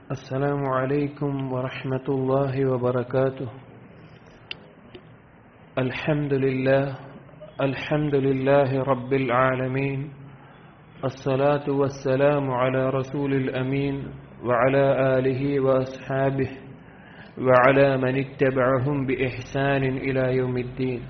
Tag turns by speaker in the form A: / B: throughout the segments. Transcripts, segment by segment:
A: السلام عليكم ورحمة الله وبركاته. الحمد لله رب العالمين، الصلاة والسلام على رسول الأمين وعلى آله وأصحابه وعلى من اتبعهم بإحسان إلى يوم الدين.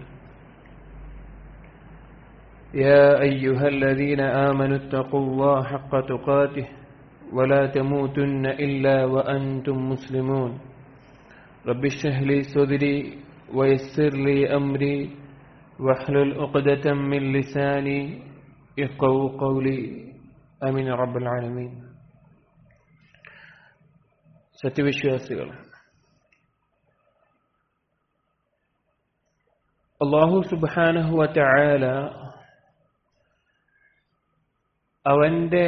A: يا أيها الذين آمنوا اتقوا الله حق تقاته ولا تموتن إلا وأنتم مسلمون. رب اشرح لي صدري ويسر لي أمري واحلل عقدة من لساني يفقهوا قولي آمين رب العالمين. സത്യവിശ്വാസികളെ, അല്ലാഹു സുബ്ഹാനഹു വ തആല അവന്റെ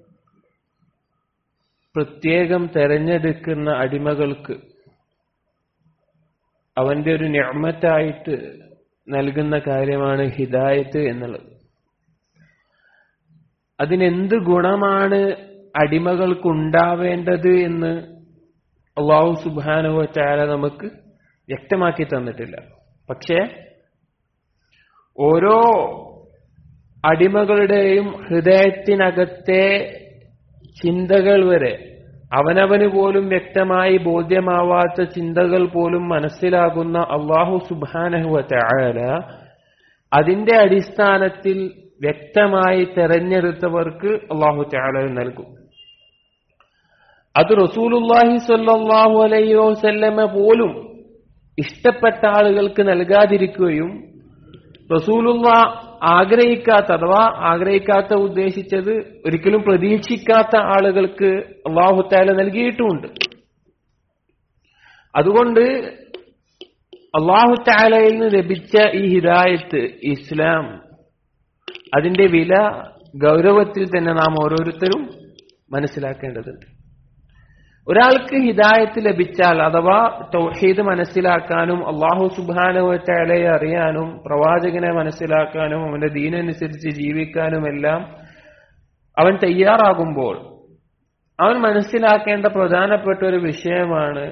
A: പ്രത്യേകം തെരഞ്ഞെടുക്കുന്ന അടിമകൾക്ക് അവന്റെ ഒരു നിഅമത്തായിട്ട് നൽകുന്ന കാര്യമാണ് ഹിദായത്ത് എന്നുള്ളത്. അതിനെന്ത് ഗുണമാണ് അടിമകൾക്കുണ്ടാവേണ്ടത് എന്ന് അല്ലാഹു സുബ്ഹാനഹു വ തആല നമുക്ക് വ്യക്തമാക്കി തന്നിട്ടില്ല. പക്ഷേ ഓരോ അടിമകളുടെയും ഹൃദയത്തിനകത്തെ ചിന്തകൾ വരെ, അവനവന് പോലും വ്യക്തമായി ബോധ്യമാവാത്ത ചിന്തകൾ പോലും മനസ്സിലാകുന്ന അല്ലാഹു സുബ്ഹാനഹു വ തആല അതിന്റെ അടിസ്ഥാനത്തിൽ വ്യക്തമായി തെരഞ്ഞെടുത്തവർക്ക് അല്ലാഹു തആല നൽകും. അത് റസൂലുള്ളാഹി സ്വല്ലല്ലാഹു അലൈഹി വസല്ലമ പോലും ഇഷ്ടപ്പെട്ട ആളുകൾക്ക് നൽകാതിരിക്കുകയും റസൂലുള്ളാഹ് ആഗ്രഹിക്കാത്ത ഉദ്ദേശിച്ചത് ഒരിക്കലും പ്രതീക്ഷിക്കാത്ത ആളുകൾക്ക് അല്ലാഹു തആല നൽകിയിട്ടുമുണ്ട്. അതുകൊണ്ട് അല്ലാഹു തആലയിൽ നിന്ന് ലഭിച്ച ഈ ഹിദായത്ത്, ഇസ്ലാം, അതിന്റെ വില ഗൗരവത്തിൽ തന്നെ നാം ഓരോരുത്തരും മനസ്സിലാക്കേണ്ടതുണ്ട്. ഒരാൾക്ക് ഹിദായത്ത് ലഭിച്ചാൽ, അഥവാ തൗഹീദ് മനസ്സിലാക്കാനും അല്ലാഹു സുബ്ഹാനഹു വ തആലയെ അറിയാനും പ്രവാചകനെ മനസ്സിലാക്കാനും അവന്റെ ദീനനുസരിച്ച് ജീവിക്കാനുമെല്ലാം അവൻ തയ്യാറാകുമ്പോൾ അവൻ മനസ്സിലാക്കേണ്ട പ്രധാനപ്പെട്ട ഒരു വിഷയമാണ്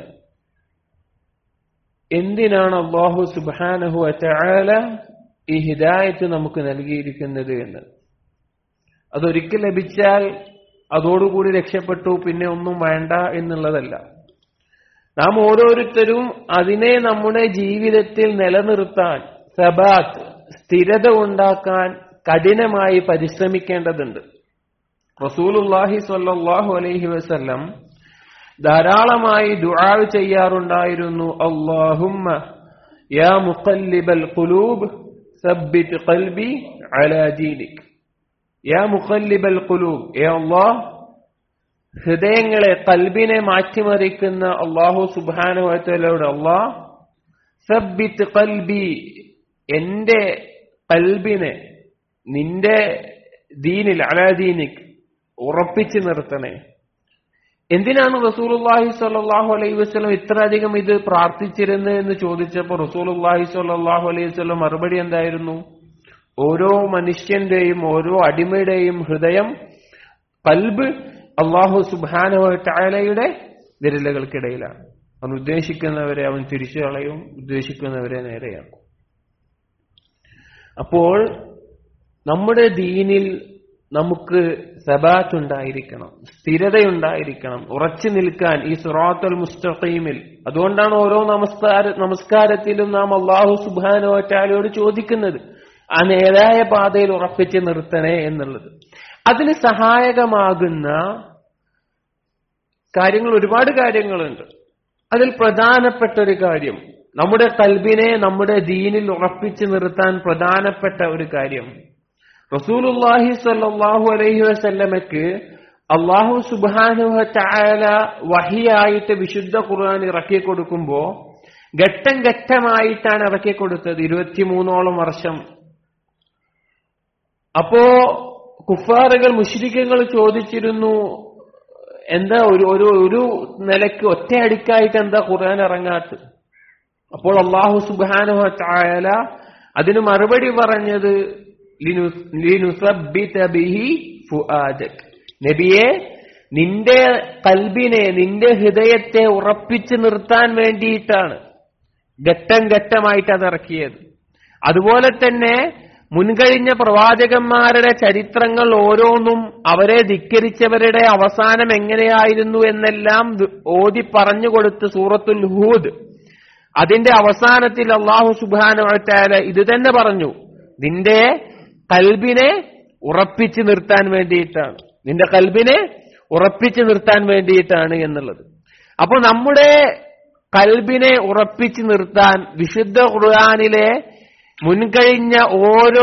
A: എന്തിനാണ് അല്ലാഹു സുബ്ഹാനഹു വ തആല ഈ ഹിദായത്ത് നമുക്ക് നൽകിയിരിക്കുന്നത് എന്ന്. അതൊരിക്കൽ ലഭിച്ചാൽ അതോടുകൂടി രക്ഷപ്പെട്ടു, പിന്നെ ഒന്നും വേണ്ട എന്നുള്ളതല്ല. നാം ഓരോരുത്തരും അതിനെ നമ്മുടെ ജീവിതത്തിൽ നിലനിർത്താൻ, സബാത്ത്, സ്ഥിരത ഉണ്ടാക്കാൻ കഠിനമായി പരിശ്രമിക്കേണ്ടതുണ്ട്. റസൂലുള്ളാഹി സ്വല്ലല്ലാഹു അലൈഹി വസല്ലം ധാരാളമായി ദുആ ചെയ്യാറുണ്ടായിരുന്നു. അല്ലാഹുമ്മ യാ മുഖല്ലിബൽ ഖുലൂബ് സബ്ബിത് ഖൽബി അലാ ദീനിക്. യാ മുഖല്ലിബൽ ഖുലൂബ്, യേ അല്ലാഹ്, ഹൃദയങ്ങളെ, ഖൽബിനെ മാറ്റിമറിക്കുന്ന അല്ലാഹു സുബ്ഹാനഹു വ തആലയോട്, അല്ലാഹ് സബ്ബിത് ഖൽബി, എന്റെ ഖൽബിനെ നിന്റെ ദീനിൽ, അലാ ദീനിക്, ഉറപ്പിച്ചു നിർത്തണേ. എന്തിനാണ് റസൂലുള്ളാഹി സ്വല്ലല്ലാഹു അലൈഹി വസല്ലം ഇത്രയധികം ഇത് പ്രാർത്ഥിച്ചിരുന്നത് എന്ന് ചോദിച്ചപ്പോൾ റസൂലുള്ളാഹി സ്വല്ലല്ലാഹു അലൈഹി വസല്ലം മറുപടി എന്തായിരുന്നു? ഓരോ മനുഷ്യന്റെയും, ഓരോ അടിമയുടെയും ഹൃദയം, ഖൽബ് അല്ലാഹു സുബ്ഹാനഹു വ തആലയുടെ വിരലുകൾക്കിടയിലാണ്. അവൻ ഉദ്ദേശിക്കുന്നവരെ അവൻ തിരിച്ചു കളയും, ഉദ്ദേശിക്കുന്നവരെ നേരെയാക്കും. അപ്പോൾ നമ്മുടെ ദീനിൽ നമുക്ക് സബാത്ത് ഉണ്ടായിരിക്കണം, സ്ഥിരതയുണ്ടായിരിക്കണം, ഉറച്ചു നിൽക്കാൻ ഈ സിറാത്തുൽ മുസ്തഖീമിൽ. അതുകൊണ്ടാണ് ഓരോ നമസ്കാരത്തിലും നാം അല്ലാഹു സുബ്ഹാനഹു വ തആലയോട് ചോദിക്കുന്നത് ആ നേരായ പാതയിൽ ഉറപ്പിച്ച് നിർത്തണേ എന്നുള്ളത്. അതിന് സഹായകമാകുന്ന കാര്യങ്ങൾ, ഒരുപാട് കാര്യങ്ങളുണ്ട്. അതിൽ പ്രധാനപ്പെട്ട ഒരു കാര്യം, നമ്മുടെ ഖൽബിനെ നമ്മുടെ ദീനിൽ ഉറപ്പിച്ചു നിർത്താൻ പ്രധാനപ്പെട്ട ഒരു കാര്യം, റസൂലുള്ളാഹി സ്വല്ലല്ലാഹു അലൈഹി വസല്ലമക്ക് അല്ലാഹു സുബ്ഹാനഹു വ തആല വഹിയായിട്ട് വിശുദ്ധ ഖുർആൻ ഇറക്കി കൊടുക്കുമ്പോ ഘട്ടം ഘട്ടമായിട്ടാണ് ഇറക്കി കൊടുത്തത്, 23ഓളം വർഷം. അപ്പോ കുഫാറുകൾ, മുശ്രിക്കുകൾ ചോദിച്ചിരുന്നു, എന്താ ഒരു നിലക്ക് ഒറ്റയടിക്കായിട്ട് എന്താ ഖുർആൻ ഇറങ്ങാത്തത്? അപ്പോൾ അല്ലാഹു സുബ്ഹാനഹു വ തആല അതിന് മറുപടി പറഞ്ഞത് ലിനുസബ്ബിത ബിഹി ഫുആദക്, നബിയെ നിന്റെ കൽബിനെ, നിന്റെ ഹൃദയത്തെ ഉറപ്പിച്ചു നിർത്താൻ വേണ്ടിയിട്ടാണ് ഘട്ടം ഘട്ടമായിട്ട് അത് ഇറക്കിയത്. അതുപോലെ തന്നെ മുൻകഴിഞ്ഞ പ്രവാചകന്മാരുടെ ചരിത്രങ്ങൾ ഓരോന്നും അവരെ ധിക്കരിച്ചവരുടെ അവസാനം എങ്ങനെയായിരുന്നു എന്നെല്ലാം ഓതി പറഞ്ഞുകൊടുത്ത് സൂറത്തുൽ ഹൂദ് അതിന്റെ അവസാനത്തിൽ അല്ലാഹു സുബ്ഹാനഹു വ തആല ഇത് തന്നെ പറഞ്ഞു, നിന്റെ കൽബിനെ ഉറപ്പിച്ചു നിർത്താൻ വേണ്ടിയിട്ടാണ്, നിന്റെ കൽബിനെ ഉറപ്പിച്ചു നിർത്താൻ വേണ്ടിയിട്ടാണ് എന്നുള്ളത്. അപ്പൊ നമ്മുടെ കൽബിനെ ഉറപ്പിച്ചു നിർത്താൻ വിശുദ്ധ ഖുർആനിലെ മുൻകഴിഞ്ഞ ഓരോ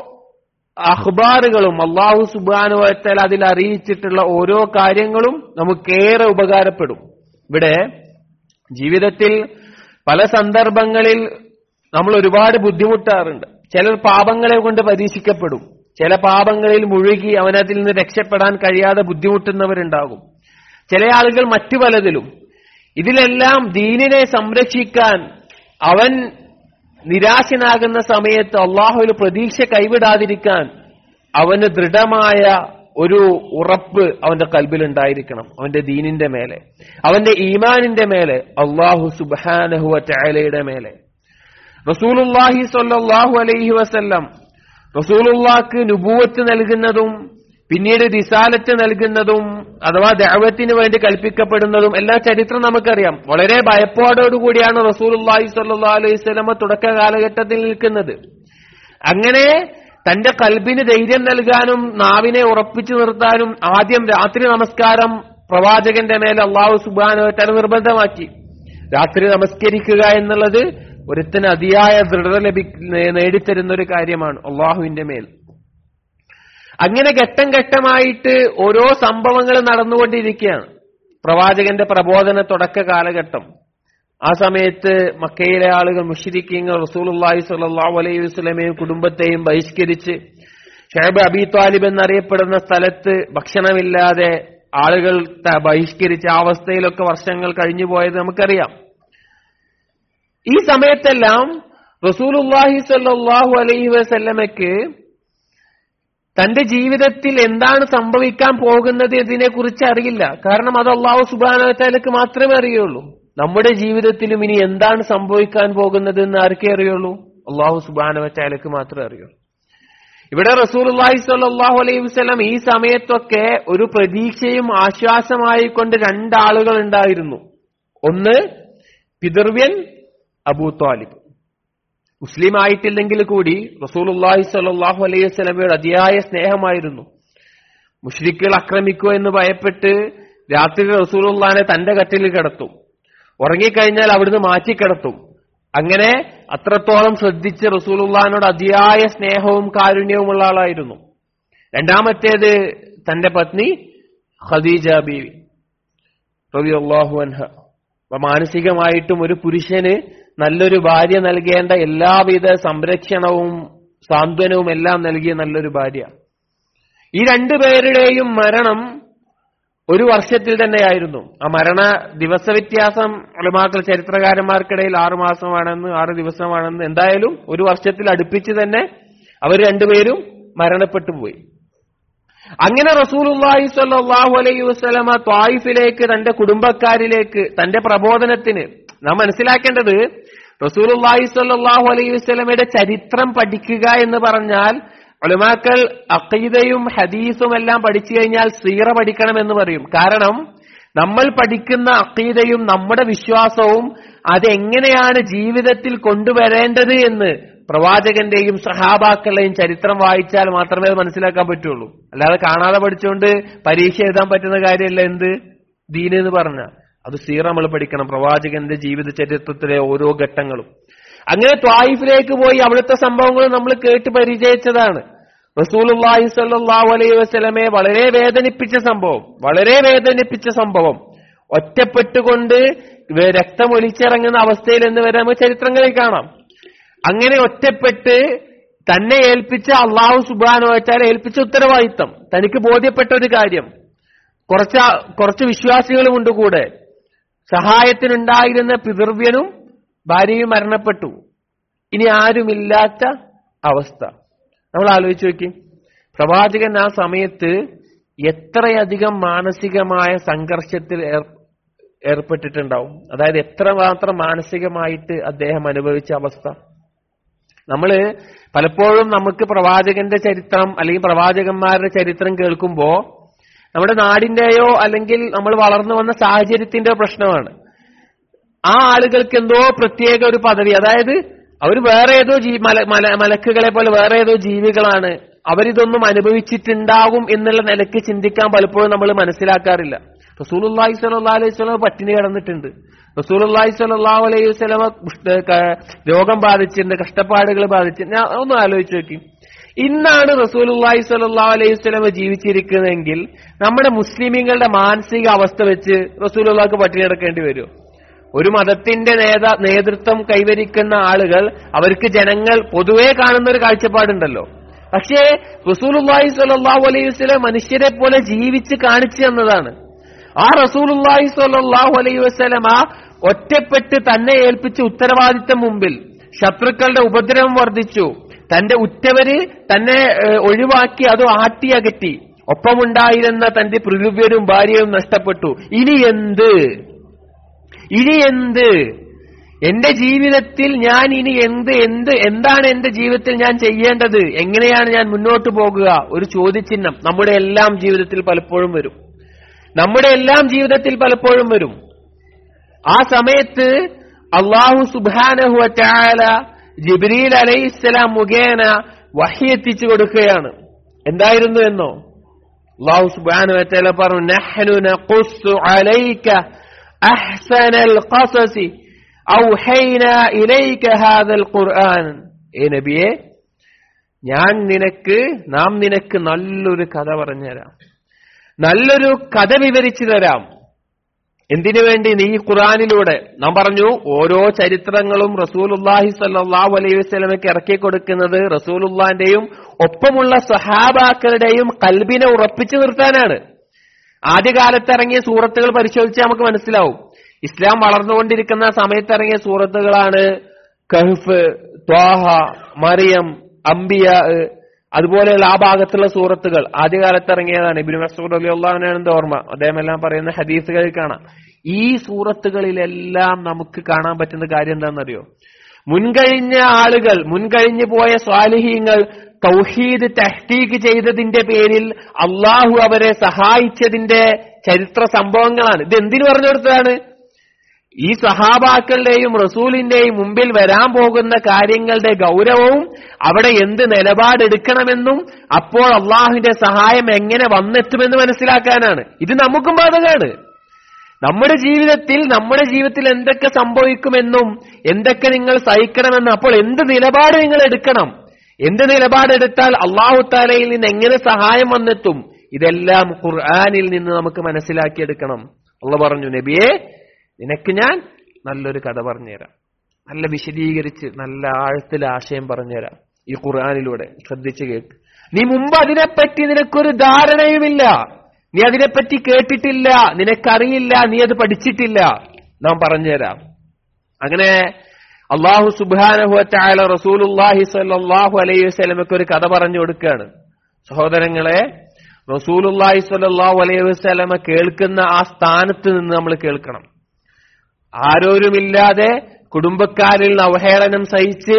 A: അഖ്ബാറുകളും അല്ലാഹു സുബ്ഹാനഹു വ തആല അതിൽ അറിയിച്ചിട്ടുള്ള ഓരോ കാര്യങ്ങളും നമുക്കേറെ ഉപകാരപ്പെടും. ഇവിടെ ജീവിതത്തിൽ പല സന്ദർഭങ്ങളിൽ നമ്മൾ ഒരുപാട് ബുദ്ധിമുട്ടാറുണ്ട്. ചിലർ പാപങ്ങളെ കൊണ്ട് പരീക്ഷിക്കപ്പെടും. ചില പാപങ്ങളിൽ മുഴുകി അവനതിൽ നിന്ന് രക്ഷപ്പെടാൻ കഴിയാതെ ബുദ്ധിമുട്ടുന്നവരുണ്ടാകും. ചില ആളുകൾ മറ്റു പലതിലും. ഇതിലെല്ലാം ദീനിനെ സംരക്ഷിക്കാൻ അവൻ നിരാശനാകുന്ന സമയത്ത് അള്ളാഹുവിൽ പ്രതീക്ഷ കൈവിടാതിരിക്കാൻ അവന് ദൃഢമായ ഒരു ഉറപ്പ് അവന്റെ കൽബിലുണ്ടായിരിക്കണം, അവന്റെ ദീനിന്റെ മേലെ, അവന്റെ ഈമാനിന്റെ മേലെ, അള്ളാഹു സുബ്ഹാനഹു വ തആലയുടെ മേലെ. റസൂലുള്ളാഹി സ്വല്ലല്ലാഹു അലൈഹി വസല്ലം റസൂലുള്ളാഹിക്ക് നുബുവത്ത് നൽകുന്നതും പിന്നീട് റിസാലത്ത് നൽകുന്നതും അഥവാ ദഅവത്തിന് വേണ്ടി കൽപ്പിക്കപ്പെടുന്നതും എല്ലാ ചരിത്രം നമുക്കറിയാം. വളരെ ഭയപ്പാടോടുകൂടിയാണ് റസൂലുള്ളാഹി സ്വല്ലല്ലാഹു അലൈഹി വസല്ലം തുടക്ക കാലഘട്ടത്തിൽ നിൽക്കുന്നത്. അങ്ങനെ തന്റെ കൽബിന് ധൈര്യം നൽകാനും നാവിനെ ഉറപ്പിച്ചു നിർത്താനും ആദ്യം രാത്രി നമസ്കാരം പ്രവാചകന്റെ മേൽ അല്ലാഹു സുബ്ഹാനഹു വ തആല നിർബന്ധമാക്കി. രാത്രി നമസ്കരിക്കുക എന്നുള്ളത് ഒരുത്തിന് അതിയായ ദൃഢത നേടിത്തരുന്ന ഒരു കാര്യമാണ് അള്ളാഹുവിന്റെ മേൽ. അങ്ങനെ ഘട്ടം ഘട്ടമായിട്ട് ഓരോ സംഭവങ്ങൾ നടന്നുകൊണ്ടിരിക്കുകയാണ്. പ്രവാചകന്റെ പ്രബോധന തുടക്ക കാലഘട്ടം. ആ സമയത്ത് മക്കയിലെ ആളുകൾ മുശ്രിക്കീങ്ങൾ റസൂലുള്ളാഹി സ്വല്ലല്ലാഹു അലൈഹി വസല്ലമയെയും കുടുംബത്തെയും ബഹിഷ്കരിച്ച് ഷൈബ് അബി ത്വാലിബ് എന്നറിയപ്പെടുന്ന സ്ഥലത്ത് ഭക്ഷണമില്ലാതെ ആളുകൾ ബഹിഷ്കരിച്ച ആ അവസ്ഥയിലൊക്കെ വർഷങ്ങൾ കഴിഞ്ഞു പോയത് നമുക്കറിയാം. ഈ സമയത്തെല്ലാം റസൂലുള്ളാഹി സ്വല്ലല്ലാഹു അലൈഹി വസല്ലമയ്ക്ക് തന്റെ ജീവിതത്തിൽ എന്താണ് സംഭവിക്കാൻ പോകുന്നത് ഇതിനെക്കുറിച്ച് അറിയില്ല. കാരണം അത് അല്ലാഹു സുബ്ഹാനഹു വ തആലയ്ക്ക് മാത്രമേ അറിയുള്ളൂ. നമ്മുടെ ജീവിതത്തിലും ഇനി എന്താണ് സംഭവിക്കാൻ പോകുന്നത് എന്ന് ആർക്കേ അറിയുള്ളൂ? അല്ലാഹു സുബ്ഹാനഹു വ തആലയ്ക്ക് മാത്രമേ അറിയുള്ളൂ. ഇവിടെ റസൂലുള്ളാഹി സ്വല്ലല്ലാഹു അലൈഹി വസല്ലം ഈ സമയത്തൊക്കെ ഒരു പ്രതീക്ഷയും ആശ്വാസമായി കൊണ്ട് രണ്ടാളുകൾ ഉണ്ടായിരുന്നു. ഒന്ന് പിതൃവ്യൻ അബൂ ത്വാലിബ്. മുസ്ലിം ആയിട്ടില്ലെങ്കിൽ കൂടി റസൂലുള്ളാഹി സ്വല്ലല്ലാഹു അലൈഹി വസല്ലമയുടെ അതിയായ സ്നേഹമായിരുന്നു. മുശ്രിക്കുകൾ ആക്രമിക്കുക എന്ന് ഭയപ്പെട്ട് രാത്രി റസൂലുള്ളാഹിനെ തന്റെ കട്ടിലിൽ കിടത്തും, ഉറങ്ങിക്കഴിഞ്ഞാൽ അവിടുന്ന് മാറ്റിക്കിടത്തും. അങ്ങനെ അത്രത്തോളം ശ്രദ്ധിച്ച് റസൂലുള്ളാഹിനോട് അതിയായ സ്നേഹവും കാരുണ്യവുമുള്ള ആളായിരുന്നു. രണ്ടാമത്തേത് തന്റെ പത്നി ഖദീജ ബീവി റളിയല്ലാഹു അൻഹ. മാനസികമായിട്ടും ഒരു പുരുഷന് നല്ലൊരു ഭാര്യ നൽകേണ്ട എല്ലാവിധ സംരക്ഷണവും സാന്ത്വനവും എല്ലാം നൽകിയ നല്ലൊരു ഭാര്യ. ഈ രണ്ടുപേരുടെയും മരണം ഒരു വർഷത്തിൽ തന്നെയായിരുന്നു. ആ മരണ ദിവസ വ്യത്യാസം ഉലമാക്കൾ ചരിത്രകാരന്മാർക്കിടയിൽ 6 മാസമാണെന്ന് 6 ദിവസമാണെന്ന് എന്തായാലും ഒരു വർഷത്തിൽ അടുപ്പിച്ച് തന്നെ അവർ രണ്ടുപേരും മരണപ്പെട്ടു പോയി. അങ്ങനെ റസൂലുള്ളാഹി സ്വല്ലല്ലാഹു അലൈഹി വസല്ലമ ത്വായിഫിലേക്ക് തന്റെ കുടുംബക്കാരിലേക്ക് തന്റെ പ്രബോധനത്തിന് നാം മനസ്സിലാക്കേണ്ടത് റസൂലുള്ളാഹി സ്വല്ലല്ലാഹു അലൈഹി വസല്ലമയുടെ ചരിത്രം പഠിക്കുക എന്ന് പറഞ്ഞാൽ ഉലമാക്കൾ അഖീദയും ഹദീസും എല്ലാം പഠിച്ചു കഴിഞ്ഞാൽ സീറ പഠിക്കണമെന്ന് പറയും. കാരണം നമ്മൾ പഠിക്കുന്ന അഖീദയും നമ്മുടെ വിശ്വാസവും അതെങ്ങനെയാണ് ജീവിതത്തിൽ കൊണ്ടുവരേണ്ടത് എന്ന് പ്രവാചകന്റെയും സഹാബാക്കളുടെയും ചരിത്രം വായിച്ചാൽ മാത്രമേ അത് മനസ്സിലാക്കാൻ പറ്റുള്ളൂ. അല്ലാതെ കാണാതെ പഠിച്ചുകൊണ്ട് പരീക്ഷ എഴുതാൻ പറ്റുന്ന കാര്യമല്ല എന്ത് ദീന് എന്ന് പറഞ്ഞാൽ. അത് സീറ നമ്മൾ പഠിക്കണം, പ്രവാചകന്റെ ജീവിത ചരിത്രത്തിലെ ഓരോ ഘട്ടങ്ങളും. അങ്ങനെ ത്വായിഫിലേക്ക് പോയി അവിടുത്തെ സംഭവങ്ങൾ നമ്മൾ കേട്ട് പരിചയിച്ചതാണ്. റസൂലുള്ളാഹി സ്വല്ലല്ലാഹു അലൈഹി വസല്ലമയെ വളരെ വേദനിപ്പിച്ച സംഭവം ഒറ്റപ്പെട്ടുകൊണ്ട് രക്തമൊലിച്ചിറങ്ങുന്ന അവസ്ഥയിൽ എന്ന് വരെ നമുക്ക് ചരിത്രങ്ങളിൽ കാണാം. അങ്ങനെ ഒറ്റപ്പെട്ട് തന്നെ ഏൽപ്പിച്ച അല്ലാഹു സുബ്ഹാനഹു വ തആല ഏൽപ്പിച്ച ഉത്തരവാദിത്തം, തനിക്ക് ബോധ്യപ്പെട്ട ഒരു കാര്യം, കുറച്ച് വിശ്വാസികളുമുണ്ട് കൂടെ. സഹായത്തിനുണ്ടായിരുന്ന പിതൃവ്യനും ഭാര്യയും മരണപ്പെട്ടു. ഇനി ആരുമില്ലാത്ത അവസ്ഥ. നമ്മൾ ആലോചിച്ച് നോക്കി, പ്രവാചകൻ ആ സമയത്ത് എത്രയധികം മാനസികമായ സംഘർഷത്തിൽ ഏർപ്പെട്ടിട്ടുണ്ടാവും. അതായത് എത്രമാത്രം മാനസികമായിട്ട് അദ്ദേഹം അനുഭവിച്ച അവസ്ഥ. പലപ്പോഴും നമുക്ക് പ്രവാചകന്റെ ചരിത്രം അല്ലെങ്കിൽ പ്രവാചകന്മാരുടെ ചരിത്രം കേൾക്കുമ്പോ നമ്മുടെ നാടിന്റെയോ അല്ലെങ്കിൽ നമ്മൾ വളർന്നു വന്ന സാഹചര്യത്തിന്റെയോ പ്രശ്നമാണ്. ആ ആളുകൾക്ക് എന്തോ പ്രത്യേക ഒരു പദവി, അതായത് അവർ വേറെ ഏതോ മലക്കുകളെ പോലെ വേറെ ഏതോ ജീവികളാണ്, അവരിതൊന്നും അനുഭവിച്ചിട്ടുണ്ടാകും എന്നുള്ള നിലയ്ക്ക് ചിന്തിക്കാൻ പലപ്പോഴും നമ്മൾ മനസ്സിലാക്കാറില്ല. റസൂലുള്ളാഹി സ്വല്ലല്ലാഹു അലൈഹി വസല്ലം പട്ടിണി കിടന്നിട്ടുണ്ട്. റസൂലുള്ളാഹി സ്വല്ലല്ലാഹു അലൈഹി വസല്ലം രോഗം ബാധിച്ചിട്ടുണ്ട്, കഷ്ടപ്പാടുകൾ ബാധിച്ചിട്ടുണ്ട്. ഞാൻ ഒന്ന് ആലോചിച്ച് നോക്കി, ഇന്നാണ് റസൂലുള്ളാഹി സ്വല്ലല്ലാഹു അലൈഹി വസല്ലം ജീവിച്ചിരിക്കുന്നതെങ്കിൽ നമ്മുടെ മുസ്ലിമീങ്ങളുടെ മാനസിക അവസ്ഥ വെച്ച് റസൂലുള്ളാഹിക്ക് പട്ടിണി കിടക്കേണ്ടി വരും. ഒരു മതത്തിന്റെ നേതൃത്വം കൈവരിക്കുന്ന ആളുകൾ, അവർക്ക് ജനങ്ങൾ പൊതുവെ കാണുന്ന ഒരു കാഴ്ചപ്പാടുണ്ടല്ലോ. പക്ഷേ റസൂലുള്ളാഹി സ്വല്ലല്ലാഹു അലൈഹി വസല്ലം മനുഷ്യരെ പോലെ ജീവിച്ച് കാണിച്ചു തന്നതാണ്. ആ റസൂലുള്ളാഹി സ്വല്ലല്ലാഹു അലൈഹി വസല്ലം ഒറ്റപ്പെട്ട് തന്നെ ഏൽപ്പിച്ച ഉത്തരവാദിത്തം മുമ്പിൽ ശത്രുക്കളുടെ ഉപദ്രവം വർദ്ധിച്ചു, തന്റെ ഉറ്റവര് തന്നെ ഒഴിവാക്കി, അത് ആട്ടിയകറ്റി, ഒപ്പമുണ്ടായിരുന്ന തന്റെ പ്രിയരും ഭാര്യയും നഷ്ടപ്പെട്ടു. ഇനി എന്ത് എന്റെ ജീവിതത്തിൽ ഞാൻ ഇനി എന്താണ് എന്റെ ജീവിതത്തിൽ ഞാൻ ചെയ്യേണ്ടത്, എങ്ങനെയാണ് ഞാൻ മുന്നോട്ട് പോകുക? ഒരു ചോദ്യചിഹ്നം നമ്മുടെ എല്ലാം ജീവിതത്തിൽ പലപ്പോഴും വരും. ആ സമയത്ത് അല്ലാഹു സുബ്ഹാനഹു വ തആല ജിബ്രീൽ അലൈഹിസ്സലാം മുഖേന വഹി എത്തിച്ചു കൊടുക്കുകയാണ്. എന്തായിരുന്നു എന്നോ? അല്ലാഹു സുബ്ഹാനഹു വ തആല പറഞ്ഞു, നഹ്നു നഖുസ്സു അലൈക അഹ്സനൽ ഖസസി ഔഹൈനാ ഇലൈക ഹാദൽ ഖുർആൻ. നബിയേ, നാം നിനക്ക് നല്ലൊരു കഥ പറഞ്ഞുതരാം, നല്ലൊരു കഥ വിവരിച്ചു തരാം. എന്തിനു വേണ്ടി? നീ ഖുർആനിലൂടെ. നാം പറഞ്ഞു, ഓരോ ചരിത്രങ്ങളും റസൂലുള്ളാഹി സ്വല്ലല്ലാഹു അലൈഹി വസല്ലമയ്ക്ക് ഇറക്കി കൊടുക്കുന്നത് റസൂലുള്ളാഹിന്റെയും ഒപ്പമുള്ള സഹാബാക്കളുടെയും കൽബിനെ ഉറപ്പിച്ചു നിർത്താനാണ്. ആദ്യകാലത്ത് ഇറങ്ങിയ സൂറത്തുകൾ പരിശോധിച്ചാൽ നമുക്ക് മനസ്സിലാവും. ഇസ്ലാം വളർന്നുകൊണ്ടിരിക്കുന്ന സമയത്ത് ഇറങ്ങിയ സൂറത്തുകളാണ് കഹ്ഫ്, ത്വാഹ, മറിയം, അംബിയ, അതുപോലെയുള്ള ആ ഭാഗത്തുള്ള സൂറത്തുകൾ ആദ്യകാലത്ത് ഇറങ്ങിയതാണ്. ഇബ്നു മസ്ഊദ് റളിയല്ലാഹു അൻഹു ആണ് ഓർമ്മ. അദ്ദേഹം എല്ലാം പറയുന്ന ഹദീസുകളിൽ കാണാം. ഈ സൂറത്തുകളിലെല്ലാം നമുക്ക് കാണാൻ പറ്റുന്ന കാര്യം എന്താണെന്നറിയോ? മുൻകഴിഞ്ഞ ആളുകൾ, മുൻകഴിഞ്ഞു പോയ സ്വാലിഹീങ്ങൾ തൗഹീദ് തഹ്ഖീഖ് ചെയ്തതിന്റെ പേരിൽ അള്ളാഹു അവരെ സഹായിച്ചതിന്റെ ചരിത്ര സംഭവങ്ങളാണ്. ഇത് എന്തിനു പറഞ്ഞു കൊടുത്തതാണ്? ഈ സഹാബാക്കളുടെയും റസൂലിന്റെയും മുമ്പിൽ വരാൻ പോകുന്ന കാര്യങ്ങളുടെ ഗൗരവവും അവിടെ എന്ത് നിലപാടെടുക്കണമെന്നും അപ്പോൾ അള്ളാഹുവിന്റെ സഹായം എങ്ങനെ വന്നെത്തുമെന്ന് മനസ്സിലാക്കാനാണ്. ഇത് നമുക്കും ബാധകമാണ്. നമ്മുടെ ജീവിതത്തിൽ എന്തൊക്കെ സംഭവിക്കുമെന്നും എന്തൊക്കെ നിങ്ങൾ സഹിക്കണമെന്നും അപ്പോൾ എന്ത് നിലപാട് നിങ്ങൾ എടുക്കണം, എന്ത് നിലപാടെടുത്താൽ അള്ളാഹു തആലയിൽ നിന്ന് എങ്ങനെ സഹായം വന്നെത്തും, ഇതെല്ലാം ഖുർആനിൽ നിന്ന് നമുക്ക് മനസ്സിലാക്കിയെടുക്കണം. അള്ളാഹു പറഞ്ഞു, നബിയെ, നിനക്ക് ഞാൻ നല്ലൊരു കഥ പറഞ്ഞുതരാം, നല്ല വിശദീകരിച്ച് നല്ല ആഴത്തിൽ ആശയം പറഞ്ഞുതരാം ഈ ഖുർആനിലൂടെ. ശ്രദ്ധിച്ചു കേൾക്ക്. നീ മുമ്പ് അതിനെപ്പറ്റി നിനക്കൊരു ധാരണയുമില്ല, നീ അതിനെപ്പറ്റി കേട്ടിട്ടില്ല, നിനക്കറിയില്ല, നീ അത് പഠിച്ചിട്ടില്ല, നാം പറഞ്ഞുതരാം. അങ്ങനെ അല്ലാഹു സുബ്ഹാനഹു വ തആല റസൂലുള്ളാഹി സ്വല്ലല്ലാഹു അലൈഹി വസല്ലമയ്ക്ക് ഒരു കഥ പറഞ്ഞു കൊടുക്കുകയാണ്. സഹോദരങ്ങളെ, റസൂലുള്ളാഹി സ്വല്ലല്ലാഹു അലൈഹി വസല്ലമ കേൾക്കുന്ന ആ സ്ഥാനത്ത് നിന്ന് നമ്മൾ കേൾക്കണം. ആരോരുമില്ലാതെ കുടുംബക്കാരിൽ നിന്ന് അവഹേളനം സഹിച്ച്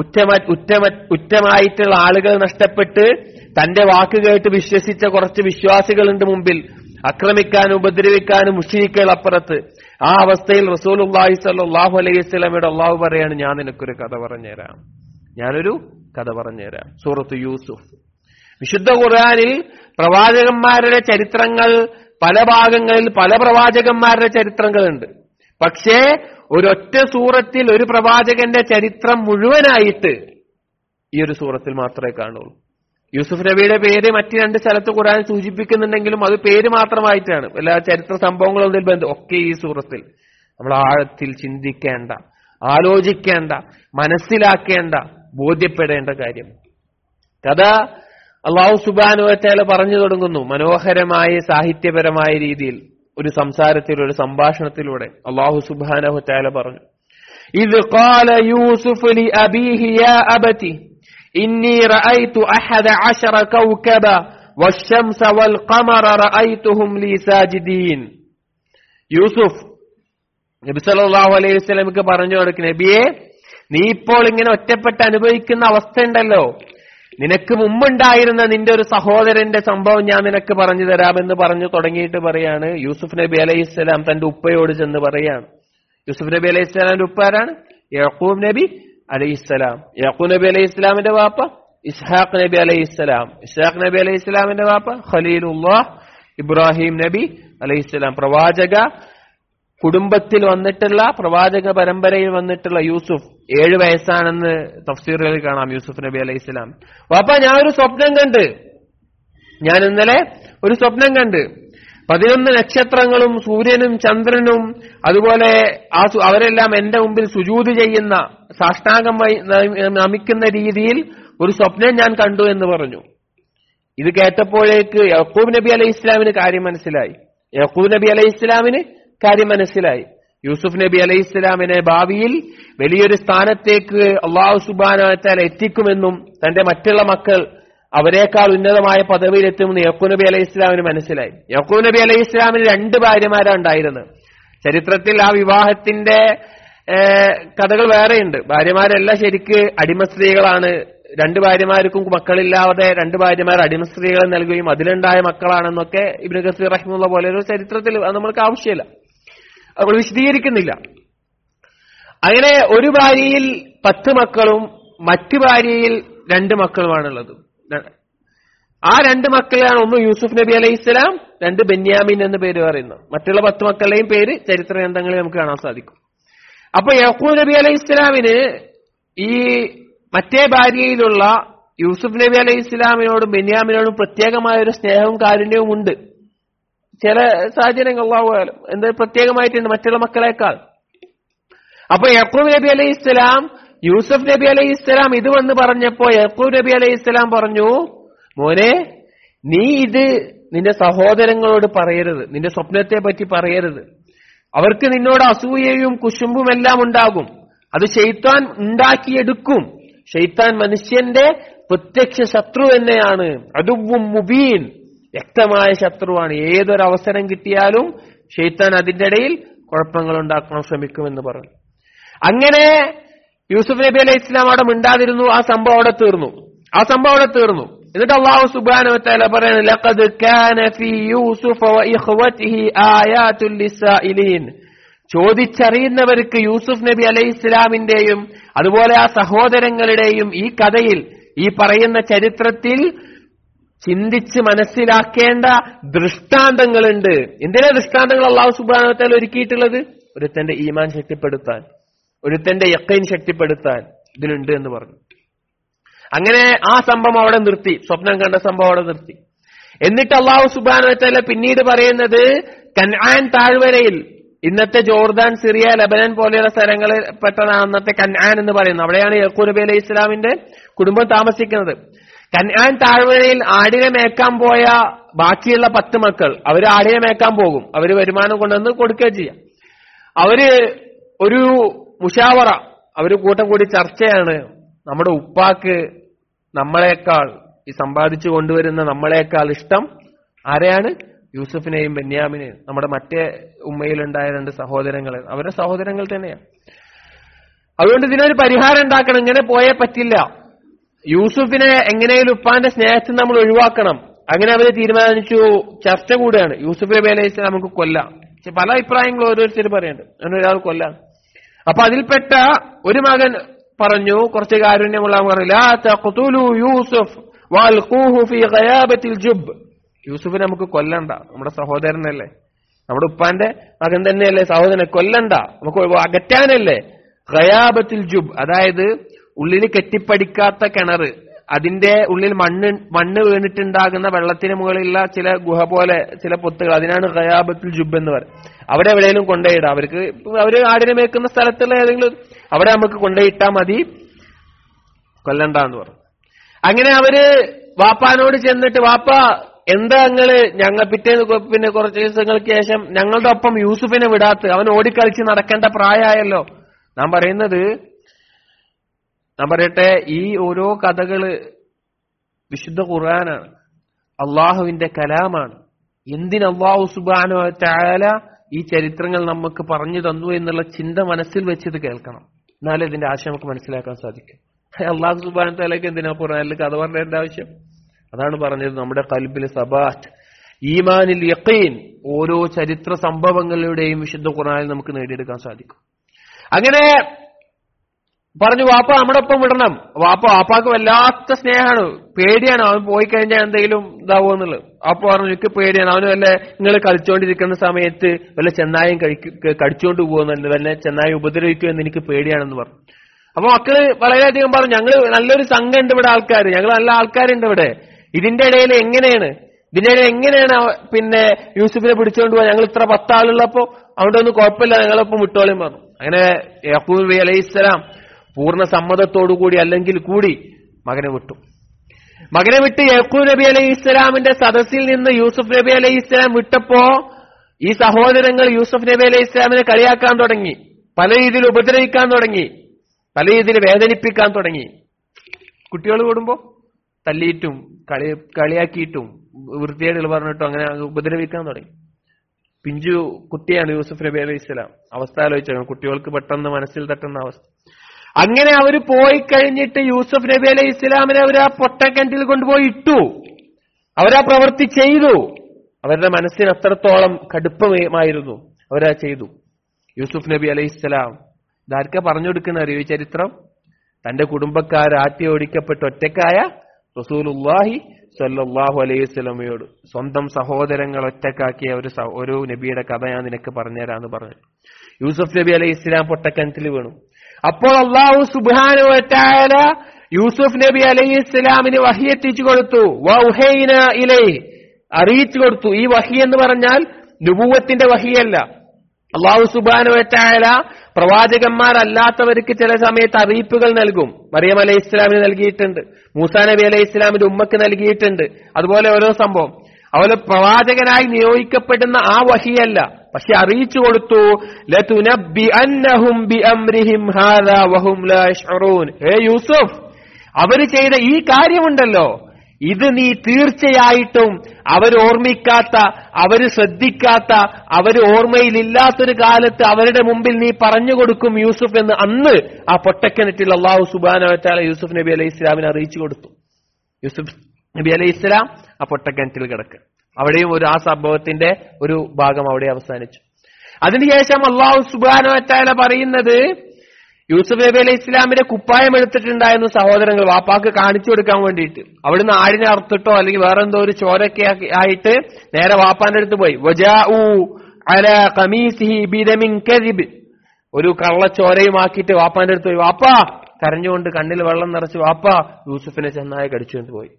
A: ഉറ്റമായിട്ടുള്ള ആളുകൾ നഷ്ടപ്പെട്ട് തന്റെ വാക്ക് കേട്ട് വിശ്വസിച്ച കുറച്ച് വിശ്വാസികളുണ്ട് മുമ്പിൽ, ആക്രമിക്കാനും ഉപദ്രവിക്കാനും മുശ്രിക്കുകൾ അപ്പുറത്ത്. ആ അവസ്ഥയിൽ റസൂലുള്ളാഹി സ്വല്ലല്ലാഹു അലൈഹി വസല്ലമയോട് അല്ലാഹു പറയാണ്, ഞാൻ നിനക്കൊരു കഥ പറഞ്ഞുതരാം, ഞാനൊരു കഥ പറഞ്ഞുതരാം. സൂറത്ത് യൂസുഫ്. വിശുദ്ധ ഖുർആനിൽ പ്രവാചകന്മാരുടെ ചരിത്രങ്ങൾ പല ഭാഗങ്ങളിൽ പല പ്രവാചകന്മാരുടെ ചരിത്രങ്ങളുണ്ട്. പക്ഷേ ഒരൊറ്റ സൂറത്തിൽ ഒരു പ്രവാചകന്റെ ചരിത്രം മുഴുവനായിട്ട് ഈ ഒരു സൂറത്തിൽ മാത്രമേ കാണുള്ളൂ. യൂസുഫ് നബിയുടെ പേര് മറ്റു രണ്ട് സ്ഥലത്ത് ഖുർആൻ സൂചിപ്പിക്കുന്നുണ്ടെങ്കിലും അത് പേര് മാത്രമായിട്ടാണ്. എല്ലാ ചരിത്ര സംഭവങ്ങളും ബന്ധം ഒക്കെ ഈ സൂറത്തിൽ. നമ്മൾ ആഴത്തിൽ ചിന്തിക്കേണ്ട, ആലോചിക്കേണ്ട, മനസ്സിലാക്കേണ്ട, ബോധ്യപ്പെടേണ്ട കാര്യം. കഥ അല്ലാഹു സുബ്ഹാനഹു വ തആല പറഞ്ഞു തുടങ്ങുന്നു മനോഹരമായ സാഹിത്യപരമായ രീതിയിൽ. ഒരു സംസാരത്തിലൂടെ, ഒരു സംഭാഷണത്തിലൂടെ അല്ലാഹു സുബ്ഹാനഹു വ തആല പറഞ്ഞു, ഇദ് ഖാല യൂസുഫ് ലി അബീഹി യാ അബതി ഇന്നി റഅയ്തു 11 കൗകബ വശംസ വൽ ഖമറ റഅയ്തുഹും ലീ സാജിദീൻ. യൂസുഫ് നബി സല്ലല്ലാഹു അലൈഹി വസല്ലമക്ക് പറഞ്ഞു കൊടുക്കും, നബിയെ, നീ ഇപ്പോൾ ഇങ്ങനെ ഒറ്റപ്പെട്ട് അനുഭവിക്കുന്ന അവസ്ഥ ഉണ്ടല്ലോ, നിനക്ക് മുമ്പുണ്ടായിരുന്ന നിന്റെ ഒരു സഹോദരന്റെ സംഭവം ഞാൻ നിനക്ക് പറഞ്ഞു തരാമെന്ന് പറഞ്ഞു തുടങ്ങിയിട്ട് പറയാണ് യൂസുഫ് നബി അലൈഹിസ്സലാം തന്റെ ഉപ്പയോട് ചെന്ന് പറയാണ്. യൂസുഫ് നബി അലൈഹിസ്സലാമിന്റെ ഉപ്പ ആരാണ്? യാക്കൂബ് നബി അലൈഹിസ്സലാം. യാക്കൂബ് നബി അലൈഹിസ്സലാമിന്റെ വാപ്പ ഇസ്ഹാഖ് നബി അലൈഹിസ്സലാം. ഇസ്ഹാഖ് നബി അലൈഹിസ്സലാമിന്റെ വാപ്പ ഖലീലുല്ലാഹ് ഇബ്രാഹിം നബി അലൈഹിസ്സലാം. പ്രവാചക കുടുംബത്തിൽ വന്നിട്ടുള്ള, പ്രവാചക പരമ്പരയിൽ വന്നിട്ടുള്ള യൂസുഫ് 7 വയസ്സാണെന്ന് തഫ്സീറുകളിൽ കാണാം. യൂസുഫ് നബി അലൈഹിസ്സലാം, വാപ്പ, ഞാൻ ഇന്നലെ ഒരു സ്വപ്നം കണ്ട് 11 നക്ഷത്രങ്ങളും സൂര്യനും ചന്ദ്രനും അതുപോലെ അവരെല്ലാം എന്റെ മുമ്പിൽ സുജൂദ് ചെയ്യുന്ന, സാഷ്ടാംഗമായി നമിക്കുന്ന രീതിയിൽ ഒരു സ്വപ്നം ഞാൻ കണ്ടു എന്ന് പറഞ്ഞു. ഇത് കേട്ടപ്പോഴേക്ക് യാക്കൂബ് നബി അലൈഹി ഇസ്ലാമിന് കാര്യം മനസ്സിലായി. യൂസുഫ് നബി അലൈഹി ഇസ്ലാമിനെ ഭാവിയിൽ വലിയൊരു സ്ഥാനത്തേക്ക് അള്ളാഹു സുബ്ഹാനഹു വ തആല എത്തിക്കുമെന്നും തന്റെ മറ്റുള്ള മക്കൾ അവരെക്കാൾ ഉന്നതമായ പദവിയിലെത്തുമെന്ന് യാക്കൂബ് നബി അലൈഹി ഇസ്ലാമിന് മനസ്സിലായി. യാക്കൂബ് നബി അലൈഹി ഇസ്ലാമിന് 2 ഭാര്യമാരാണ് ഉണ്ടായിരുന്നത്. ചരിത്രത്തിൽ ആ വിവാഹത്തിന്റെ കഥകൾ വേറെയുണ്ട്. ഭാര്യമാരെല്ലാം ശരിക്ക് അടിമ സ്ത്രീകളാണ്. 2 ഭാര്യമാർക്കും മക്കളില്ലാതെ 2 ഭാര്യമാർ അടിമ സ്ത്രീകളെ നൽകുകയും അതിലുണ്ടായ മക്കളാണെന്നൊക്കെ ഇബ്നു കസീർ റഹിമഹുള്ള പോലെ ഒരു ചരിത്രത്തിൽ നമ്മൾക്ക് ആവശ്യമില്ല, നമ്മൾ വിശദീകരിക്കുന്നില്ല. അങ്ങനെ ഒരു ഭാര്യയിൽ 10 മക്കളും മറ്റു ഭാര്യയിൽ 2 മക്കളുമാണുള്ളത്. ആ 2 മക്കളാണ്, ഒന്ന് യൂസുഫ് നബി അലൈഹി ഇസ്ലാം, 2 ബെന്യാമിൻ എന്ന് പേര് പറയുന്നത്. മറ്റുള്ള 10 മക്കളുടെയും പേര് ചരിത്ര ഗ്രന്ഥങ്ങളിൽ നമുക്ക് കാണാൻ സാധിക്കും. അപ്പൊ യാക്കൂബ് നബി അലൈഹി ഇസ്ലാമിന് ഈ മറ്റേ ഭാര്യയിലുള്ള യൂസുഫ് നബി അലൈഹി ഇസ്ലാമിനോടും ബെന്യാമിനോടും പ്രത്യേകമായ ഒരു സ്നേഹവും കാരുണ്യവും ഉണ്ട്. ചില സാഹചര്യങ്ങൾ അല്ലാഹുവാലും എന്താ പ്രത്യേകമായിട്ടുണ്ട് മറ്റുള്ള മക്കളെക്കാൾ. അപ്പൊ യാക്കൂബ് നബി അലൈഹി ഇസ്ലാം യൂസുഫ് നബി അലൈഹി ഇസ്ലാം ഇത് വന്ന് പറഞ്ഞപ്പോ യാക്കൂബ് നബി അലൈഹി ഇസ്ലാം പറഞ്ഞു, മോനെ, നീ ഇത് നിന്റെ സഹോദരങ്ങളോട് പറയരുത്, നിന്റെ സ്വപ്നത്തെ പറ്റി പറയരുത്. അവർക്ക് നിന്നോട് അസൂയയും കുശുമ്പും എല്ലാം ഉണ്ടാകും. അത് ശൈത്താൻ ഉണ്ടാക്കിയെടുക്കും. ശൈത്താൻ മനുഷ്യന്റെ പ്രത്യക്ഷ ശത്രു തന്നെയാണ്. അദുവ്വും മുബീൻ, വ്യക്തമായ ശത്രുവാണ്. ഏതൊരവസരം കിട്ടിയാലും ശൈത്താൻ അതിന്റെ ഇടയിൽ കുഴപ്പങ്ങൾ ഉണ്ടാക്കാൻ ശ്രമിക്കുമെന്ന് പറഞ്ഞു. അങ്ങനെ യൂസുഫ് നബി അലൈഹി ഇസ്ലാം അവിടെ മിണ്ടാതിരുന്നു. ആ സംഭവം അവിടെ തീർന്നു. എന്നിട്ട് അല്ലാഹു സുബ്ഹാനഹു വ തആല പറയുന്നു, ലഖദ് കാന ഫീ യൂസുഫ വ ഇഖ്വതിഹി ആയാതുൽ ലിസായിലീൻ. ചോദിച്ചറിയുന്നവർക്ക് യൂസുഫ് നബി അലൈഹി ഇസ്ലാമിന്റെയും അതുപോലെ ആ സഹോദരങ്ങളുടെയും ഈ കഥയിൽ, ഈ പറയുന്ന ചരിത്രത്തിൽ ചിന്തിച്ച് മനസ്സിലാക്കേണ്ട ദൃഷ്ടാന്തങ്ങളുണ്ട്. എന്തിനാ ദൃഷ്ടാന്തങ്ങൾ അല്ലാഹു സുബ്ഹാനഹു വ തആല ഒരുക്കിയിട്ടുള്ളത്? ഒരുത്തന്റെ ഈമാൻ ശക്തിപ്പെടുത്താൻ, ഒരുത്തന്റെ യഖീൻ ശക്തിപ്പെടുത്താൻ ഇതിലുണ്ട് എന്ന് പറഞ്ഞു. അങ്ങനെ ആ സംഭവം അവിടെ നിർത്തി, സ്വപ്നം കണ്ട സംഭവം അവിടെ നിർത്തി. എന്നിട്ട് അല്ലാഹു സുബ്ഹാനഹു വ തആല പിന്നീട് പറയുന്നത്, കൻആൻ താഴ്വരയിൽ, ഇന്നത്തെ ജോർദാൻ, സിറിയ, ലബനൻ പോലെയുള്ള സ്ഥലങ്ങളിൽ പെട്ടതാണ് അന്നത്തെ കൻആൻ എന്ന് പറയുന്നത്. അവിടെയാണ് യാക്കൂബ് നബി അലൈഹി ഇസ്ലാമിന്റെ കുടുംബം താമസിക്കുന്നത്. കൻആൻ താഴ്വരയിൽ ആടിനെ മേക്കാൻ പോയ ബാക്കിയുള്ള 10 മക്കൾ, അവര് ആടിനെ മേക്കാൻ പോകും. അവര് വരുമാനം കൊണ്ടുവന്ന് കൊടുക്കുകയും ചെയ്യാം. അവര് ഒരു മുഷാവറ, അവര് കൂട്ടം കൂടി ചർച്ചയാണ്. നമ്മുടെ ഉപ്പാക്ക് നമ്മളെക്കാൾ, ഈ സമ്പാദിച്ചു കൊണ്ടുവരുന്ന നമ്മളെക്കാൾ ഇഷ്ടം ആരെയാണ്? യൂസുഫിനെയും ബെന്യാമിനെയും, നമ്മുടെ മറ്റേ ഉമ്മയിലുണ്ടായ 2 സഹോദരങ്ങൾ, അവരുടെ സഹോദരങ്ങൾ തന്നെയാണ്. അതുകൊണ്ട് ഇതിനൊരു പരിഹാരം ഉണ്ടാക്കണം. ഇങ്ങനെ പോയേ പറ്റില്ല. യൂസുഫിനെ എങ്ങനെയും ഉപ്പാന്റെ സ്നേഹത്തിൽ നമ്മൾ ഒഴിവാക്കണം. അങ്ങനെ അവര് തീരുമാനിച്ചു. ചർച്ച കൂടെയാണ്. യൂസുഫ് നബി അലൈഹി ഇസ്ലാം നമുക്ക് കൊല്ലാം. പല അഭിപ്രായങ്ങളും ഓരോരുത്തർ പറയുന്നുണ്ട്, അങ്ങനെ ഒരാൾ കൊല്ലാം. അപ്പൊ അതിൽപ്പെട്ട ഒരു മകൻ പറഞ്ഞു, കുറച്ച് കാരുണ്യമുള്ള ലാ തഖ്തുലു യൂസുഫ് വൽഖൂഹു ഫീ ഗയാബത്തിൽ ജുബ്. യൂസുഫിനെ നമുക്ക് കൊല്ലണ്ട, നമ്മുടെ സഹോദരനല്ലേ, നമ്മുടെ ഉപ്പാന്റെ മകൻ തന്നെയല്ലേ, സഹോദരനെ കൊല്ലണ്ട, നമുക്ക് അകറ്റാനല്ലേ. ഗയാബത്തിൽ ജുബ്, അതായത് ഉള്ളിൽ കെട്ടിപ്പടിക്കാത്ത കിണർ, അതിന്റെ ഉള്ളിൽ മണ്ണ് വീണിട്ടുണ്ടാകുന്ന വെള്ളത്തിന് മുകളിലുള്ള ചില ഗുഹ പോലെ ചില പൊത്തുകൾ, അതിനാണ് ഗയാബത്തുൽ ജുബ് എന്ന് പറയുന്നത്. അവിടെ എവിടെയെങ്കിലും കൊണ്ടുപോയിടാം. അവര് ആടിനെ മേക്കുന്ന സ്ഥലത്തുള്ള ഏതെങ്കിലും അവിടെ നമുക്ക് കൊണ്ടുപോയിട്ടാ മതി, കൊല്ലണ്ട എന്ന് പറഞ്ഞു. അങ്ങനെ അവര് വാപ്പാനോട് ചെന്നിട്ട്, വാപ്പ എന്താ ഞങ്ങൾ പിന്നെ കുറച്ച് ദിവസങ്ങൾക്ക് ശേഷം ഞങ്ങളുടെ ഒപ്പം യൂസുഫിനെ വിടാത്ത, അവൻ ഓടിക്കളിച്ച് നടക്കേണ്ട പ്രായമായല്ലോ. ഞാൻ പറയട്ടെ, ഈ ഓരോ കഥകള് വിശുദ്ധ ഖുർആനാണ്. അള്ളാഹുവിന്റെ കലാമാണ്. എന്തിന് അള്ളാഹു സുബ്ഹാനഹു വ തആല ഈ ചരിത്രങ്ങൾ നമുക്ക് പറഞ്ഞു തന്നു എന്നുള്ള ചിന്ത മനസ്സിൽ വെച്ചത് കേൾക്കണം. എന്നാലേ ഇതിന്റെ ആശയം നമുക്ക് മനസ്സിലാക്കാൻ സാധിക്കും. അള്ളാഹു സുബ്ഹാനഹു വ തആലയ്ക്ക് എന്തിനാ ഖുർആനിൽ കഥ പറയേണ്ട ആവശ്യം? അതാണ് പറഞ്ഞത്, നമ്മുടെ ഖൽബിൽ സബാത്ത്, ഈമാനിൽ യഖീൻ ഓരോ ചരിത്ര സംഭവങ്ങളുടെയും വിശുദ്ധ ഖുർആനിൽ നമുക്ക് നേടിയെടുക്കാൻ സാധിക്കും. അങ്ങനെ പറഞ്ഞു, വാപ്പ നമ്മുടെ ഒപ്പം വിടണം. വാപ്പാക്ക് വല്ലാത്ത സ്നേഹമാണ്, പേടിയാണ്. അവൻ പോയി കഴിഞ്ഞാൽ എന്തെങ്കിലും ഇതാവുമെന്നുള്ളത്. അപ്പൊ പറഞ്ഞു, എനിക്ക് പേടിയാണ്. അവന് വല്ല നിങ്ങൾ കളിച്ചുകൊണ്ടിരിക്കുന്ന സമയത്ത് വല്ല ചെന്നായും കടിച്ചുകൊണ്ട് പോകുന്നുണ്ട്, വല്ല ചെന്നായി ഉപദ്രവിക്കുമെന്ന് എനിക്ക് പേടിയാണെന്ന് പറഞ്ഞു. അപ്പൊ മക്കള് വളരെയധികം പറഞ്ഞു, ഞങ്ങള് നല്ലൊരു സംഘം ഉണ്ട് ഇവിടെ, ആൾക്കാർ, ഞങ്ങൾ നല്ല ആൾക്കാരുണ്ട് ഇവിടെ. ഇതിന്റെ ഇടയിൽ എങ്ങനെയാണ് പിന്നെ യൂസുഫിനെ പിടിച്ചുകൊണ്ട് പോവാ? ഞങ്ങൾ ഇത്ര 10 ആളുള്ളപ്പോ അവിടെ ഒന്നും കുഴപ്പമില്ല, ഞങ്ങളിപ്പം വിട്ടോളിയും പറഞ്ഞു. അങ്ങനെ യാക്കൂബ് നബി അലൈഹിസ്സലാം പൂർണ്ണ സമ്മതത്തോടുകൂടി അല്ലെങ്കിൽ കൂടി മകനെ വിട്ട് യാക്കൂബ് നബി അലൈഹിസ്സലാമിന്റെ സദസ്സിൽ നിന്ന് യൂസുഫ് നബി അലൈഹിസ്സലാം വിട്ടപ്പോ ഈ സഹോദരങ്ങൾ യൂസുഫ് നബി അലൈഹിസ്സലാമിനെ കളിയാക്കാൻ തുടങ്ങി, പല രീതിയിൽ ഉപദ്രവിക്കാൻ തുടങ്ങി, പല രീതിയിൽ വേദനിപ്പിക്കാൻ തുടങ്ങി. കുട്ടികൾ കൂടുമ്പോ തല്ലിയിട്ടും കളിയാക്കിയിട്ടും വൃത്തികേടുകൾ പറഞ്ഞിട്ടും അങ്ങനെ ഉപദ്രവിക്കാൻ തുടങ്ങി. പിഞ്ചു കുട്ടിയാണ് യൂസുഫ് നബി അലൈഹിസ്സലാം. അവസ്ഥ ആലോചിച്ചാൽ കുട്ടികൾക്ക് പെട്ടെന്ന് മനസ്സിൽ തട്ടുന്ന അവസ്ഥ. അങ്ങനെ അവർ പോയി കഴിഞ്ഞിട്ട് യൂസുഫ് നബി അലൈഹി ഇസ്ലാമിനെ അവരാ പൊട്ടക്കിണറ്റിൽ കൊണ്ടുപോയി ഇട്ടു. അവരാ പ്രവൃത്തി ചെയ്തു. അവരുടെ മനസ്സിന് അത്രത്തോളം കടുപ്പമായിരുന്നു, അവരാ ചെയ്തു. യൂസുഫ് നബി അലൈഹി ഇസ്ലാം ഇതാർക്കാ പറഞ്ഞു കൊടുക്കുന്ന അറിയോ ഈ ചരിത്രം? തന്റെ കുടുംബക്കാർ ആട്ടി ഓടിക്കപ്പെട്ട് ഒറ്റക്കായ റസൂലുള്ളാഹി സ്വല്ലല്ലാഹു അലൈഹി വസല്ലമയോട് സ്വന്തം സഹോദരങ്ങൾ ഒറ്റക്കാക്കിയ ഒരു നബിയുടെ കഥ ഞാൻ നിനക്ക് പറഞ്ഞുതരാന്ന് പറഞ്ഞു. യൂസുഫ് നബി അലൈഹി ഇസ്ലാം പൊട്ടക്കിണറ്റിൽ വീണു. അപ്പോൾ അല്ലാഹു സുബ്ഹാനഹു വ തആല യൂസുഫ് നബി അലൈഹി ഇസ്ലാമിന് വഹി എത്തിച്ചു കൊടുത്തു. വൗഹൈന ഇലൈഹി, അറിയിച്ചു കൊടുത്തു. ഈ വഹി എന്ന് പറഞ്ഞാൽ നുബുവത്തിന്റെ വഹിയല്ല. അല്ലാഹു സുബ്ഹാനഹു വ തആല പ്രവാചകന്മാരല്ലാത്തവർക്ക് ചില സമയത്ത് അറിയിപ്പുകൾ നൽകും. മറിയം അലൈഹി ഇസ്ലാമിന് നൽകിയിട്ടുണ്ട്, മൂസാ നബി അലൈഹി ഇസ്ലാമിന്റെ ഉമ്മക്ക് നൽകിയിട്ടുണ്ട്. അതുപോലെ ഓരോ സംഭവം അവര് പ്രവാചകനായി നിയോഗിക്കപ്പെടുന്ന ആ വഹിയല്ല, പക്ഷെ അറിയിച്ചു കൊടുത്തു. ലതുനബ്ബിഅന്നഹും ബിഅംരിഹിം ഹാദാ വഹും ലാ യശ്ഉറൂൻ. ഹേ യൂസുഫ്, അവര് ചെയ്ത ഈ കാര്യമുണ്ടല്ലോ, ഇത് നീ തീർച്ചയായിട്ടും അവർ ഓർമ്മിക്കാത്ത, അവര് ശ്രദ്ധിക്കാത്ത, അവര് ഓർമ്മയിലില്ലാത്തൊരു കാലത്ത് അവരുടെ മുമ്പിൽ നീ പറഞ്ഞു കൊടുക്കും യൂസുഫ് എന്ന് അന്ന് ആ പൊട്ടക്കിണറ്റിൽ അല്ലാഹു സുബ്ഹാനഹു വ തആല യൂസുഫ് നബി അലൈഹി ഇസ്ലാമിനെ അറിയിച്ചു കൊടുത്തു. യൂസുഫ് നബി അലൈഹി ഇസ്ലാം ആ പൊട്ടക്കിണറ്റിൽ കിടക്കുക. അവിടെയും ആ സംഭവത്തിന്റെ ഒരു ഭാഗം അവിടെ അവസാനിച്ചു. അതിനുശേഷം അല്ലാഹു സുബ്ഹാനഹു വ തആല പറയുന്നത്, യൂസുഫ് നബി അലൈഹി ഇസ്ലാമിന്റെ കുപ്പായം എടുത്തിട്ടുണ്ടായിരുന്നു സഹോദരങ്ങൾ വാപ്പാക്ക് കാണിച്ചു കൊടുക്കാൻ വേണ്ടിയിട്ട്. അവിടുന്ന് ആടിനെ അറുത്തിട്ടോ അല്ലെങ്കിൽ വേറെ എന്തോ ഒരു ചോരൊക്കെ ആയിട്ട് നേരെ വാപ്പാന്റെ അടുത്ത് പോയി. വജാഉ അലാ ഖമീസിഹി ബിദമിൻ കദിബ്, ഒരു കള്ളച്ചോരയുമാക്കിയിട്ട് വാപ്പാന്റെ അടുത്ത് പോയി. വാപ്പാ കരഞ്ഞുകൊണ്ട് കണ്ണിൽ വെള്ളം നിറച്ച് വാപ്പാ യൂസുഫിനെ ചെന്നായ കടിച്ചുകൊണ്ട് പോയി.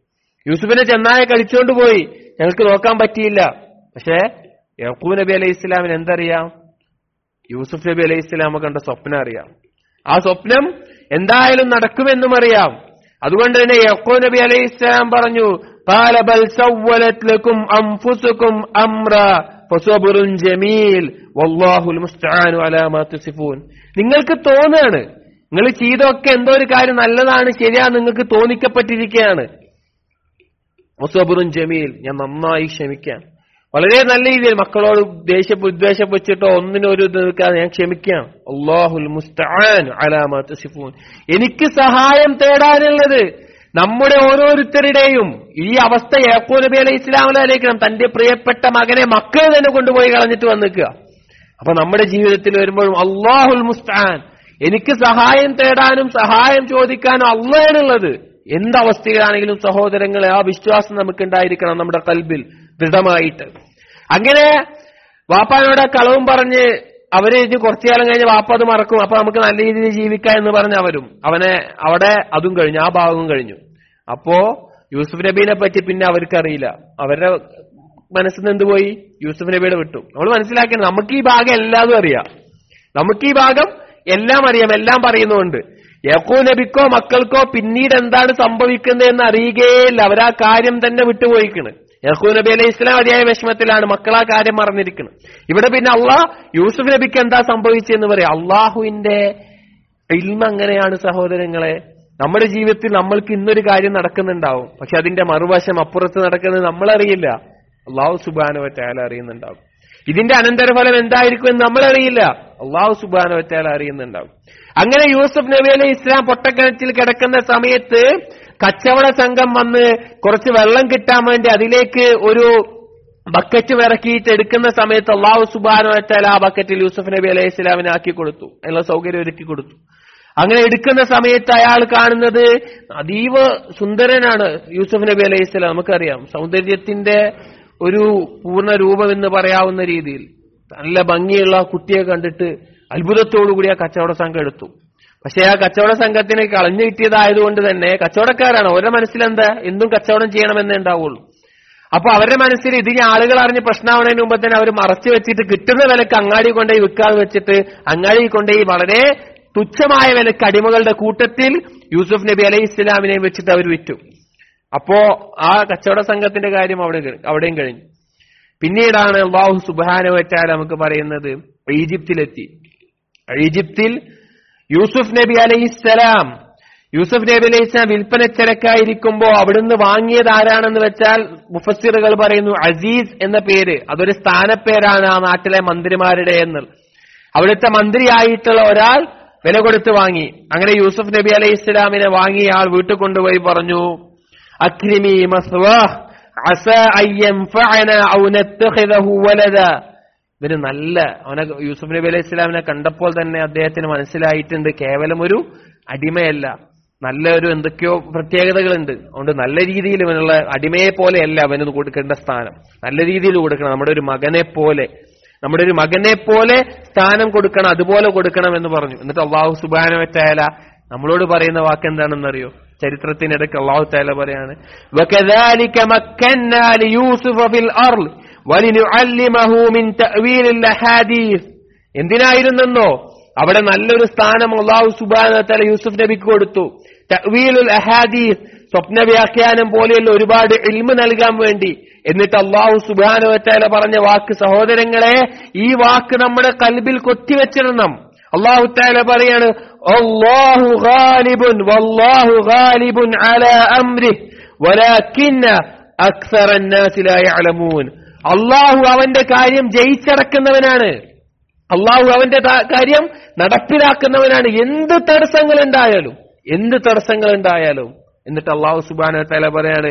A: ഞങ്ങൾക്ക് നോക്കാൻ പറ്റിയില്ല. പക്ഷേ യാക്കൂബ് നബി അലൈഹി ഇസ്ലാമിന് എന്തറിയാം? യൂസുഫ് നബി അലൈഹി ഇസ്ലാമ കണ്ട സ്വപ്നം അറിയാം. ആ സ്വപ്നം എന്തായാലും നടക്കുമെന്നും അറിയാം. അതുകൊണ്ട് തന്നെ യാക്കൂബ് നബി അലൈഹി ഇസ്ലാം പറഞ്ഞു, ഖാല ബൽ സവ്വലത് ലക്കും അൻഫുസുകും അംറ ഫസബ്റുൻ ജമീൽ വല്ലാഹുൽ മുസ്തആനു അലാ മാ തസിഫൂൻ. നിങ്ങൾക്ക് തോന്നുകയാണ് നിങ്ങൾ ചെയ്തൊക്കെ എന്തോ ഒരു കാര്യം നല്ലതാണ്, ശരിയാണ്, നിങ്ങൾക്ക് തോന്നിക്കപ്പെട്ടിരിക്കുകയാണ്. ഫസബ്റുൻ ജമീൽ, ഞാൻ നന്നായി ക്ഷമിക്കാം, വളരെ നല്ല രീതിയിൽ മക്കളോട് വിദ്വേഷം വെച്ചിട്ടോ ഒന്നിനൊരു നിൽക്കാതെ ഞാൻ ക്ഷമിക്കാം. അല്ലാഹുൽ മുസ്തആൻ അലാ മാ തസിഫൂൻ. എനിക്ക് സഹായം തേടാനുള്ളത് നമ്മുടെ ഓരോരുത്തരുടെയും ഈ അവസ്ഥ യാക്കൂബ് നബി അലൈഹി ഇസ്ലാമിലേക്കണം. തന്റെ പ്രിയപ്പെട്ട മകനെ മക്കൾ തന്നെ കൊണ്ടുപോയി കളഞ്ഞിട്ട് വന്നിക്കുക. അപ്പൊ നമ്മുടെ ജീവിതത്തിൽ വരുമ്പോഴും അല്ലാഹുൽ മുസ്തആൻ, എനിക്ക് സഹായം തേടാനും സഹായം ചോദിക്കാനും അള്ളയാണുള്ളത്. എന്തവസ്ഥയിലാണെങ്കിലും സഹോദരങ്ങളെ ആ വിശ്വാസം നമുക്കുണ്ടായിരിക്കണം നമ്മുടെ കൽബിൽ ദൃഢമായിട്ട്. അങ്ങനെ വാപ്പാനോട് കളവും പറഞ്ഞ് അവര് ഇത് കുറച്ചു കാലം കഴിഞ്ഞ് വാപ്പ അത് മറക്കും, അപ്പൊ നമുക്ക് നല്ല രീതിയിൽ ജീവിക്കാം എന്ന് പറഞ്ഞ് അവനെ അവിടെ അതും കഴിഞ്ഞു, ആ ഭാഗവും കഴിഞ്ഞു. അപ്പോ യൂസുഫ് നബീനെ പറ്റി പിന്നെ അവർക്കറിയില്ല. അവരുടെ മനസ്സിൽ നിന്ന് എന്തുപോയി? യൂസുഫ് നബിയുടെ വിട്ടു. നമ്മൾ മനസ്സിലാക്കണം, നമുക്ക് ഈ ഭാഗം എല്ലാതും അറിയാം, നമുക്ക് ഈ ഭാഗം എല്ലാം അറിയാം, എല്ലാം പറയുന്നുണ്ട്. യാക്കൂബ് നബിക്കോ മക്കൾക്കോ പിന്നീട് എന്താണ് സംഭവിക്കുന്നതെന്ന് അറിയുകയില്ല. അവരാ കാര്യം തന്നെ വിട്ടുപോയിക്കണ്. യാക്കൂബ് നബി അലൈഹി ഇസ്ലാം അതിയായ വിഷമത്തിലാണ്, മക്കളാ കാര്യം മറന്നിരിക്കണം. ഇവിടെ പിന്നെ അള്ളാഹ് യൂസുഫ് നബിക്ക് എന്താ സംഭവിച്ചെന്ന് പറയാം. അള്ളാഹുവിന്റെ ഇൽമ അങ്ങനെയാണ് സഹോദരങ്ങളെ. നമ്മുടെ ജീവിതത്തിൽ നമ്മൾക്ക് ഇന്നൊരു കാര്യം നടക്കുന്നുണ്ടാവും, പക്ഷെ അതിന്റെ മറുവശം അപ്പുറത്ത് നടക്കുന്നത് നമ്മളറിയില്ല, അള്ളാഹു സുബ്ഹാനഹു വ തആല അറിയുന്നുണ്ടാവും. ഇതിന്റെ അനന്തരഫലം എന്തായിരിക്കും എന്ന് നമ്മളറിയില്ല, അള്ളാഹു സുബ്ഹാനഹു വ തആല അറിയുന്നുണ്ടാവും. അങ്ങനെ യൂസുഫ് നബി അലൈഹി ഇസ്ലാം പൊട്ടക്കിണറ്റിൽ കിടക്കുന്ന സമയത്ത് കച്ചവട സംഘം വന്ന് കുറച്ച് വെള്ളം കിട്ടാൻ വേണ്ടി അതിലേക്ക് ഒരു ബക്കറ്റ് വിറക്കിയിട്ട് എടുക്കുന്ന സമയത്ത് അള്ളാഹു സുബ്ഹാനഹു വ തആല ആ ബക്കറ്റിൽ യൂസുഫ് നബി അലൈഹി ഇസ്ലാമിനെ ആക്കി കൊടുത്തു, അതിനുള്ള സൗകര്യം ഒരുക്കി കൊടുത്തു. അങ്ങനെ എടുക്കുന്ന സമയത്ത് അയാൾ കാണുന്നത് അതീവ സുന്ദരനാണ് യൂസുഫ് നബി അലൈഹി ഇസ്ലാം. നമുക്കറിയാം സൗന്ദര്യത്തിന്റെ ഒരു പൂർണ്ണ രൂപം എന്ന് പറയാവുന്ന രീതിയിൽ നല്ല ഭംഗിയുള്ള കുട്ടിയെ കണ്ടിട്ട് അത്ഭുതത്തോടുകൂടി ആ കച്ചവട സംഘം എടുത്തു. പക്ഷെ ആ കച്ചവട സംഘത്തിന് കളഞ്ഞു കിട്ടിയതായതുകൊണ്ട് തന്നെ കച്ചവടക്കാരാണ്, അവരുടെ മനസ്സിലെന്താ എന്തും കച്ചവടം ചെയ്യണമെന്നേ ഉണ്ടാവുള്ളൂ. അപ്പൊ അവരുടെ മനസ്സിൽ ഇതിന് ആളുകൾ അറിഞ്ഞ് പ്രശ്നമാവുന്നതിന് മുമ്പ് തന്നെ അവർ മറച്ചു വെച്ചിട്ട് കിട്ടുന്ന വിലക്ക് അങ്ങാടി കൊണ്ടുപോയി വിൽക്കാതെ വെച്ചിട്ട് അങ്ങാടി കൊണ്ടുപോയി വളരെ തുച്ഛമായ വിലക്ക് അടിമകളുടെ കൂട്ടത്തിൽ യൂസുഫ് നബി അലൈഹി ഇസ്ലാമിനെ വെച്ചിട്ട് അവർ വിറ്റു. അപ്പോ ആ കച്ചവട സംഘത്തിന്റെ കാര്യം അവിടെയും കഴിഞ്ഞു. പിന്നീടാണ് അല്ലാഹു സുബ്ഹാനഹു വ തആല നമുക്ക് പറയുന്നത് ഈജിപ്തിലെത്തി. ഈജിപ്തിൽ യൂസുഫ് നബി അലൈഹിസ്സലാം വിൽപ്പനച്ചരക്കായിരിക്കുമ്പോ അവിടുന്ന് വാങ്ങിയത് ആരാണെന്ന് വെച്ചാൽ മുഫസ്സിറുകൾ പറയുന്നു അസീസ് എന്ന പേര്, അതൊരു സ്ഥാനപ്പേരാണ് ആ നാട്ടിലെ മന്ത്രിമാരുടെ എന്ന്. അവിടുത്തെ മന്ത്രിയായിട്ടുള്ള ഒരാൾ വില കൊടുത്ത് വാങ്ങി. അങ്ങനെ യൂസുഫ് നബി അലൈഹി ഇസ്ലാമിനെ വാങ്ങിയ ആൾ വീട്ടിൽ കൊണ്ടുപോയി പറഞ്ഞു, അക്രിമി മസ്വാഹ് അസാ അൻ യൻഫഅനാ ഔ നത്തഖിദഹു വലദാ. ഇവര് നല്ല അവനെ യൂസുഫ് നബി അലൈഹി ഇസ്ലാമിനെ കണ്ടപ്പോൾ തന്നെ അദ്ദേഹത്തിന് മനസ്സിലായിട്ടുണ്ട് കേവലം ഒരു അടിമയല്ല, നല്ലൊരു എന്തൊക്കെയോ പ്രത്യേകതകളുണ്ട്. അതുകൊണ്ട് നല്ല രീതിയിൽ ഇവനുള്ള അടിമയെ പോലെയല്ല അവന് കൊടുക്കേണ്ട സ്ഥാനം, നല്ല രീതിയിൽ കൊടുക്കണം. നമ്മുടെ ഒരു മകനെ പോലെ സ്ഥാനം കൊടുക്കണം, അതുപോലെ കൊടുക്കണം എന്ന് പറഞ്ഞു. എന്നിട്ട് അല്ലാഹു സുബ്ഹാനഹു വ തആല നമ്മളോട് പറയുന്ന വാക്ക് എന്താണെന്നറിയോ? ചരിത്രത്തിനിടയ്ക്ക് അല്ലാഹു തആല പറയാണ്, വകദാലിക മക്കന്നാ ലിയൂസുഫ ഫിൽ അർള് വലിനുഅല്ലിമഹു മിൻ തഅവീലിൽ അഹാദീസ്. എന്തിനായിരുന്നെന്നോ അവിടെ നല്ലൊരു സ്ഥാനം അല്ലാഹു സുബ്ഹാനഹു വ തആല യൂസുഫ് നബിക്ക് കൊടുത്തു. തഅവീലുൽ അഹാദീസ്, സ്വപ്ന വ്യാഖ്യാനം പോലെയുള്ള ഒരുപാട് ഇൽമ് നൽകാൻ വേണ്ടി. എന്നിട്ട് അല്ലാഹു സുബ്ഹാനഹു വ തആല പറഞ്ഞ വാക്ക്, സഹോദരങ്ങളെ, ഈ വാക്ക് നമ്മുടെ കൽബിൽ കൊത്തിവെച്ചിടണം. അല്ലാഹു തആല പറയാണ്, അല്ലാഹു ഗാലിബുൻ വല്ലാഹു ഗാലിബുൻ അലാ അംരിഹി വലാകിന്ന അക്സറൻ നാസി ലാ യഅലമൂൻ. അല്ലാഹു അവന്റെ കാര്യം ജയിച്ചടക്കുന്നവനാണ്, അല്ലാഹു അവന്റെ കാര്യം നടപ്പിലാക്കുന്നവനാണ്, എന്ത് തടസ്സങ്ങൾ ഉണ്ടായാലും. എന്നിട്ട് അല്ലാഹു സുബ്ഹാനഹു വ തആല പറയാണ്,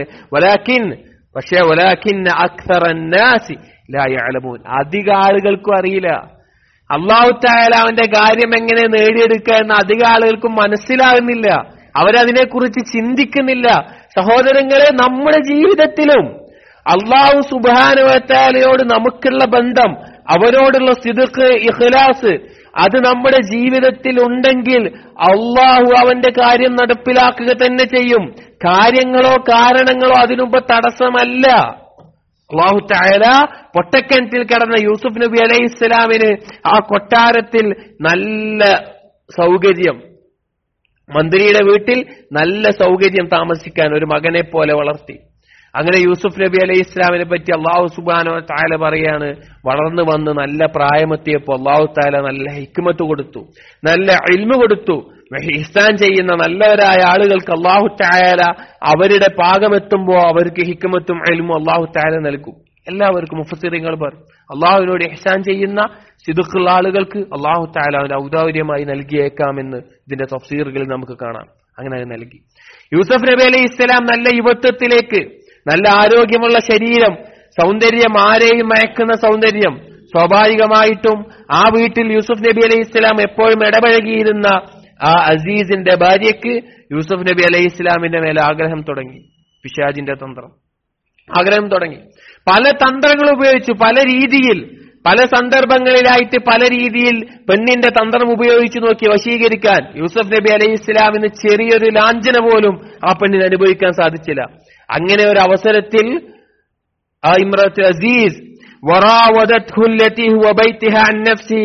A: വലാകിന്ന അക്സറൻ നാസി ലാ യഅലമൂൻ. അധിക ആളുകൾക്കും അറിയില്ല. അല്ലാഹു തആല അവന്റെ കാര്യം എങ്ങനെ നേടിയെടുക്കുക എന്ന് അധിക ആളുകൾക്കും മനസ്സിലാകുന്നില്ല, അവരതിനെക്കുറിച്ച് ചിന്തിക്കുന്നില്ല. സഹോദരങ്ങളെ, നമ്മുടെ ജീവിതത്തിലും അല്ലാഹു സുബ്ഹാനഹു വ തആലയോട് നമുക്കുള്ള ബന്ധം, അവരോടുള്ള സിദ്ഖ്, ഇഖ്ലാസ്, അത് നമ്മുടെ ജീവിതത്തിൽ ഉണ്ടെങ്കിൽ അല്ലാഹു അവന്റെ കാര്യം നടപ്പിലാക്കുക തന്നെ ചെയ്യും. കാര്യങ്ങളോ കാരണങ്ങളോ അതിനുമ്പ് തടസ്സമല്ല. അല്ലാഹു തആല പൊട്ടക്കിണറ്റിൽ കിടന്ന യൂസുഫ് നബി അലൈഹി ഇസ്ലാമിന് ആ കൊട്ടാരത്തിൽ നല്ല സൗകര്യം, മന്ത്രിയുടെ വീട്ടിൽ നല്ല സൗകര്യം താമസിക്കാൻ ഒരു മകനെ പോലെ വളർത്തി. അങ്ങനെ യൂസുഫ് നബി അലൈഹി ഇസ്ലാമിനെ പറ്റി അല്ലാഹു സുബ്ഹാനഹു വ തആല പറയാണ്, വളർന്നു വന്ന് നല്ല പ്രായമെത്തിയപ്പോൾ അല്ലാഹു തആല നല്ല ഹിക്മത്ത് കൊടുത്തു, നല്ല ഇൽമു കൊടുത്തു. ഇഹ്സാൻ ചെയ്യുന്ന നല്ലവരായ ആളുകൾക്ക് അല്ലാഹു തആല അവരുടെ പാകമെത്തുമ്പോൾ അവർക്ക് ഹിക്മത്തും ഇൽമും അല്ലാഹു തആല നൽകും. എല്ലാവർക്കും മുഫസ്സിറുകൾ പറയും, അല്ലാഹുവിനോട് ഇഹ്സാൻ ചെയ്യുന്ന സിദ്ഖുള്ള ആളുകൾക്ക് അല്ലാഹു തആല അവന് ഔദാര്യമായി നൽകിയേക്കാമെന്ന് ഇതിന്റെ തഫ്സീറുകളിൽ നമുക്ക് കാണാം. അങ്ങനെ അത് നൽകി. യൂസുഫ് നബി അലൈഹി ഇസ്ലാം നല്ല യുവത്വത്തിലേക്ക്, നല്ല ആരോഗ്യമുള്ള ശരീരം, സൗന്ദര്യം, ആരെയും മയക്കുന്ന സൗന്ദര്യം. സ്വാഭാവികമായിട്ടും ആ വീട്ടിൽ യൂസുഫ് നബി അലൈഹി ഇസ്ലാം എപ്പോഴും ഇടപഴകിയിരുന്ന ആ അസീസിന്റെ ഭാര്യയ്ക്ക് യൂസുഫ് നബി അലൈഹി ഇസ്ലാമിന്റെ മേലെ ആഗ്രഹം തുടങ്ങി. പിശാചിന്റെ തന്ത്രം, ആഗ്രഹം തുടങ്ങി. പല തന്ത്രങ്ങൾ ഉപയോഗിച്ചു, പല രീതിയിൽ, പല സന്ദർഭങ്ങളിലായിട്ട് പല രീതിയിൽ പെണ്ണിന്റെ തന്ത്രം ഉപയോഗിച്ചു നോക്കി വശീകരിക്കാൻ. യൂസുഫ് നബി അലൈഹി ഇസ്ലാമിന് ചെറിയൊരു ലാഞ്ചന പോലും ആ പെണ്ണിന് അനുഭവിക്കാൻ സാധിച്ചില്ല. അങ്ങനെ ഒരു അവസരത്തിൽ ആ ഇമ്രത്ത് അസീസ് وراودته التي هو بيتها عن نفسه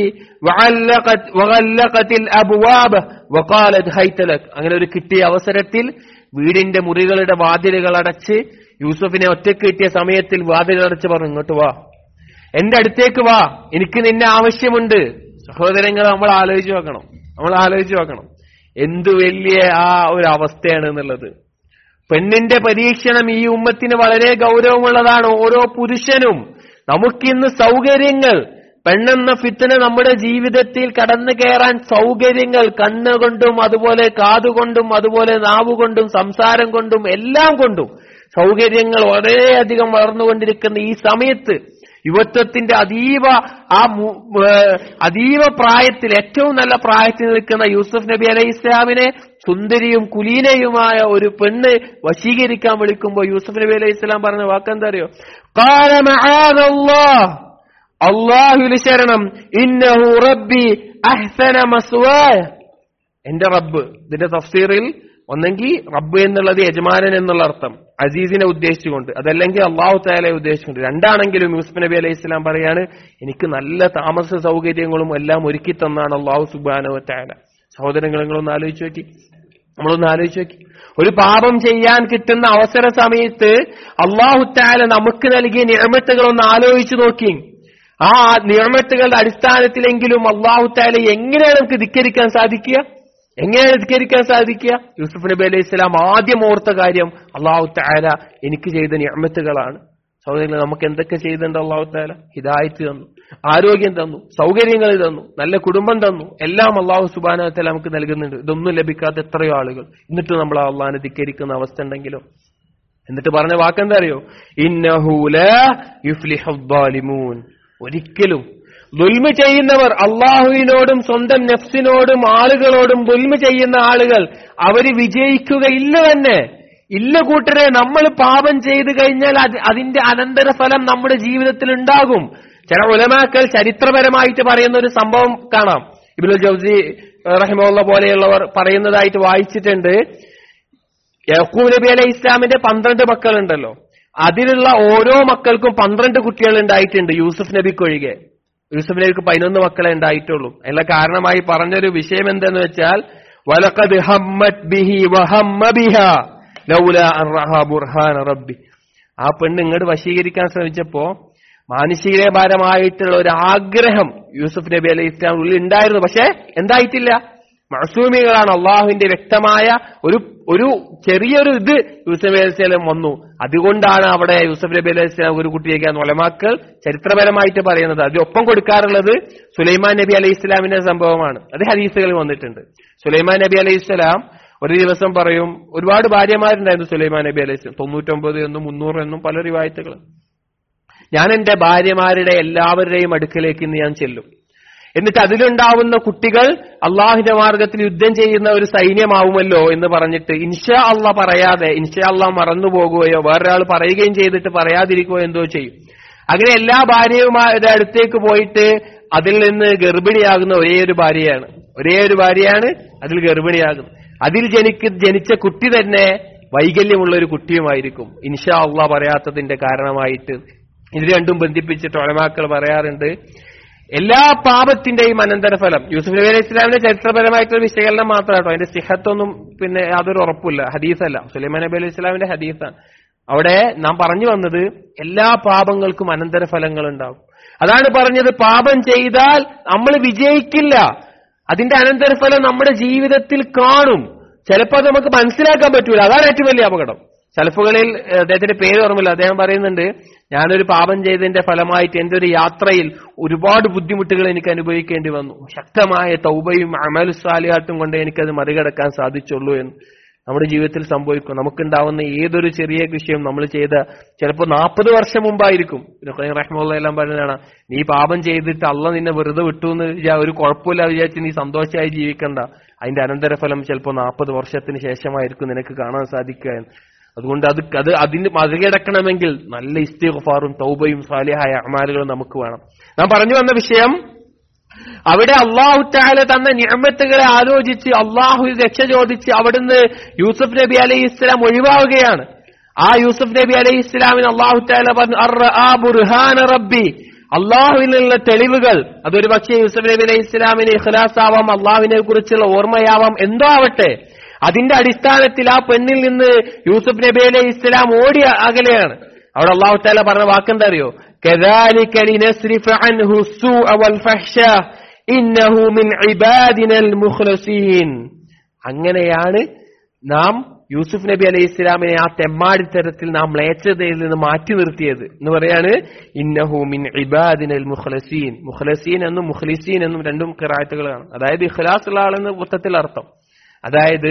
A: وغلقت الابواب وقالت هيت لك. അങ്ങനെ ഒരു കിട്ടിയ അവസരത്തിൽ വീടിന്റെ മുറികളുടെ വാതിലുകൾ അടച്ച്, യൂസുഫിനെ ഒറ്റയ്ക്ക് കിട്ടിയ സമയത്തിൽ വാതിലുകൾ അടച്ച് പറഞ്ഞു, ഇങ്ങോട്ട് വാ, എന്റെ അടുത്തേക്ക് വാ, എനിക്ക് നിന്നെ ആവശ്യമുണ്ട്. സഹോദരങ്ങൾ, നമ്മൾ ആലോചിച്ച് നോക്കണം. എന്തു വലിയ ആ ഒരു അവസ്ഥയാണ് എന്നുള്ളത്. പെണ്ണിന്റെ പരീക്ഷണം ഈ ഉമ്മത്തിന് വളരെ ഗൗരവമുള്ളതാണ്. ഓരോ പുരുഷനും നമുക്കിന്ന് സൗകര്യങ്ങൾ, പെണ്ണെന്ന ഫിത്ന നമ്മുടെ ജീവിതത്തിൽ കടന്നു കയറാൻ സൗകര്യങ്ങൾ, കണ്ണുകൊണ്ടും അതുപോലെ കാതുകൊണ്ടും അതുപോലെ നാവുകൊണ്ടും സംസാരം കൊണ്ടും എല്ലാം കൊണ്ടും സൗകര്യങ്ങൾ വളരെയധികം വളർന്നുകൊണ്ടിരിക്കുന്ന ഈ സമയത്ത് യുവത്വത്തിന്റെ അതീവ പ്രായത്തിൽ, ഏറ്റവും നല്ല പ്രായത്തിൽ നിൽക്കുന്ന യൂസുഫ് നബി അലൈഹി ഇസ്ലാമിനെ സുന്ദരിയും കുലീനയുമായ ഒരു പെണ്ണ് വശീകരിക്കാൻ വിളിക്കുമ്പോൾ യൂസുഫ് നബി അലൈഹി ഇസ്ലാം പറഞ്ഞ വാക്കെന്താ അറിയോ? ഖാല മആദല്ലാഹ്, അല്ലാഹുവിൽ ശരണം, ഇന്നഹു റബ്ബി അഹ്സന മസ്വായ, എന്റെ റബ്ബ്. ഇതിന്റെ തഫ്സീറിൽ ഒന്നെങ്കിൽ റബ്ബ് എന്നുള്ളത് യജമാനൻ എന്നുള്ള അർത്ഥം, അസീസിനെ ഉദ്ദേശിച്ചുകൊണ്ട്, അതല്ലെങ്കിൽ അള്ളാഹു തആലയെ ഉദ്ദേശിച്ചുകൊണ്ട്. രണ്ടാണെങ്കിലും യൂസുഫ് നബി അലൈഹി ഇസ്ലാം പറയാണ്, എനിക്ക് നല്ല താമസ സൗകര്യങ്ങളും എല്ലാം ഒരുക്കി തന്നാണ് അള്ളാഹു സുബ്ഹാനഹു വ തആല. സഹോദരങ്ങൾ, നമ്മളൊന്ന് ആലോചിച്ച് നോക്കി. ഒരു പാപം ചെയ്യാൻ കിട്ടുന്ന അവസര സമയത്ത് അള്ളാഹു തആല നമുക്ക് നൽകിയ നിഅമത്തുകളൊന്ന് ആലോചിച്ചു നോക്കി. ആ നിഅമത്തുകളുടെ അടിസ്ഥാനത്തിലെങ്കിലും അള്ളാഹു തആല എങ്ങനെയാണ് നമുക്ക് ധിക്കരിക്കാൻ സാധിക്കുക? യൂസുഫ് നബി അലൈഹി ഇസ്ലാം ആദ്യം ഓർത്ത കാര്യം അള്ളാഹു തആല എനിക്ക് ചെയ്ത നിഅമത്തുകളാണ്. സഹോദരങ്ങളെ, നമുക്ക് എന്തൊക്കെ ചെയ്തിട്ടുണ്ട് അള്ളാഹു തആല? ഹിദായത്ത് തന്നു, ആരോഗ്യം തന്നു, സൗകര്യങ്ങൾ തന്നു, നല്ല കുടുംബം തന്നു, എല്ലാം അള്ളാഹു സുബ്ഹാനഹു വ തആല നമുക്ക് നൽകുന്നുണ്ട്. ഇതൊന്നും ലഭിക്കാത്ത എത്രയോ ആളുകൾ. എന്നിട്ട് നമ്മൾ അള്ളാഹിനെ ധിക്കരിക്കുന്ന അവസ്ഥ ഉണ്ടെങ്കിലോ? എന്നിട്ട് പറഞ്ഞ വാക്കെന്താ അറിയോ? ഇന്നഹു ലാ യുഫ്ലിഹു ദ്ദാലിമൂൻ, ഒരിക്കലും ദുൽമ ചെയ്യുന്നവർ, അള്ളാഹുവിനോടും സ്വന്തം നഫ്സിനോടും ആളുകളോടും ദുൽമ ചെയ്യുന്ന ആളുകൾ അവര് വിജയിക്കുകയില്ല തന്നെ. ഇല്ല കൂട്ടരെ, നമ്മൾ പാപം ചെയ്തു കഴിഞ്ഞാൽ അതിന്റെ അനന്തരഫലം നമ്മുടെ ജീവിതത്തിൽ ഉണ്ടാകും. ചില ഉലമാക്കൾ ചരിത്രപരമായിട്ട് പറയുന്ന ഒരു സംഭവം കാണാം. ഇബ്നുൽ ജൗസി റഹിമഹുള്ള പോലെയുള്ളവർ പറയുന്നതായിട്ട് വായിച്ചിട്ടുണ്ട്. യാക്കൂബ് നബി അലൈഹി ഇസ്ലാമിന്റെ 12 മക്കളുണ്ടല്ലോ, അതിലുള്ള ഓരോ മക്കൾക്കും 12 കുട്ടികൾ ഉണ്ടായിട്ടുണ്ട്, യൂസുഫ് നബിക്കൊഴികെ. യൂസുഫ് നബിക്ക് 11 മക്കളെ ഉണ്ടായിട്ടുള്ളൂ. അതിനുള്ള കാരണമായി പറഞ്ഞൊരു വിഷയം എന്തെന്ന് വെച്ചാൽ, വലഖദ് ഹമ്മത് ബിഹി വഹമ്മ ബിഹാ ലൗലാ അൻ റഅ ബുർഹാന റബ്ബി. ആ പെണ്ണ് ഇങ്ങോട്ട് വശീകരിക്കാൻ ശ്രമിച്ചപ്പോ മാനുഷികപരമായിട്ടുള്ള ഒരു ആഗ്രഹം യൂസുഫ് നബി അലൈഹി ഇസ്ലാം ഉള്ളിൽ ഉണ്ടായിരുന്നു. പക്ഷെ എന്തായിട്ടില്ല, മഅസൂമികളാണ്. അള്ളാഹുവിന്റെ വ്യക്തമായ ഒരു ചെറിയൊരു യൂസുഫ് നബി അലൈഹി സ്വലാം വന്നു. അതുകൊണ്ടാണ് അവിടെ യൂസുഫ് നബി അലൈഹി സ്വലാം ഒരു കുട്ടിയേക്കാന്ന് ഉലമാക്കൾ ചരിത്രപരമായിട്ട് പറയുന്നത്. അതിനൊപ്പം കൊടുക്കാറുള്ളത് സുലൈമാൻ നബി അലൈഹി ഇസ്ലാമിന്റെ സംഭവമാണ്. അത് ഹദീസുകളിൽ വന്നിട്ടുണ്ട്. സുലൈമാൻ നബി അലൈഹി സ്വലാം ഒരു ദിവസം പറയും, ഒരുപാട് ഭാര്യമാരുണ്ടായിരുന്നു സുലൈമാൻ നബി അലൈഹി സ്വലാം, 99 എന്നും 300 എന്നും പല റിവായത്തുകൾ. ഞാൻ എന്റെ ഭാര്യമാരുടെ എല്ലാവരുടെയും അടുക്കലേക്ക് ഇന്ന് ഞാൻ ചെല്ലും, എന്നിട്ട് അതിലുണ്ടാവുന്ന കുട്ടികൾ അള്ളാഹുവിന്റെ മാർഗത്തിൽ യുദ്ധം ചെയ്യുന്ന ഒരു സൈന്യമാവുമല്ലോ എന്ന് പറഞ്ഞിട്ട് ഇൻഷാ അള്ളാഹ് പറയാതെ, ഇൻഷാ അള്ളാഹ് മറന്നു പോകുകയോ വേറൊരാൾ പറയുകയും ചെയ്തിട്ട് പറയാതിരിക്കുകയോ എന്തോ ചെയ്യും. അങ്ങനെ എല്ലാ ഭാര്യയുമാരുടെ അടുത്തേക്ക് പോയിട്ട് അതിൽ നിന്ന് ഗർഭിണിയാകുന്ന ഒരേ ഒരു ഭാര്യയാണ് അതിൽ ഗർഭിണിയാകുന്നത്. അതിൽ ജനിച്ച കുട്ടി തന്നെ വൈകല്യമുള്ള ഒരു കുട്ടിയുമായിരിക്കും, ഇൻഷാ അള്ളാഹ് പറയാത്തതിന്റെ കാരണമായിട്ട്. ഇത് രണ്ടും ബന്ധിപ്പിച്ചിട്ട് ഉലമാക്കൾ പറയാറുണ്ട്, എല്ലാ പാപത്തിന്റെയും അനന്തരഫലം. യൂസുഫ് നബി അലൈഹി ഇസ്ലാമിന്റെ ചരിത്രപരമായിട്ടുള്ള വിശകലനം മാത്രമാട്ടോ, അതിന്റെ സിഹത്തൊന്നും പിന്നെ യാതൊരു ഉറപ്പില്ല, ഹദീസല്ല, സുലൈമാൻ നബി അലൈഹി ഇസ്ലാമിന്റെ ഹദീസാണ്. അവിടെ നാം പറഞ്ഞു വന്നത് എല്ലാ പാപങ്ങൾക്കും അനന്തരഫലങ്ങൾ ഉണ്ടാകും. അതാണ് പറഞ്ഞത്, പാപം ചെയ്താൽ നമ്മൾ വിജയിക്കില്ല, അതിന്റെ അനന്തരഫലം നമ്മുടെ ജീവിതത്തിൽ കാണും. ചിലപ്പോൾ അത് നമുക്ക് മനസ്സിലാക്കാൻ പറ്റൂല, അതാണ് ഏറ്റവും വലിയ അപകടം. സലഫുകളിൽ അദ്ദേഹത്തിന്റെ പേര് ഓർമ്മയില്ല, അദ്ദേഹം പറയുന്നുണ്ട്, ഞാനൊരു പാപം ചെയ്തതിന്റെ ഫലമായിട്ട് എന്റെ ഒരു യാത്രയിൽ ഒരുപാട് ബുദ്ധിമുട്ടുകൾ എനിക്ക് അനുഭവിക്കേണ്ടി വന്നു. ശക്തമായ തൗബയും അമലു സാലിഹാത്തും കൊണ്ട് എനിക്കത് മറികടക്കാൻ സാധിച്ചുള്ളൂ എന്ന് നമ്മുടെ ജീവിതത്തിൽ സംഭവിക്കും. നമുക്കുണ്ടാവുന്ന ഏതൊരു ചെറിയ വിഷയം നമ്മൾ ചെയ്ത ചിലപ്പോൾ 40 വർഷം മുമ്പായിരിക്കും. റഹ്മുള്ള എല്ലാം പറഞ്ഞതാണ്, നീ പാപം ചെയ്തിട്ട് അള്ളാഹ് നിന്നെ വെറുതെ വിട്ടു എന്ന് ഒരു കുഴപ്പമില്ല വിചാരിച്ച് നീ സന്തോഷമായി ജീവിക്കണ്ട, അതിന്റെ അനന്തരഫലം ചിലപ്പോൾ 40 വർഷത്തിന് ശേഷമായിരിക്കും നിനക്ക് കാണാൻ സാധിക്കുക. അതുകൊണ്ട് അതിന് മറികടക്കണമെങ്കിൽ നല്ല ഇസ്തിഗ്ഫാറും തൗബയും സാലിഹായ അമാലുകളും നമുക്ക് വേണം. നാം പറഞ്ഞു വന്ന വിഷയം, അവിടെ അള്ളാഹു തആല തന്ന നിഅമത്തുകളെ ആലോചിച്ച് അള്ളാഹു രക്ഷ ചോദിച്ച് അവിടുന്ന് യൂസുഫ് നബി അലൈഹി ഇസ്ലാം ഒഴിവാവുകയാണ്. ആ യൂസുഫ് നബി അലൈഹി ഇസ്ലാമിന് അള്ളാഹു തആല പറഞ്ഞു, അർറആ ബുർഹാന റബ്ബി, അള്ളാഹുവിനുള്ള തെളിവുകൾ. അതൊരു പക്ഷേ യൂസുഫ് നബി അലൈഹി ഇസ്ലാമിന് ഇഖ്ലാസ് ആവാം, അള്ളാഹുവിനെ കുറിച്ചുള്ള ഓർമ്മയാവാം, എന്തോ ആവട്ടെ. അതിന്റെ അടിസ്ഥാനത്തിൽ ആ പെണ്ണിൽ നിന്ന് യൂസുഫ് നബി അലൈഹി ഇസ്ലാം ഓടി അകലെയാണ്. അവിടെ അള്ളാഹു തആല പറഞ്ഞ വാക്കെന്താ അറിയോ? كذلك لنصرف عنه السوء والفحشاء إنه من عبادنا المخلصين. അങ്ങനെയാണ് നാം യൂസുഫ് നബി അലൈഹി ഇസ്ലാമിനെ ആ തെമ്മാടിത്തരത്തിൽ നാം മ്ലേച്ഛതയിൽ നിന്ന് മാറ്റി നിർത്തിയത് എന്ന് പറയാണ്. ഇന്നഹു മിൻ ഇബാദിനൽ മുഖ്ലസീൻ. മുഖ്ലസീൻ എന്നും മുഖ്ലിസീൻ എന്നും രണ്ടും ഖിറാഅത്തുകളാണ്. അതായത് ഇഖ്ലാസ് ഉള്ള ആളെന്ന് മൊത്തത്തിൽ അർത്ഥം. അതായത്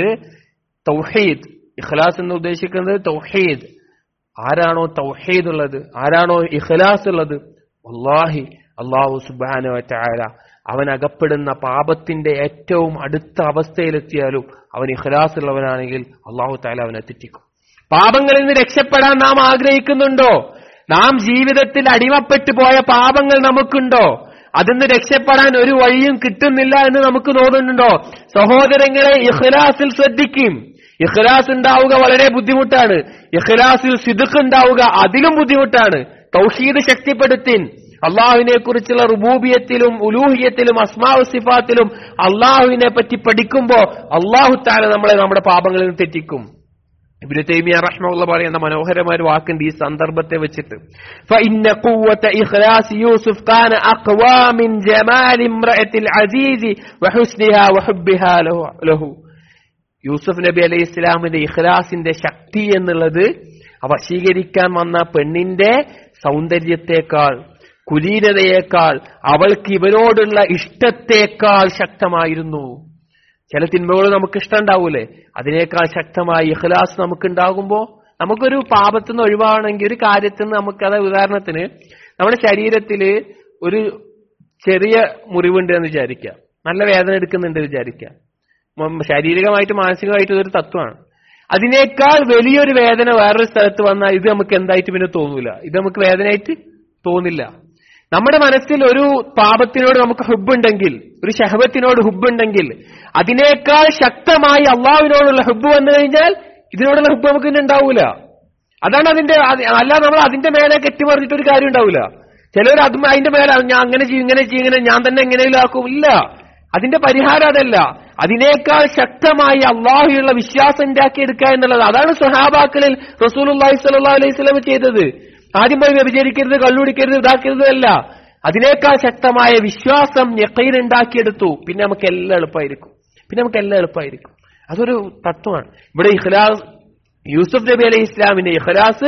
A: തൗഹീദ്, ഇഖ്ലാസ് എന്ന് ഉദ്ദേശിക്കുന്നത് തൗഹീദ്. ആരാണോ തൗഹീദ് ഉള്ളത്, ആരാണോ ഇഖ്ലാസ് ഉള്ളത്, വല്ലാഹി അല്ലാഹു സുബ്ഹാനഹു വ തആല അവൻ അകപ്പെടുന്ന പാപത്തിന്റെ ഏറ്റവും അടുത്ത അവസ്ഥയിലെത്തിയാലും അവൻ ഇഖ്ലാസ് ഉള്ളവനാണെങ്കിൽ അല്ലാഹു തആല അവനെ തെറ്റിക്കും. പാപങ്ങളിൽ നിന്ന് രക്ഷപ്പെടാൻ നാം ആഗ്രഹിക്കുന്നുണ്ടോ? നാം ജീവിതത്തിൽ അടിമപ്പെട്ടു പോയ പാപങ്ങൾ നമുക്കുണ്ടോ? അതിന്ന് രക്ഷപ്പെടാൻ ഒരു വഴിയും കിട്ടുന്നില്ല എന്ന് നമുക്ക് തോന്നുന്നുണ്ടോ? സഹോദരങ്ങളെ, ഇഖ്ലാസിൽ ശ്രദ്ധിക്കും. ഇഖ്ലാസ് ഉണ്ടാവുക വളരെ ബുദ്ധിമുട്ടാണ്. ഇഖ്ലാസിൽ സിദ്ഖ് ഉണ്ടാവുക അതിലും ബുദ്ധിമുട്ടാണ്. തൗഹീദ് ശക്തിപ്പെടുത്തിൻ. അള്ളാഹുവിനെ കുറിച്ചുള്ള റുബൂബിയത്തിലും ഉലൂഹിയത്തിലും അസ്മാഉ സിഫാത്തിലും അള്ളാഹുവിനെ പറ്റി പഠിക്കുമ്പോ അള്ളാഹു തആല നമ്മളെ നമ്മുടെ പാപങ്ങളിൽ നിന്ന് തെറ്റിക്കും. ഇബ്നു തൈമിയ്യ റഹിമഹുല്ലാഹ് പറയുന്ന മനോഹരമായ ഒരു വാക്കുണ്ട് ഈ സന്ദർഭത്തെ വെച്ചിട്ട്. ഫഇന്ന ഖുവത ഇഖ്ലാസ് യൂസുഫ് കാന അഖ്വാ മിൻ ജമാലി ഇംറഅത്തിൽ അസീസ് വഹുസ്നിഹാ വഹുബ്ബിഹാ ലഹു. യൂസുഫ് നബി അലൈഹി ഇസ്ലാമിന്റെ ഇഖ്ലാസിന്റെ ശക്തി എന്നുള്ളത് വശീകരിക്കാൻ വന്ന പെണ്ണിന്റെ സൗന്ദര്യത്തെക്കാൾ, കുലീനതയേക്കാൾ, അവൾക്ക് ഇവരോടുള്ള ഇഷ്ടത്തേക്കാൾ ശക്തമായിരുന്നു. ചില തിന്മകൾ നമുക്ക് ഇഷ്ടം ഉണ്ടാവൂലേ, അതിനേക്കാൾ ശക്തമായി ഇഖ്ലാസ് നമുക്കുണ്ടാകുമ്പോ നമുക്കൊരു പാപത്തിൽ നിന്ന് ഒഴിവാണെങ്കിൽ, ഒരു കാര്യത്തിൽ നിന്ന് നമുക്കത്, ഉദാഹരണത്തിന് നമ്മുടെ ശരീരത്തില് ഒരു ചെറിയ മുറിവുണ്ട് എന്ന് വിചാരിക്കാം, നല്ല വേദന എടുക്കുന്നുണ്ട് വിചാരിക്കാം. ശാരീരികമായിട്ട് മാനസികമായിട്ട് ഇതൊരു തത്വമാണ്. അതിനേക്കാൾ വലിയൊരു വേദന വേറൊരു സ്ഥലത്ത് വന്നാൽ ഇത് നമുക്ക് എന്തായിട്ട് പിന്നെ തോന്നൂല, ഇത് നമുക്ക് വേദനയായിട്ട് തോന്നില്ല. നമ്മുടെ മനസ്സിൽ ഒരു പാപത്തിനോട് നമുക്ക് ഹുബ്ബുണ്ടെങ്കിൽ, ഒരു ശഹവത്തിനോട് ഹുബ്ബുണ്ടെങ്കിൽ, അതിനേക്കാൾ ശക്തമായി അള്ളാഹുവിനോടുള്ള ഹുബ്ബ് വന്നു കഴിഞ്ഞാൽ ഇതിനോടുള്ള ഹുബ്ബ് നമുക്ക് പിന്നെ ഉണ്ടാവൂല. അതാണ് അതിന്റെ, അല്ലാതെ നമ്മൾ അതിന്റെ മേലെ കെട്ടിമറിഞ്ഞിട്ടൊരു കാര്യം ഉണ്ടാവില്ല. ചിലർ അതിന്റെ മേലെ ഞാൻ അങ്ങനെ ചെയ്യും, ഇങ്ങനെ ചെയ്യും, ഇങ്ങനെ ഞാൻ തന്നെ എങ്ങനെയും ആക്കും. ഇല്ല, അതിന്റെ പരിഹാരം അതല്ല. അതിനേക്കാൾ ശക്തമായി അള്ളാഹുവിലുള്ള വിശ്വാസം ഉണ്ടാക്കിയെടുക്കുക എന്നുള്ളത്. അതാണ് സ്വഹാബാക്കളിൽ റസൂലുള്ളാഹി സ്വല്ലല്ലാഹു അലൈഹി വസല്ലം ചെയ്തത്. ആദ്യം പോയി വ്യഭിചരിക്കരുത്, കള്ളുടിക്കരുത്, ഇതാക്കരുത് അല്ല, അതിനേക്കാൾ ശക്തമായ വിശ്വാസം യഖീൻ ഉണ്ടാക്കിയെടുത്തു. പിന്നെ നമുക്ക് എല്ലാം എളുപ്പമായിരിക്കും. അതൊരു തത്വമാണ്. ഇവിടെ ഇഖ്ലാസ്, യൂസുഫ് നബി അലൈഹി ഇസ്ലാമിന്റെ ഇഖ്ലാസ്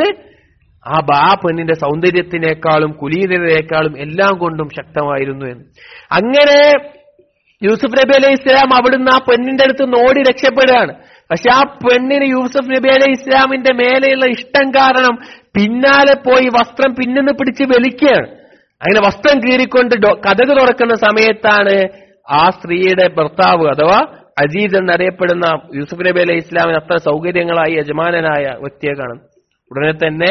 A: ആ പെണ്ണിന്റെ സൗന്ദര്യത്തിനേക്കാളും കുലീനതയേക്കാളും എല്ലാം കൊണ്ടും ശക്തമായിരുന്നു എന്ന്. അങ്ങനെ യൂസുഫ് നബി അലൈഹി ഇസ്ലാം അവിടുന്ന് ആ പെണ്ണിന്റെ അടുത്ത് നോടി രക്ഷപ്പെടുകയാണ്. പക്ഷെ ആ പെണ്ണിന് യൂസുഫ് നബി അലൈഹി ഇസ്ലാമിന്റെ മേലെയുള്ള ഇഷ്ടം കാരണം പിന്നാലെ പോയി വസ്ത്രം പിന്നിന്ന് പിടിച്ച് വലിക്കുകയാണ്. അങ്ങനെ വസ്ത്രം കീറിക്കൊണ്ട് കതക് തുറക്കുന്ന സമയത്താണ് ആ സ്ത്രീയുടെ ഭർത്താവ് അഥവാ അസീസ് എന്നറിയപ്പെടുന്ന യൂസുഫ് നബി അലൈഹി ഇസ്ലാമിന് അത്ര സൗകര്യങ്ങളായി യജമാനനായ വ്യക്തിയെ കാണും. ഉടനെ തന്നെ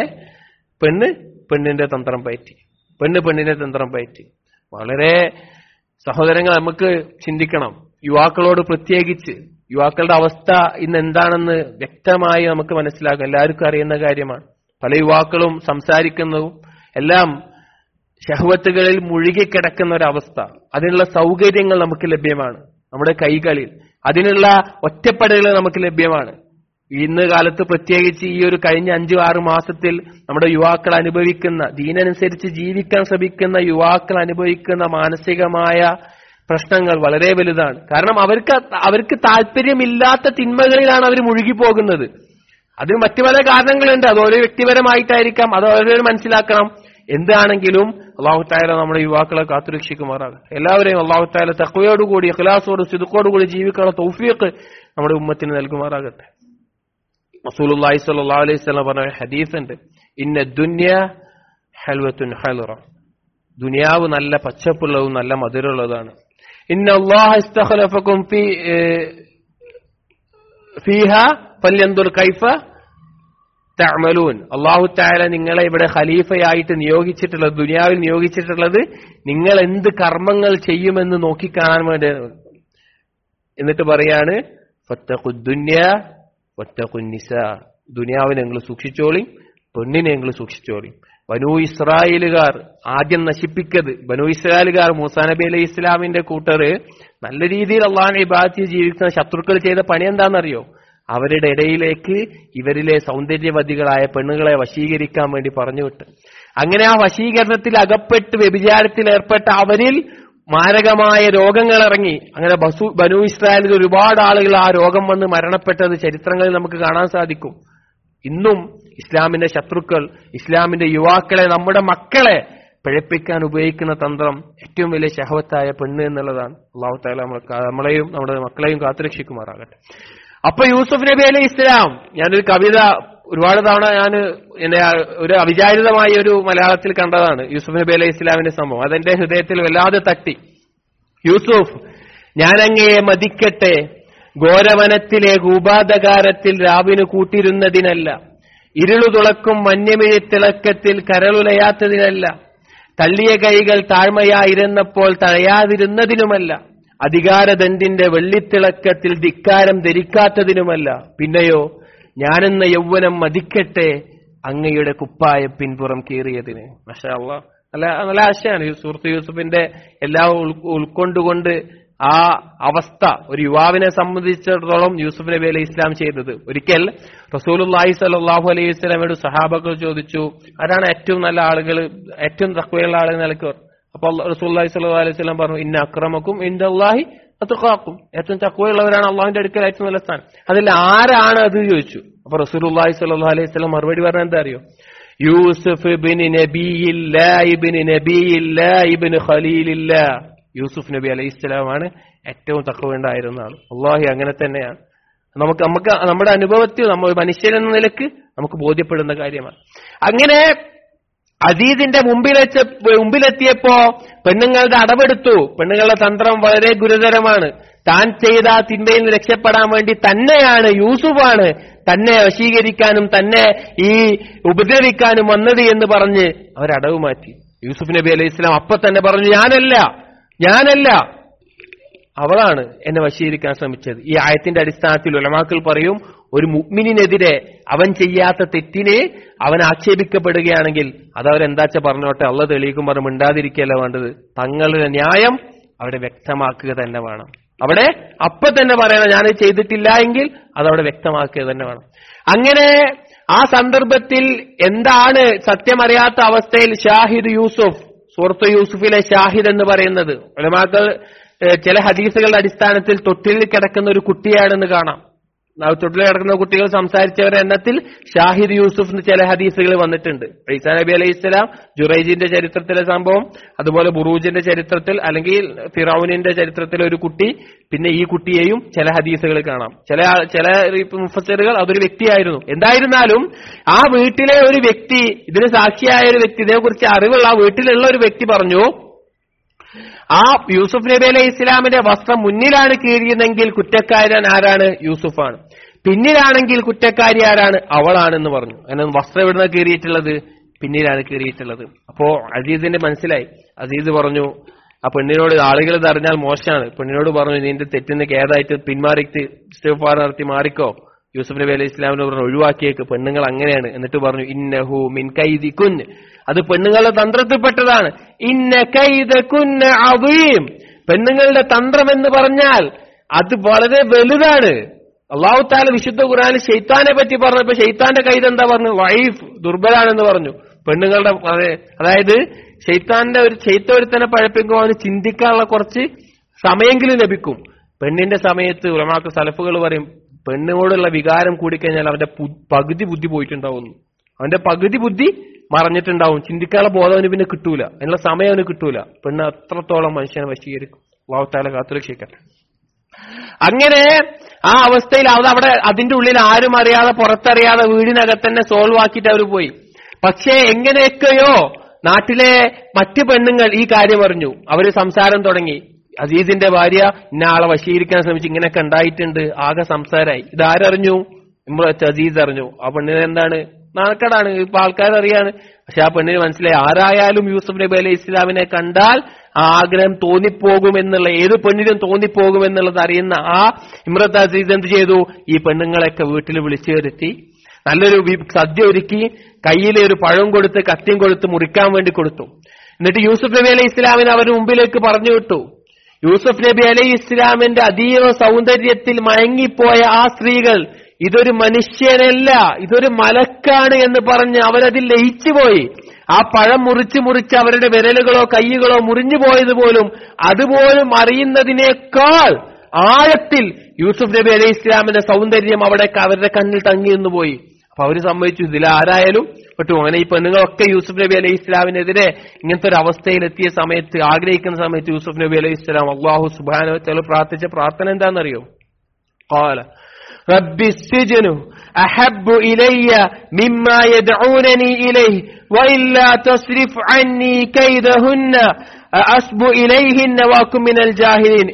A: പെണ്ണിന്റെ തന്ത്രം പയറ്റി. വളരെ സഹോദരങ്ങൾ, നമുക്ക് ചിന്തിക്കണം. യുവാക്കളോട് പ്രത്യേകിച്ച്, യുവാക്കളുടെ അവസ്ഥ ഇന്ന് എന്താണെന്ന് വ്യക്തമായി നമുക്ക് മനസ്സിലാക്കാം. എല്ലാവർക്കും അറിയുന്ന കാര്യമാണ്. പല യുവാക്കളും സംസാരിക്കുന്നതും എല്ലാം ശഹ്വത്തുകളിൽ മുഴുകിക്കിടക്കുന്ന ഒരവസ്ഥ. അതിനുള്ള സൗകര്യങ്ങൾ നമുക്ക് ലഭ്യമാണ് നമ്മുടെ കൈകളിൽ, അതിനുള്ള ഒറ്റപ്പെടലുകൾ നമുക്ക് ലഭ്യമാണ്. ഇന്ന് കാലത്ത് പ്രത്യേകിച്ച് ഈ ഒരു കഴിഞ്ഞ 5-6 മാസത്തിൽ നമ്മുടെ യുവാക്കൾ അനുഭവിക്കുന്ന, ദീനനുസരിച്ച് ജീവിക്കാൻ ശ്രമിക്കുന്ന യുവാക്കൾ അനുഭവിക്കുന്ന മാനസികമായ പ്രശ്നങ്ങൾ വളരെ വലുതാണ്. കാരണം അവർക്ക് താല്പര്യമില്ലാത്ത തിന്മകളിലാണ് അവർ മുഴുകിപ്പോകുന്നത്. അതിന് മറ്റു പല കാരണങ്ങളുണ്ട്. അത് ഓരോ വ്യക്തിപരമായിട്ടായിരിക്കാം, അത് ഓരോരു മനസ്സിലാക്കണം. എന്താണെങ്കിലും അല്ലാഹു തആല നമ്മുടെ യുവാക്കളെ കാത്തുരക്ഷിക്കുമാറാകട്ടെ. എല്ലാവരെയും അല്ലാഹു തആല തഖ്വയോടുകൂടി, ഇഖ്ലാസോട്, സിദ്ഖോടുകൂടി ജീവിക്കാനുള്ള തൗഫീഖ് നമ്മുടെ ഉമ്മത്തിന് നൽകുമാറാകട്ടെ. റസൂലുള്ളാഹി സ്വല്ലല്ലാഹു അലൈഹി വസല്ലം പറഞ്ഞ ഹദീസ് ഉണ്ട്, ഇന്ന ദുനിയ ഹൽവത്തുൻ ഹൽറ, ദുനിയാവ് നല്ല പച്ചപ്പുള്ളതും നല്ല മധുരമുള്ളതാണ്. ഇന്ന അല്ലാഹ ഇസ്തഖലഫകും ഫീഹാ ഫൽയൻദുർ കൈഫ തഅമലൂൻ. അല്ലാഹു തആല നിങ്ങളെ ഇവിടെ ഖലീഫയായിട്ട് നിയോഗിച്ചിട്ടുള്ളത്, ദുനിയാവിൽ നിയോഗിച്ചിട്ടുള്ളത് നിങ്ങൾ എന്ത് കർമ്മങ്ങൾ ചെയ്യുമെന്ന് നോക്കിക്കാണാൻ വേണ്ടി. എന്നിട്ട് പറയാണ് ഫത്തഖുദ് ദുനിയ വത്തഖുൻ നിസാ, ദുനിയാവിനെ നിങ്ങൾ സൂക്ഷിച്ചോളി, പെണ്ണിനെ നിങ്ങൾ സൂക്ഷിച്ചോളി. ബനൂ ഇസ്രായേലുകാർ ആദ്യം നശിപ്പിക്കത്, ബനൂ ഇസ്രായേലുകാർ മൂസാ നബി അലൈഹി ഇസ്ലാമിന്റെ കൂട്ടര് നല്ല രീതിയിൽ അള്ളാഹുവിനെ ഇബാദത്ത് ജീവിക്കുന്ന ശത്രുക്കൾ ചെയ്ത പണി എന്താണെന്നറിയോ? അവരുടെ ഇടയിലേക്ക് ഇവരിലെ സൗന്ദര്യവതികളായ പെണ്ണുങ്ങളെ വശീകരിക്കാൻ വേണ്ടി പറഞ്ഞു വിട്ട്, അങ്ങനെ ആ വശീകരണത്തിൽ അകപ്പെട്ട് വ്യഭിചാരത്തിൽ ഏർപ്പെട്ട അവരിൽ മാരകമായ രോഗങ്ങൾ ഇറങ്ങി. അങ്ങനെ ബനൂ ഇസ്രായേലിൽ ഒരുപാട് ആളുകൾ ആ രോഗം വന്ന് മരണപ്പെട്ടത് ചരിത്രങ്ങളിൽ നമുക്ക് കാണാൻ സാധിക്കും. ഇന്നും ഇസ്ലാമിന്റെ ശത്രുക്കൾ, ഇസ്ലാമിന്റെ യുവാക്കളെ, നമ്മുടെ മക്കളെ പിഴപ്പിക്കാൻ ഉപയോഗിക്കുന്ന തന്ത്രം ഏറ്റവും വലിയ ശഹവത്തായ പെണ്ണ് എന്നുള്ളതാണ്. അല്ലാഹു തആല നമ്മളെയും നമ്മുടെ മക്കളെയും കാത്തുരക്ഷിക്കുമാറാകട്ടെ. അപ്പൊ യൂസുഫ് നബി അലൈഹി ഇസ്ലാം, ഞാനൊരു കവിത ഒരുപാട് തവണ എന്റെ ഒരു അവിചാരിതമായ ഒരു മലയാളത്തിൽ കണ്ടതാണ് യൂസുഫ് നബി അലൈഹി ഇസ്ലാമിന്റെ സംഭവം. അതെന്റെ ഹൃദയത്തിൽ വല്ലാതെ തട്ടി. യൂസുഫ്, ഞാനങ്ങയെ മതിക്കട്ടെ, ഘോരവനത്തിലെ ഉപാധകാരത്തിൽ രാവിന് കൂട്ടിരുന്നതിനല്ല, ഇരുളു തുളക്കും മഞ്ഞമിഴി തിളക്കത്തിൽ കരളുലയാത്തതിനല്ല, തള്ളിയ കൈകൾ താഴ്മയായിരുന്നപ്പോൾ തഴയാതിരുന്നതിനുമല്ല, അധികാരദണ്ഡിന്റെ വെള്ളിത്തിളക്കത്തിൽ ധിക്കാരം ധരിക്കാത്തതിനുമല്ല, പിന്നെയോ ഞാനെന്ന യൗവനം മതിക്കട്ടെ അങ്ങയുടെ കുപ്പായ പിൻപുറം കീറിയതിന്. മാഷാ അല്ലാഹ്, നല്ല ആശയാണ് സുഹൃത്ത് യൂസുഫിന്റെ എല്ലാം ഉൾക്കൊണ്ടുകൊണ്ട് ആ അവസ്ഥ ഒരു യുവാവിനെ സംബന്ധിച്ചിടത്തോളം യൂസുഫ് നബി അലൈഹി ഇസ്ലാം ചെയ്തത്. ഒരിക്കൽ റസൂലുള്ളാഹി സ്വല്ലല്ലാഹു അലൈഹി വസല്ലമയുടെ സഹാബകൾ ചോദിച്ചു, ആരാണ് ഏറ്റവും നല്ല ആളുകൾ, ഏറ്റവും തഖ്വയുള്ള ആളുകൾ നിലക്ക്? അപ്പോൾ റസൂലുള്ളാഹി സ്വല്ലല്ലാഹു അലൈഹി വസല്ലം പറഞ്ഞു, ഇന്ന അക്രമക്കും ഇൻദല്ലാഹി അത്ഖാക്കും, ഏറ്റവും തഖ്വയുള്ളവരാണ് അള്ളാഹുവിന്റെ അടുക്കൽ ഏറ്റവും നല്ല സ്ഥാനം. അതിൽ ആരാണ് അത് ചോദിച്ചു. അപ്പൊ റസൂലുള്ളാഹി സ്വല്ലല്ലാഹു അലൈഹി വസല്ലം മറുപടി പറഞ്ഞത് എന്താ അറിയോ? യൂസുഫ് ഇബ്നു നബിയില്ലാഹി ഇബ്നു നബിയില്ലാഹി ഇബ്നു ഖലീലില്ലാഹ്. യൂസുഫ് നബി അലൈഹി ഇസ്ലാമാണ് ഏറ്റവും തഖ്വയുണ്ടായിരുന്ന ആൾ. അല്ലാഹി അങ്ങനെ തന്നെയാണ്. നമുക്ക് നമ്മുടെ അനുഭവത്തിൽ നമ്മൾ മനുഷ്യരെന്ന നിലക്ക് നമുക്ക് ബോധ്യപ്പെടുന്ന കാര്യമാണ്. അങ്ങനെ അസീസിന്റെ മുമ്പിലെത്തിയപ്പോ പെണ്ണുങ്ങളുടെ അടവെടുത്തു. പെണ്ണുങ്ങളുടെ തന്ത്രം വളരെ ഗുരുതരമാണ്. താൻ ചെയ്ത തിന്മയിൽ നിന്ന് രക്ഷപ്പെടാൻ വേണ്ടി തന്നെയാണ്, യൂസുഫാണ് തന്നെ വശീകരിക്കാനും തന്നെ ഈ ഉപദ്രവിക്കാനും വന്നത് എന്ന് പറഞ്ഞ് അവരടവ് മാറ്റി. യൂസുഫ് നബി അലൈഹി ഇസ്ലാം അപ്പൊ തന്നെ പറഞ്ഞു, ഞാനല്ല, അവളാണ് എന്നെ വശീകരിക്കാൻ ശ്രമിച്ചത്. ഈ ആയത്തിന്റെ അടിസ്ഥാനത്തിൽ ഉലമാക്കൾ പറയും, ഒരു മുഅ്മിനിനെതിരെ അവൻ ചെയ്യാത്ത തെറ്റിനെ അവൻ ആക്ഷേപിക്കപ്പെടുകയാണെങ്കിൽ അതവരെന്താച്ച പറഞ്ഞോട്ടെ, അള്ളാഹ് തെളിയിക്കും പറഞ്ഞ് മിണ്ടാതിരിക്കുകയല്ല വേണ്ടത്. തങ്ങളുടെ ന്യായം അവിടെ വ്യക്തമാക്കുക തന്നെ വേണം. അവിടെ അപ്പൊ തന്നെ പറയണം, ഞാൻ ചെയ്തിട്ടില്ല എങ്കിൽ അതവിടെ വ്യക്തമാക്കുക തന്നെ വേണം. അങ്ങനെ ആ സന്ദർഭത്തിൽ എന്താണ് സത്യമറിയാത്ത അവസ്ഥയിൽ ഷാഹിദ് യൂസുഫ്, സൂറത്ത് യൂസുഫിലെ ഷാഹിദ് എന്ന് പറയുന്നത് ഉലമാക്കൾ ചില ഹദീസുകളുടെ അടിസ്ഥാനത്തിൽ തൊട്ടിലിൽ കിടക്കുന്ന ഒരു കുട്ടിയാണെന്ന് കാണാം. തൊട്ടിൽ കിടക്കുന്ന കുട്ടികൾ സംസാരിച്ചവരുടെ എണ്ണത്തിൽ ഷാഹിദ് യൂസുഫ് എന്ന് ചില ഹദീസുകൾ വന്നിട്ടുണ്ട്. ഈസാ നബി അലൈഹി ഇസ്ലാം, ജുറൈജിന്റെ ചരിത്രത്തിലെ സംഭവം, അതുപോലെ ബുറൂജിന്റെ ചരിത്രത്തിൽ അല്ലെങ്കിൽ ഫിറൗനിന്റെ ചരിത്രത്തിലെ ഒരു കുട്ടി, പിന്നെ ഈ കുട്ടിയെയും ചില ഹദീസുകൾ കാണാം. ചില മുഫസ്സിറുകൾ അതൊരു വ്യക്തിയായിരുന്നു. എന്തായിരുന്നാലും ആ വീട്ടിലെ ഒരു വ്യക്തി, ഇതിന് സാക്ഷിയായ ഒരു വ്യക്തി, ഇതിനെക്കുറിച്ച് അറിവുള്ള ആ വീട്ടിലുള്ള ഒരു വ്യക്തി പറഞ്ഞു, ആ യൂസുഫ് നബി അലൈഹി ഇസ്ലാമിന്റെ വസ്ത്രം മുന്നിലാണ് കീറിയതെങ്കിൽ കുറ്റക്കാരൻ ആരാണ്? യൂസുഫാണ്. പിന്നിലാണെങ്കിൽ കുറ്റക്കാരി ആരാണ്? അവളാണെന്ന് പറഞ്ഞു. അങ്ങനെ വസ്ത്രം എവിടുന്ന കീറിയിട്ടുള്ളത്? പിന്നിലാണ് കീറിയിട്ടുള്ളത്. അപ്പോ അസീസിന്റെ മനസ്സിലായി. അസീസ് പറഞ്ഞു, ആ പെണ്ണിനോട്, ആളുകൾ ഇത് അറിഞ്ഞാൽ മോശമാണ്, പെണ്ണിനോട് പറഞ്ഞു, നിന്റെ തെറ്റിന് ഖേദായിട്ട് പിന്മാറിയിട്ട് ഇസ്തിഗ്ഫാർ നടത്തി മാറിക്കോ. യൂസുഫ് നബി അലൈഹി ഇസ്ലാമിനെ പറഞ്ഞു, ഒഴിവാക്കിയേക്ക്, പെണ്ണുങ്ങൾ അങ്ങനെയാണ്. എന്നിട്ട് പറഞ്ഞു, ഇന്നഹു മിൻ കൈദികുൻ, അത് പെണ്ണുങ്ങളുടെ തന്ത്രത്തിൽപ്പെട്ടതാണ്. ഇന്ന കൈദകുന്ന അദീം, പെണ്ണുങ്ങളുടെ തന്ത്രം എന്ന് പറഞ്ഞാൽ അത് വളരെ വലുതാണ്. അല്ലാഹു തആല വിശുദ്ധ ഖുർആനിൽ ശൈത്താനെ പറ്റി പറഞ്ഞപ്പോ ശൈത്താന്റെ കൈദ് എന്താ പറഞ്ഞു? വൈഫ്, ദുർബലാണെന്ന് പറഞ്ഞു. പെണ്ണുങ്ങളുടെ, അതായത് ശൈത്താന്റെ ഒരുത്തനെ പഴപ്പിക്കുമ്പോൾ അവന് ചിന്തിക്കാനുള്ള കുറച്ച് സമയമെങ്കിലും ലഭിക്കും. പെണ്ണിന്റെ സമയത്ത് ഉലമാക്കൾ സലഫുകൾ പറയും, പെണ്ണിനോടുള്ള വികാരം കൂടിക്കഴിഞ്ഞാൽ അവന്റെ പകുതി ബുദ്ധി പോയിട്ടുണ്ടാവുന്നു. അവന്റെ പകുതി ബുദ്ധി മറഞ്ഞിട്ടുണ്ടാവും. ചിന്തിക്കാനുള്ള ബോധം അവന് പിന്നെ കിട്ടൂല, അതിനുള്ള സമയം അവന് കിട്ടൂല. പെണ്ണ് അത്രത്തോളം മനുഷ്യനെ വശീകരിക്കും. അല്ലാഹു തആല കാത്തുരക്ഷിക്കട്ടെ. അങ്ങനെ ആ അവസ്ഥയിൽ അവിടെ അതിന്റെ ഉള്ളിൽ ആരും അറിയാതെ, പുറത്തറിയാതെ, വീടിനകത്ത് തന്നെ സോൾവ് ആക്കിയിട്ട് അവർ പോയി. പക്ഷേ എങ്ങനെയൊക്കെയോ നാട്ടിലെ മറ്റു പെണ്ണുങ്ങൾ ഈ കാര്യം അറിഞ്ഞു. അവര് സംസാരം തുടങ്ങി. അസീസിന്റെ ഭാര്യ ഇന്ന ആളെ വശീകരിക്കാൻ ശ്രമിച്ചു, ഇങ്ങനെയൊക്കെ ഉണ്ടായിട്ടുണ്ട്. ആകെ സംസാരമായി. ഇതാരറിഞ്ഞു? അസീസ് അറിഞ്ഞു. ആ പെണ്ണിന് എന്താണ്? നാണക്കേടാണ്, ഇപ്പൊ ആൾക്കാരറിയാണ്. പക്ഷെ ആ പെണ്ണിന് മനസ്സിലായി, ആരായാലും യൂസുഫ് നബി അലൈഹി ഇസ്ലാമിനെ കണ്ടാൽ ആ ആഗ്രഹം തോന്നിപ്പോകുമെന്നുള്ള, ഏത് പെണ്ണിനും തോന്നിപ്പോകുമെന്നുള്ളത് അറിയുന്ന ആ ഇമ്രത്ത് അസീസ് എന്ത് ചെയ്തു? ഈ പെണ്ണുങ്ങളെയൊക്കെ വീട്ടിൽ വിളിച്ചു വരുത്തി നല്ലൊരു സദ്യ ഒരുക്കി, കയ്യിലെ ഒരു പഴം കൊടുത്ത് കത്തിയും കൊടുത്ത് മുറിക്കാൻ വേണ്ടി കൊടുത്തു. എന്നിട്ട് യൂസുഫ് നബി അലൈഹി ഇസ്ലാമിനെ അവരുടെ മുമ്പിലേക്ക് പറഞ്ഞു വിട്ടു. യൂസുഫ് നബി അലൈഹി ഇസ്ലാമിന്റെ അതീവ സൗന്ദര്യത്തിൽ മയങ്ങിപ്പോയ ആ സ്ത്രീകൾ, ഇതൊരു മനുഷ്യനല്ല, ഇതൊരു മലക്കാണ് എന്ന് പറഞ്ഞ് അവരതിൽ ലയിച്ചുപോയി. ആ പഴം മുറിച്ച് അവരുടെ വിരലുകളോ കൈകളോ മുറിഞ്ഞു പോയത് പോലും അതുപോലും അറിയുന്നതിനേക്കാൾ ആഴത്തിൽ യൂസുഫ് നബി അലൈഹി ഇസ്ലാമിന്റെ സൗന്ദര്യം അവിടെ അവരുടെ കണ്ണിൽ തങ്ങി നിന്ന് പോയി. അപ്പൊ അവര് സമ്മതിച്ചു, ഇതിലാരായാലും പെട്ടു. അങ്ങനെ ഈ പെണ്ണുങ്ങളൊക്കെ യൂസുഫ് നബി അലൈഹി ഇസ്ലാമിനെതിരെ ഇങ്ങനത്തെ ഒരു അവസ്ഥയിലെത്തിയ സമയത്ത്, ആഗ്രഹിക്കുന്ന സമയത്ത് യൂസുഫ് നബി അലൈഹി ഇസ്ലാം അല്ലാഹു സുബ്ഹാനഹു വ തആല പ്രാർത്ഥിച്ച പ്രാർത്ഥന എന്താണെന്നറിയോ? ഖാല റബ്ബി السجن أحب إلي مما يدعونني إليه وإلا تصرف عني كيدهن أصب إليهن وأكن من الجاهلين.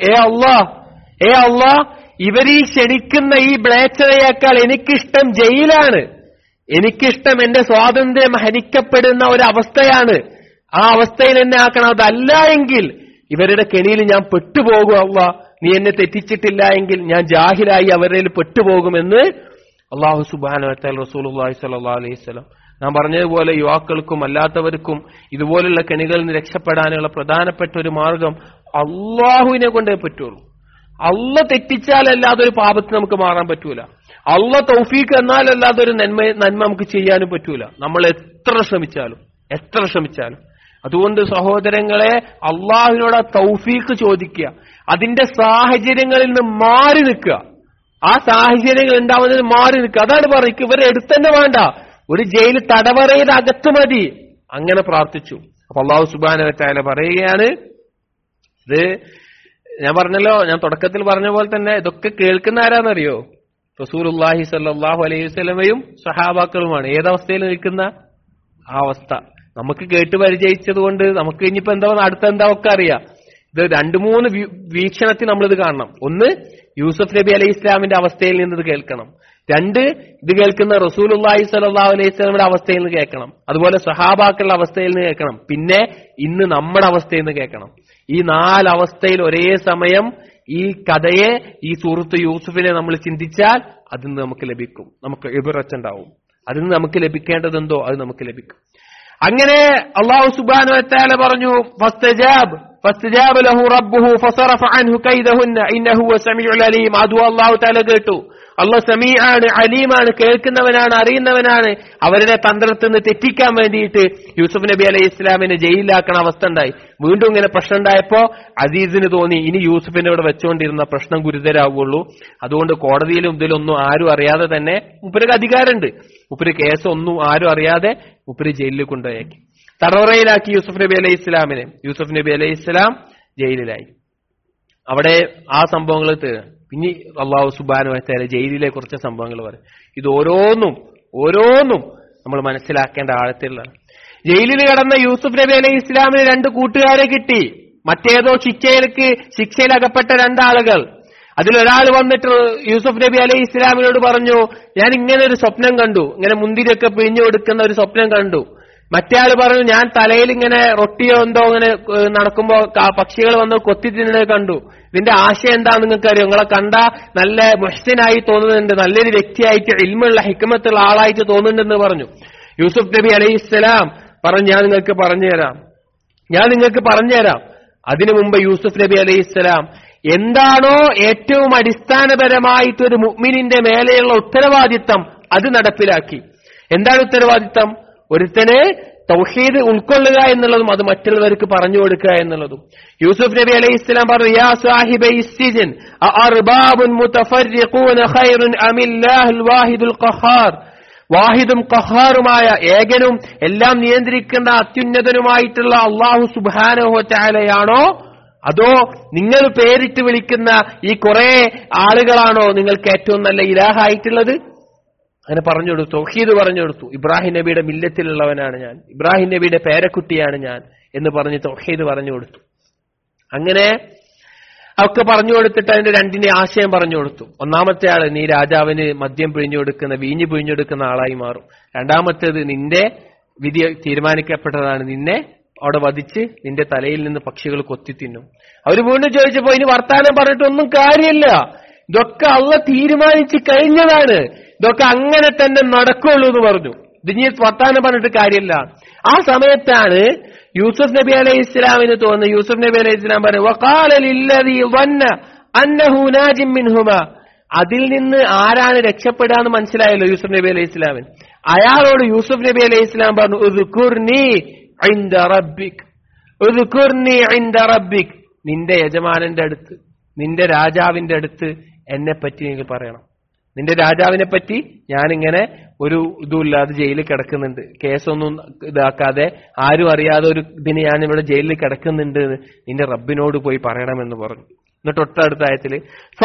A: ഏ അല്ലാഹ്, ഇവരീ ക്ഷണിക്കുന്ന ഈ മ്ലേച്ഛതയേക്കാൾ എനിക്കിഷ്ടം ജയിലാണ്. എനിക്കിഷ്ടം എന്റെ സ്വാതന്ത്ര്യം ഹനിക്കപ്പെടുന്ന ഒരവസ്ഥയാണ്. ആ അവസ്ഥയിൽ എന്നെ ആക്കണം. അതല്ല എങ്കിൽ ഇവരുടെ കെണിയിൽ ഞാൻ പെട്ടുപോകും. അല്ലാഹ്, നീ എന്നെ തെറ്റിച്ചിട്ടില്ല എങ്കിൽ ഞാൻ ജാഹിലായി അവരിൽ പെട്ടുപോകുമെന്ന് അല്ലാഹു സുബ്ഹാനഹു വ തആല റസൂലുള്ളാഹി സ്വല്ലല്ലാഹു അലൈഹി വസല്ലം. ഞാൻ പറഞ്ഞതുപോലെ യുവാക്കൾക്കും അല്ലാത്തവർക്കും ഇതുപോലുള്ള കെണികളിൽ നിന്ന് രക്ഷപ്പെടാനുള്ള പ്രധാനപ്പെട്ട ഒരു മാർഗം അള്ളാഹുവിനെ കൊണ്ടേ പറ്റുള്ളൂ. അള്ള തെറ്റിച്ചാലല്ലാതെ ഒരു പാപത്തിന് നമുക്ക് മാറാൻ പറ്റൂല. അള്ള തൗഫീഖ് എന്നാലല്ലാതെ ഒരു നന്മ നമുക്ക് ചെയ്യാനും പറ്റൂല, നമ്മൾ എത്ര ശ്രമിച്ചാലും. അതുകൊണ്ട് സഹോദരങ്ങളെ, അള്ളാഹുവിനോട് ആ തൗഫീഖ് ചോദിക്കുക, അതിന്റെ സാഹചര്യങ്ങളിൽ നിന്ന് മാറി നിൽക്കുക. ആ സാഹചര്യങ്ങൾ ഉണ്ടാവുന്നതിന് മാറി നിൽക്കുക. അതാണ് പറയുക, ഇവരെ എടുത്തന്നെ വേണ്ട, ഒരു ജയിൽ തടവറയുടെ അകത്ത് മതി. അങ്ങനെ പ്രാർത്ഥിച്ചു. അപ്പൊ അല്ലാഹു സുബ്ഹാനഹു വ തആല പറയുകയാണ്, ഇത് ഞാൻ പറഞ്ഞല്ലോ, ഞാൻ തുടക്കത്തിൽ പറഞ്ഞ പോലെ തന്നെ ഇതൊക്കെ കേൾക്കുന്ന ആരാന്നറിയോ? റസൂലുള്ളാഹി സ്വല്ലല്ലാഹു അലൈഹി വസല്ലമയും സഹാബാക്കളുമാണ്. ഏതവസ്ഥയിൽ നിൽക്കുന്ന ആ അവസ്ഥ നമുക്ക് കേട്ട് പരിചയിച്ചത് കൊണ്ട് നമുക്ക് ഇനിയിപ്പോ അടുത്ത ഒക്കെ അറിയാം. ഇത് 2-3 വീക്ഷണത്തിൽ നമ്മളിത് കാണണം. ഒന്ന്, യൂസുഫ് നബി അലൈഹി ഇസ്ലാമിന്റെ അവസ്ഥയിൽ നിന്ന് ഇത് കേൾക്കണം. 2, ഇത് കേൾക്കുന്ന റസൂലുള്ളാഹി സ്വല്ലല്ലാഹു അലൈഹി വസല്ലമയുടെ അവസ്ഥയിൽ നിന്ന് കേൾക്കണം. അതുപോലെ സഹാബാക്കളുടെ അവസ്ഥയിൽ നിന്ന് കേൾക്കണം. പിന്നെ ഇന്ന് നമ്മുടെ അവസ്ഥയിൽ നിന്ന് കേൾക്കണം. ഈ 4 അവസ്ഥയിൽ ഒരേ സമയം ഈ കഥയെ, ഈ സൂറത്ത് യൂസുഫിനെ നമ്മൾ ചിന്തിച്ചാൽ അതിൽ നിന്ന് നമുക്ക് ലഭിക്കും, നമുക്ക് ഇബ്റത്തുണ്ടാവും. അതിൽ നിന്ന് നമുക്ക് ലഭിക്കേണ്ടതെന്തോ അത് നമുക്ക് ലഭിക്കും. അങ്ങനെ അല്ലാഹു സുബ്ഹാനഹു വ തആല പറഞ്ഞു, ഫസ്തജാബ ലഹു റബ്ബുഹു ഫസറഫ അൻഹു കൈദഹുന്ന ഇന്നഹു ഹുവ സമീഉൽ അലീം. അതും അല്ലാഹു തആല കേട്ടു. അല്ലാഹു സമീആണ്, അലീമാണ്, കേൾക്കുന്നവനാണ്, അറിയുന്നവനാണ്. അവരുടെ തന്ത്രത്തിൽ നിന്ന് തെറ്റിക്കാൻ വേണ്ടിയിട്ട് യൂസുഫ് നബി അലൈഹി ഇസ്ലാമിനെ ജയിലിലാക്കണ അവസ്ഥ ഉണ്ടായി. വീണ്ടും ഇങ്ങനെ പ്രശ്നം ഉണ്ടായപ്പോ അസീസിന് തോന്നി ഇനി യൂസുഫിനെ ഇവിടെ വെച്ചുകൊണ്ടിരുന്ന പ്രശ്നം ഗുരുതരാവുള്ളൂ. അതുകൊണ്ട് കോടതിയിലും ഇതിലൊന്നും ആരും അറിയാതെ തന്നെ, മുപ്പർക്ക് അധികാരമുണ്ട്, മുപ്പര് കേസ് ഒന്നും ആരും അറിയാതെ മുപ്പര് ജയിലിൽ കൊണ്ടുപോയി തടവറയിലാക്കി യൂസുഫ് നബി അലൈഹി ഇസ്ലാമിനെ. യൂസുഫ് നബി അലൈഹി ഇസ്ലാം ജയിലിലായി. അവിടെ ആ സംഭവങ്ങൾ പിന്നെ അല്ലാഹു സുബ്ഹാനഹു വ തആല ജയിലിലെ കുറച്ച് സംഭവങ്ങൾ പറയും. ഇത് ഓരോന്നും നമ്മൾ മനസ്സിലാക്കേണ്ട ആഴത്തിലുള്ളതാണ്. ജയിലിൽ കിടന്ന യൂസുഫ് നബി അലൈഹി ഇസ്ലാമിന് 2 കൂട്ടുകാരെ കിട്ടി. മറ്റേതോ ശിക്ഷയിൽ അകപ്പെട്ട 2 ആളുകൾ. അതിലൊരാൾ വന്നിട്ട് യൂസുഫ് നബി അലൈഹി ഇസ്ലാമിനോട് പറഞ്ഞു, ഞാൻ ഇങ്ങനെ ഒരു സ്വപ്നം കണ്ടു, ഇങ്ങനെ മുന്തിരിയൊക്കെ പിഴിഞ്ഞു കൊടുക്കുന്ന ഒരു സ്വപ്നം കണ്ടു. മറ്റേ ആള് പറഞ്ഞു, ഞാൻ തലയിൽ ഇങ്ങനെ റൊട്ടിയോ എന്തോ ഇങ്ങനെ നടക്കുമ്പോ പക്ഷികൾ വന്ന് കൊത്തി തിന്നുന്നത് കണ്ടു. ഇതിന്റെ ആശയം എന്താ നിങ്ങൾക്ക് അറിയോ? നിങ്ങളെ കണ്ട നല്ല മുഹ്സിനായി തോന്നുന്നുണ്ട്, നല്ലൊരു വ്യക്തിയായിട്ട് ഇൽമുള്ള ഹിക്മത്തുള്ള ആളായിട്ട് തോന്നുന്നുണ്ടെന്ന് പറഞ്ഞു. യൂസുഫ് നബി അലൈഹി ഇസ്ലാം പറഞ്ഞു, ഞാൻ നിങ്ങൾക്ക് പറഞ്ഞുതരാം. അതിനു മുമ്പ് യൂസുഫ് നബി അലൈഹി ഇസ്ലാം എന്താണോ ഏറ്റവും അടിസ്ഥാനപരമായിട്ട് ഒരു മുഅ്മിനിന്റെ മേലെയുള്ള ഉത്തരവാദിത്തം അത് നടപ്പിലാക്കി. എന്താണ് ഉത്തരവാദിത്തം? ഒരുത്തന് തൗഹീദ് ഉൾക്കൊള്ളുക എന്നുള്ളതും അത് മറ്റുള്ളവർക്ക് പറഞ്ഞു കൊടുക്കുക എന്നുള്ളതും. യൂസുഫ് നബി അലൈഹി ഇസ്ലാം പറഞ്ഞു, യാ സാഹിബൈ സിജ്ൻ അഅർബാബുൻ മുതഫർരിഖൂന ഖൈറുൻ അമില്ലാഹുൽ വാഹിദുൽ ഖഹാർ. വാഹിദും ഖഹാറുമായ ഏകനും എല്ലാം നിയന്ത്രിക്കുന്ന അത്യുന്നതനുമായിട്ടുള്ള അല്ലാഹു സുബ്ഹാനഹു വ തആലയാണോ, അതോ നിങ്ങൾ പേരിട്ട് വിളിക്കുന്ന ഈ കുറെ ആളുകളാണോ നിങ്ങൾക്ക് ഏറ്റവും നല്ല ഇലാഹായിട്ടുള്ളത്? അങ്ങനെ പറഞ്ഞു കൊടുത്തു, തൗഹീദ് പറഞ്ഞു കൊടുത്തു. ഇബ്രാഹിം നബിയുടെ മില്ലത്തിലുള്ളവനാണ് ഞാൻ, ഇബ്രാഹിം നബിയുടെ പേരക്കുട്ടിയാണ് ഞാൻ എന്ന് പറഞ്ഞ് തൗഹീദ് പറഞ്ഞു കൊടുത്തു. അങ്ങനെ ഒക്കെ പറഞ്ഞു കൊടുത്തിട്ട് അതിന്റെ 2ന്റെ ആശയം പറഞ്ഞു കൊടുത്തു. ഒന്നാമത്തെ ആള്, നീ രാജാവിന് മദ്യം വീഞ്ഞു പിഴിഞ്ഞെടുക്കുന്ന ആളായി മാറും. രണ്ടാമത്തേത്, നിന്റെ വിധി തീരുമാനിക്കപ്പെട്ടതാണ്, നിന്നെ അവിടെ വധിച്ച് നിന്റെ തലയിൽ നിന്ന് പക്ഷികൾ കൊത്തി തിന്നും. അവര് വീണ്ടും ചോദിച്ചപ്പോ ഇനി വർത്താനം പറഞ്ഞിട്ടൊന്നും കാര്യമില്ല, ഇതൊക്കെ അള്ളാഹ് തീരുമാനിച്ച് കഴിഞ്ഞതാണ്, ഇതൊക്കെ അങ്ങനെ തന്നെ നടക്കുള്ളൂ എന്ന് പറഞ്ഞു. ഇതിനി വർത്താനം പറഞ്ഞിട്ട് കാര്യമില്ല. ആ സമയത്താണ് യൂസുഫ് നബി അലൈഹി ഇസ്ലാമിന് തോന്നുന്നു. യൂസുഫ് നബി അലൈഹി ഇസ്ലാം പറഞ്ഞു, വഖാല ലില്ലദീ ظن അന്നഹു നാജിം മിൻഹുമാ. അതിൽ നിന്ന് ആരാണ് രക്ഷപ്പെടാന്ന് മനസ്സിലായല്ലോ യൂസുഫ് നബി അലൈഹി ഇസ്ലാമിന്. അയാളോട് യൂസുഫ് നബി അലൈഹി ഇസ്ലാം പറഞ്ഞു, ഉദ്കുർനി ഇൻദ റബ്ബിക്, ഉദ്കുർനി ഇൻദ റബ്ബിക്, നിന്റെ യജമാനന്റെ അടുത്ത്, നിന്റെ രാജാവിന്റെ അടുത്ത് എന്നെ പറ്റി നിങ്ങൾ പറയണം. നിന്റെ രാജാവിനെ പറ്റി ഞാനിങ്ങനെ ഒരു ഇതുമില്ലാതെ ജയിലിൽ കിടക്കുന്നുണ്ട്, കേസൊന്നും ഇതാക്കാതെ ആരും അറിയാതെ ഒരു ഇതിന് ഞാൻ ഇവിടെ ജയിലിൽ കിടക്കുന്നുണ്ട്, നിന്റെ റബ്ബിനോട് പോയി പറയണമെന്ന് പറഞ്ഞു. എന്നിട്ട് തൊട്ടടുത്ത ആയത്തില്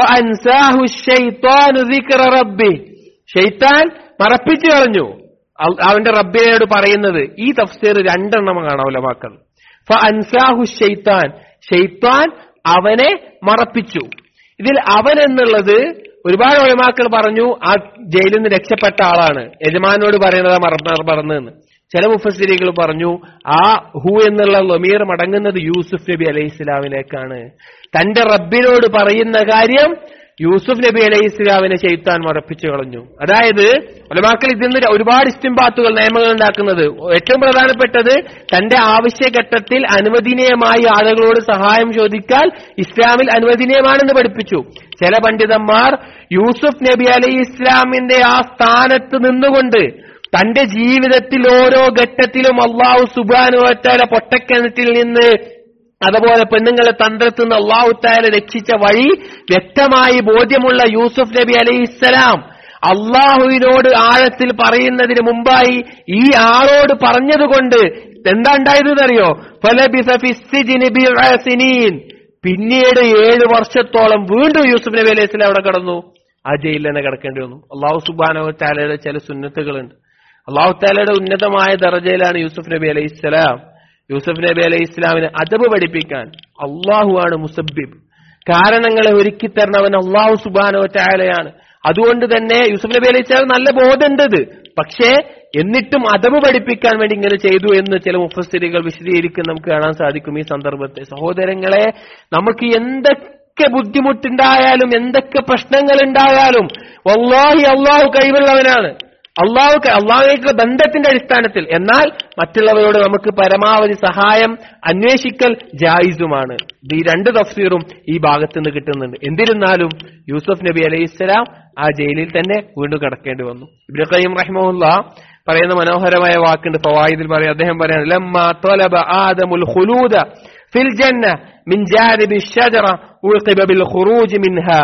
A: ശൈത്താൻ മറപ്പിച്ചു കളഞ്ഞു അവന്റെ റബ്ബിനോട് പറയുന്നത്. ഈ തഫ്സീർ രണ്ടെണ്ണം കാണാം ഉലമാക്കൾ. ഫഅൻസാഹു ശൈത്താൻ, ശൈത്താൻ അവനെ മറപ്പിച്ചു. ഇതിൽ അവൻ എന്നുള്ളത് ഒരുപാട് ഉലമാക്കൾ പറഞ്ഞു ആ ജയിലിൽ നിന്ന് രക്ഷപ്പെട്ട ആളാണ്, യജമാനോട് പറയുന്നത് മറന്നെന്ന്. ചില മുഫസ്സിരികൾ പറഞ്ഞു ആ ഹു എന്നുള്ള ലമീർ മടങ്ങുന്നത് യൂസുഫ് നബി അലൈഹി ഇസ്ലാമിലേക്കാണ്. തന്റെ റബ്ബിനോട് പറയുന്ന കാര്യം യൂസുഫ് നബി അലൈഹി ഇസ്ലാമിനെ ശൈത്താൻ മറപ്പിച്ചു കളഞ്ഞു. അതായത് ഉലമാക്കൾ ഇതിൽ നിന്ന് ഒരുപാട് ഇസ്തിംബാത്തുകൾ, നിയമങ്ങൾ ഉണ്ടാക്കുന്നത്. ഏറ്റവും പ്രധാനപ്പെട്ടത് തന്റെ ആവശ്യഘട്ടത്തിൽ അനുവദനീയമായി ആളുകളോട് സഹായം ചോദിക്കാൻ ഇസ്ലാമിൽ അനുവദനീയമാണെന്ന് പഠിപ്പിച്ചു. ചില പണ്ഡിതന്മാർ യൂസുഫ് നബി അലൈഹി ഇസ്ലാമിന്റെ ആ സ്ഥാനത്ത് നിന്നുകൊണ്ട് തന്റെ ജീവിതത്തിൽ ഓരോ ഘട്ടത്തിലും അള്ളാഹു സുബ്ഹാനഹു വ തആല പൊട്ടക്കിണറ്റിൽ നിന്ന് അതുപോലെ പെണ്ണുങ്ങളെ തന്ത്രത്തിൽ നിന്ന് അള്ളാഹു തആല രക്ഷിച്ച വഴി വ്യക്തമായി ബോധ്യമുള്ള യൂസുഫ് നബി അലൈഹിസ്സലാം അള്ളാഹുവിനോട് ആഴത്തിൽ പറയുന്നതിന് മുമ്പായി ഈ ആളോട് പറഞ്ഞതുകൊണ്ട് എന്താ ഉണ്ടായതെന്നറിയോ? ഫലബിസ ഫിസ്സിജ്നി ബിഅ സിനീൻ, പിന്നീട് 7 വർഷത്തോളം വീണ്ടും യൂസുഫ് നബി അലൈഹി സ്വലാം അവിടെ കിടന്നു, ആ ജയിലിൽ തന്നെ കിടക്കേണ്ടി വന്നു. അള്ളാഹു സുബ്ഹാനഹു വ തആലയുടെ ചില സുന്നത്തുകളുണ്ട്. അള്ളാഹു തആലയുടെ ഉന്നതമായ ദറജയിലാണ് യൂസുഫ് നബി അലൈഹി സ്വലാം. യൂസുഫ് നബി അലൈഹി ഇസ്ലാമിന് അദബ് പഠിപ്പിക്കാൻ അള്ളാഹുവാണ് മുസബ്ബിബ്, കാരണങ്ങളെ ഒരുക്കി തരണവൻ അള്ളാഹു സുബ്ഹാനഹു വ തആലയാണ്. അതുകൊണ്ട് തന്നെ യൂസുഫ് നബി അലൈഹി ഇസ്ലാം നല്ല ബോധമുണ്ട്, പക്ഷേ എന്നിട്ടും അദബ് പഠിപ്പിക്കാൻ വേണ്ടി ഇങ്ങനെ ചെയ്തു എന്ന് ചില മുഫസ്സിരികൾ വിശദീകരിക്കുന്ന നമുക്ക് കാണാൻ സാധിക്കും. ഈ സന്ദർഭത്തെ സഹോദരങ്ങളെ, നമുക്ക് എന്തൊക്കെ ബുദ്ധിമുട്ടുണ്ടായാലും എന്തൊക്കെ പ്രശ്നങ്ങൾ ഉണ്ടായാലും വല്ലാഹി അള്ളാഹു കഴിവുള്ളവനാണ്. അള്ളാഹുവായിട്ടുള്ള ബന്ധത്തിന്റെ അടിസ്ഥാനത്തിൽ, എന്നാൽ മറ്റുള്ളവരോട് നമുക്ക് പരമാവധി സഹായം അന്വേഷിക്കൽ ജായിസുമാണ്. ഈ 2 തഫ്സീറും ഈ ഭാഗത്ത് നിന്ന് കിട്ടുന്നുണ്ട്. എന്നിരുന്നാലും യൂസുഫ് നബി അലൈഹിസ്സലാം ആ ജയിലിൽ തന്നെ വീണ്ടും കിടക്കേണ്ടി വന്നു. ഇബ്നു ഖയ്യിം റഹിമഹുല്ലാഹ് പറയുന്ന മനോഹരമായ വാക്കുണ്ട് ഫവായിദിൽ പറയാം. അദ്ദേഹം പറയാണ്, ലമ്മാ തലബ ആദമുൽ ഖുലൂദ ഫിൽ ജന്ന മിൻ ജാനിബി ഷജറ ഉഖിബ ബിൽ ഖുറൂജ് മിൻഹാ.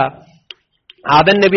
A: ആദം നബി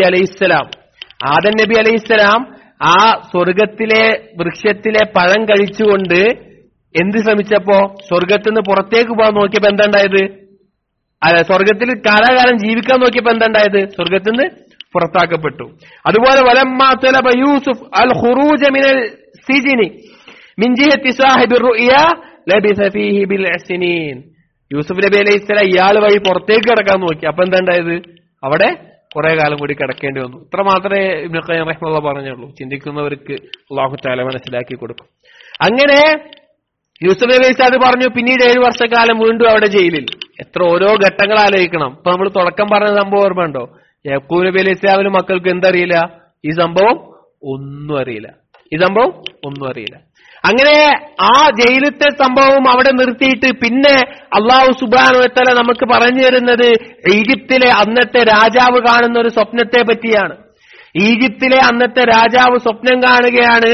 A: അലൈഹിസ്സലാം ആ സ്വർഗത്തിലെ വൃക്ഷത്തിലെ പഴം കഴിച്ചുകൊണ്ട് എന്ത് ശ്രമിച്ചപ്പോ സ്വർഗത്തിൽ നിന്ന് പുറത്തേക്ക് പോകാൻ നോക്കിയപ്പോ എന്താ ഉണ്ടായത്? സ്വർഗത്തിൽ കാലാകാലം ജീവിക്കാൻ നോക്കിയപ്പോ എന്താ ഉണ്ടായത്? സ്വർഗത്തിൽ നിന്ന് പുറത്താക്കപ്പെട്ടു. അതുപോലെ വലമ്മാ തലബ യൂസുഫ് അൽ ഖുറൂജ മിനൽ സിജ്നി മിൻ ജിഹത്തി സാഹിബിർ റുഅ്യ ലബിസ ഫീഹി ബിൽ സിനീൻ. യൂസുഫ് നബി അലൈഹിസ്സലാം ഇയാൾ വഴി പുറത്തേക്ക് കിടക്കാൻ നോക്കി, അപ്പൊ എന്താ ഉണ്ടായത്? അവിടെ കുറെ കാലം കൂടി കിടക്കേണ്ടി വന്നു. ഇത്ര മാത്രമേ ഇബ്നു ഖയ്യിം റഹിമഹുല്ലാഹ് പറഞ്ഞുള്ളൂ. ചിന്തിക്കുന്നവർക്ക് അല്ലാഹു തആല മനസ്സിലാക്കി കൊടുക്കും. അങ്ങനെ യൂസുഫ് നബി അലൈഹിസ്സലാം പറഞ്ഞു. പിന്നീട് 7 വർഷക്കാലം വീണ്ടും അവിടെ ജയിലിൽ. എത്ര ഓരോ ഘട്ടങ്ങൾ ആലോചിക്കണം. ഇപ്പൊ നമ്മൾ തുടക്കം പറഞ്ഞ സംഭവം ഓർമ്മയുണ്ടോ? യാക്കൂബ് നബി അലൈഹി ഇസ്ലാമിനും മക്കൾക്ക് എന്തറിയില്ല? ഈ സംഭവം ഒന്നും അറിയില്ല. അങ്ങനെ ആ ജയിലത്തെ സംഭവം അവിടെ നിർത്തിയിട്ട് പിന്നെ അള്ളാഹു സുബ്ഹാനഹു വ തആല നമുക്ക് പറഞ്ഞു തരുന്നത് ഈജിപ്തിലെ അന്നത്തെ രാജാവ് കാണുന്ന ഒരു സ്വപ്നത്തെ പറ്റിയാണ്. ഈജിപ്തിലെ അന്നത്തെ രാജാവ് സ്വപ്നം കാണുകയാണ്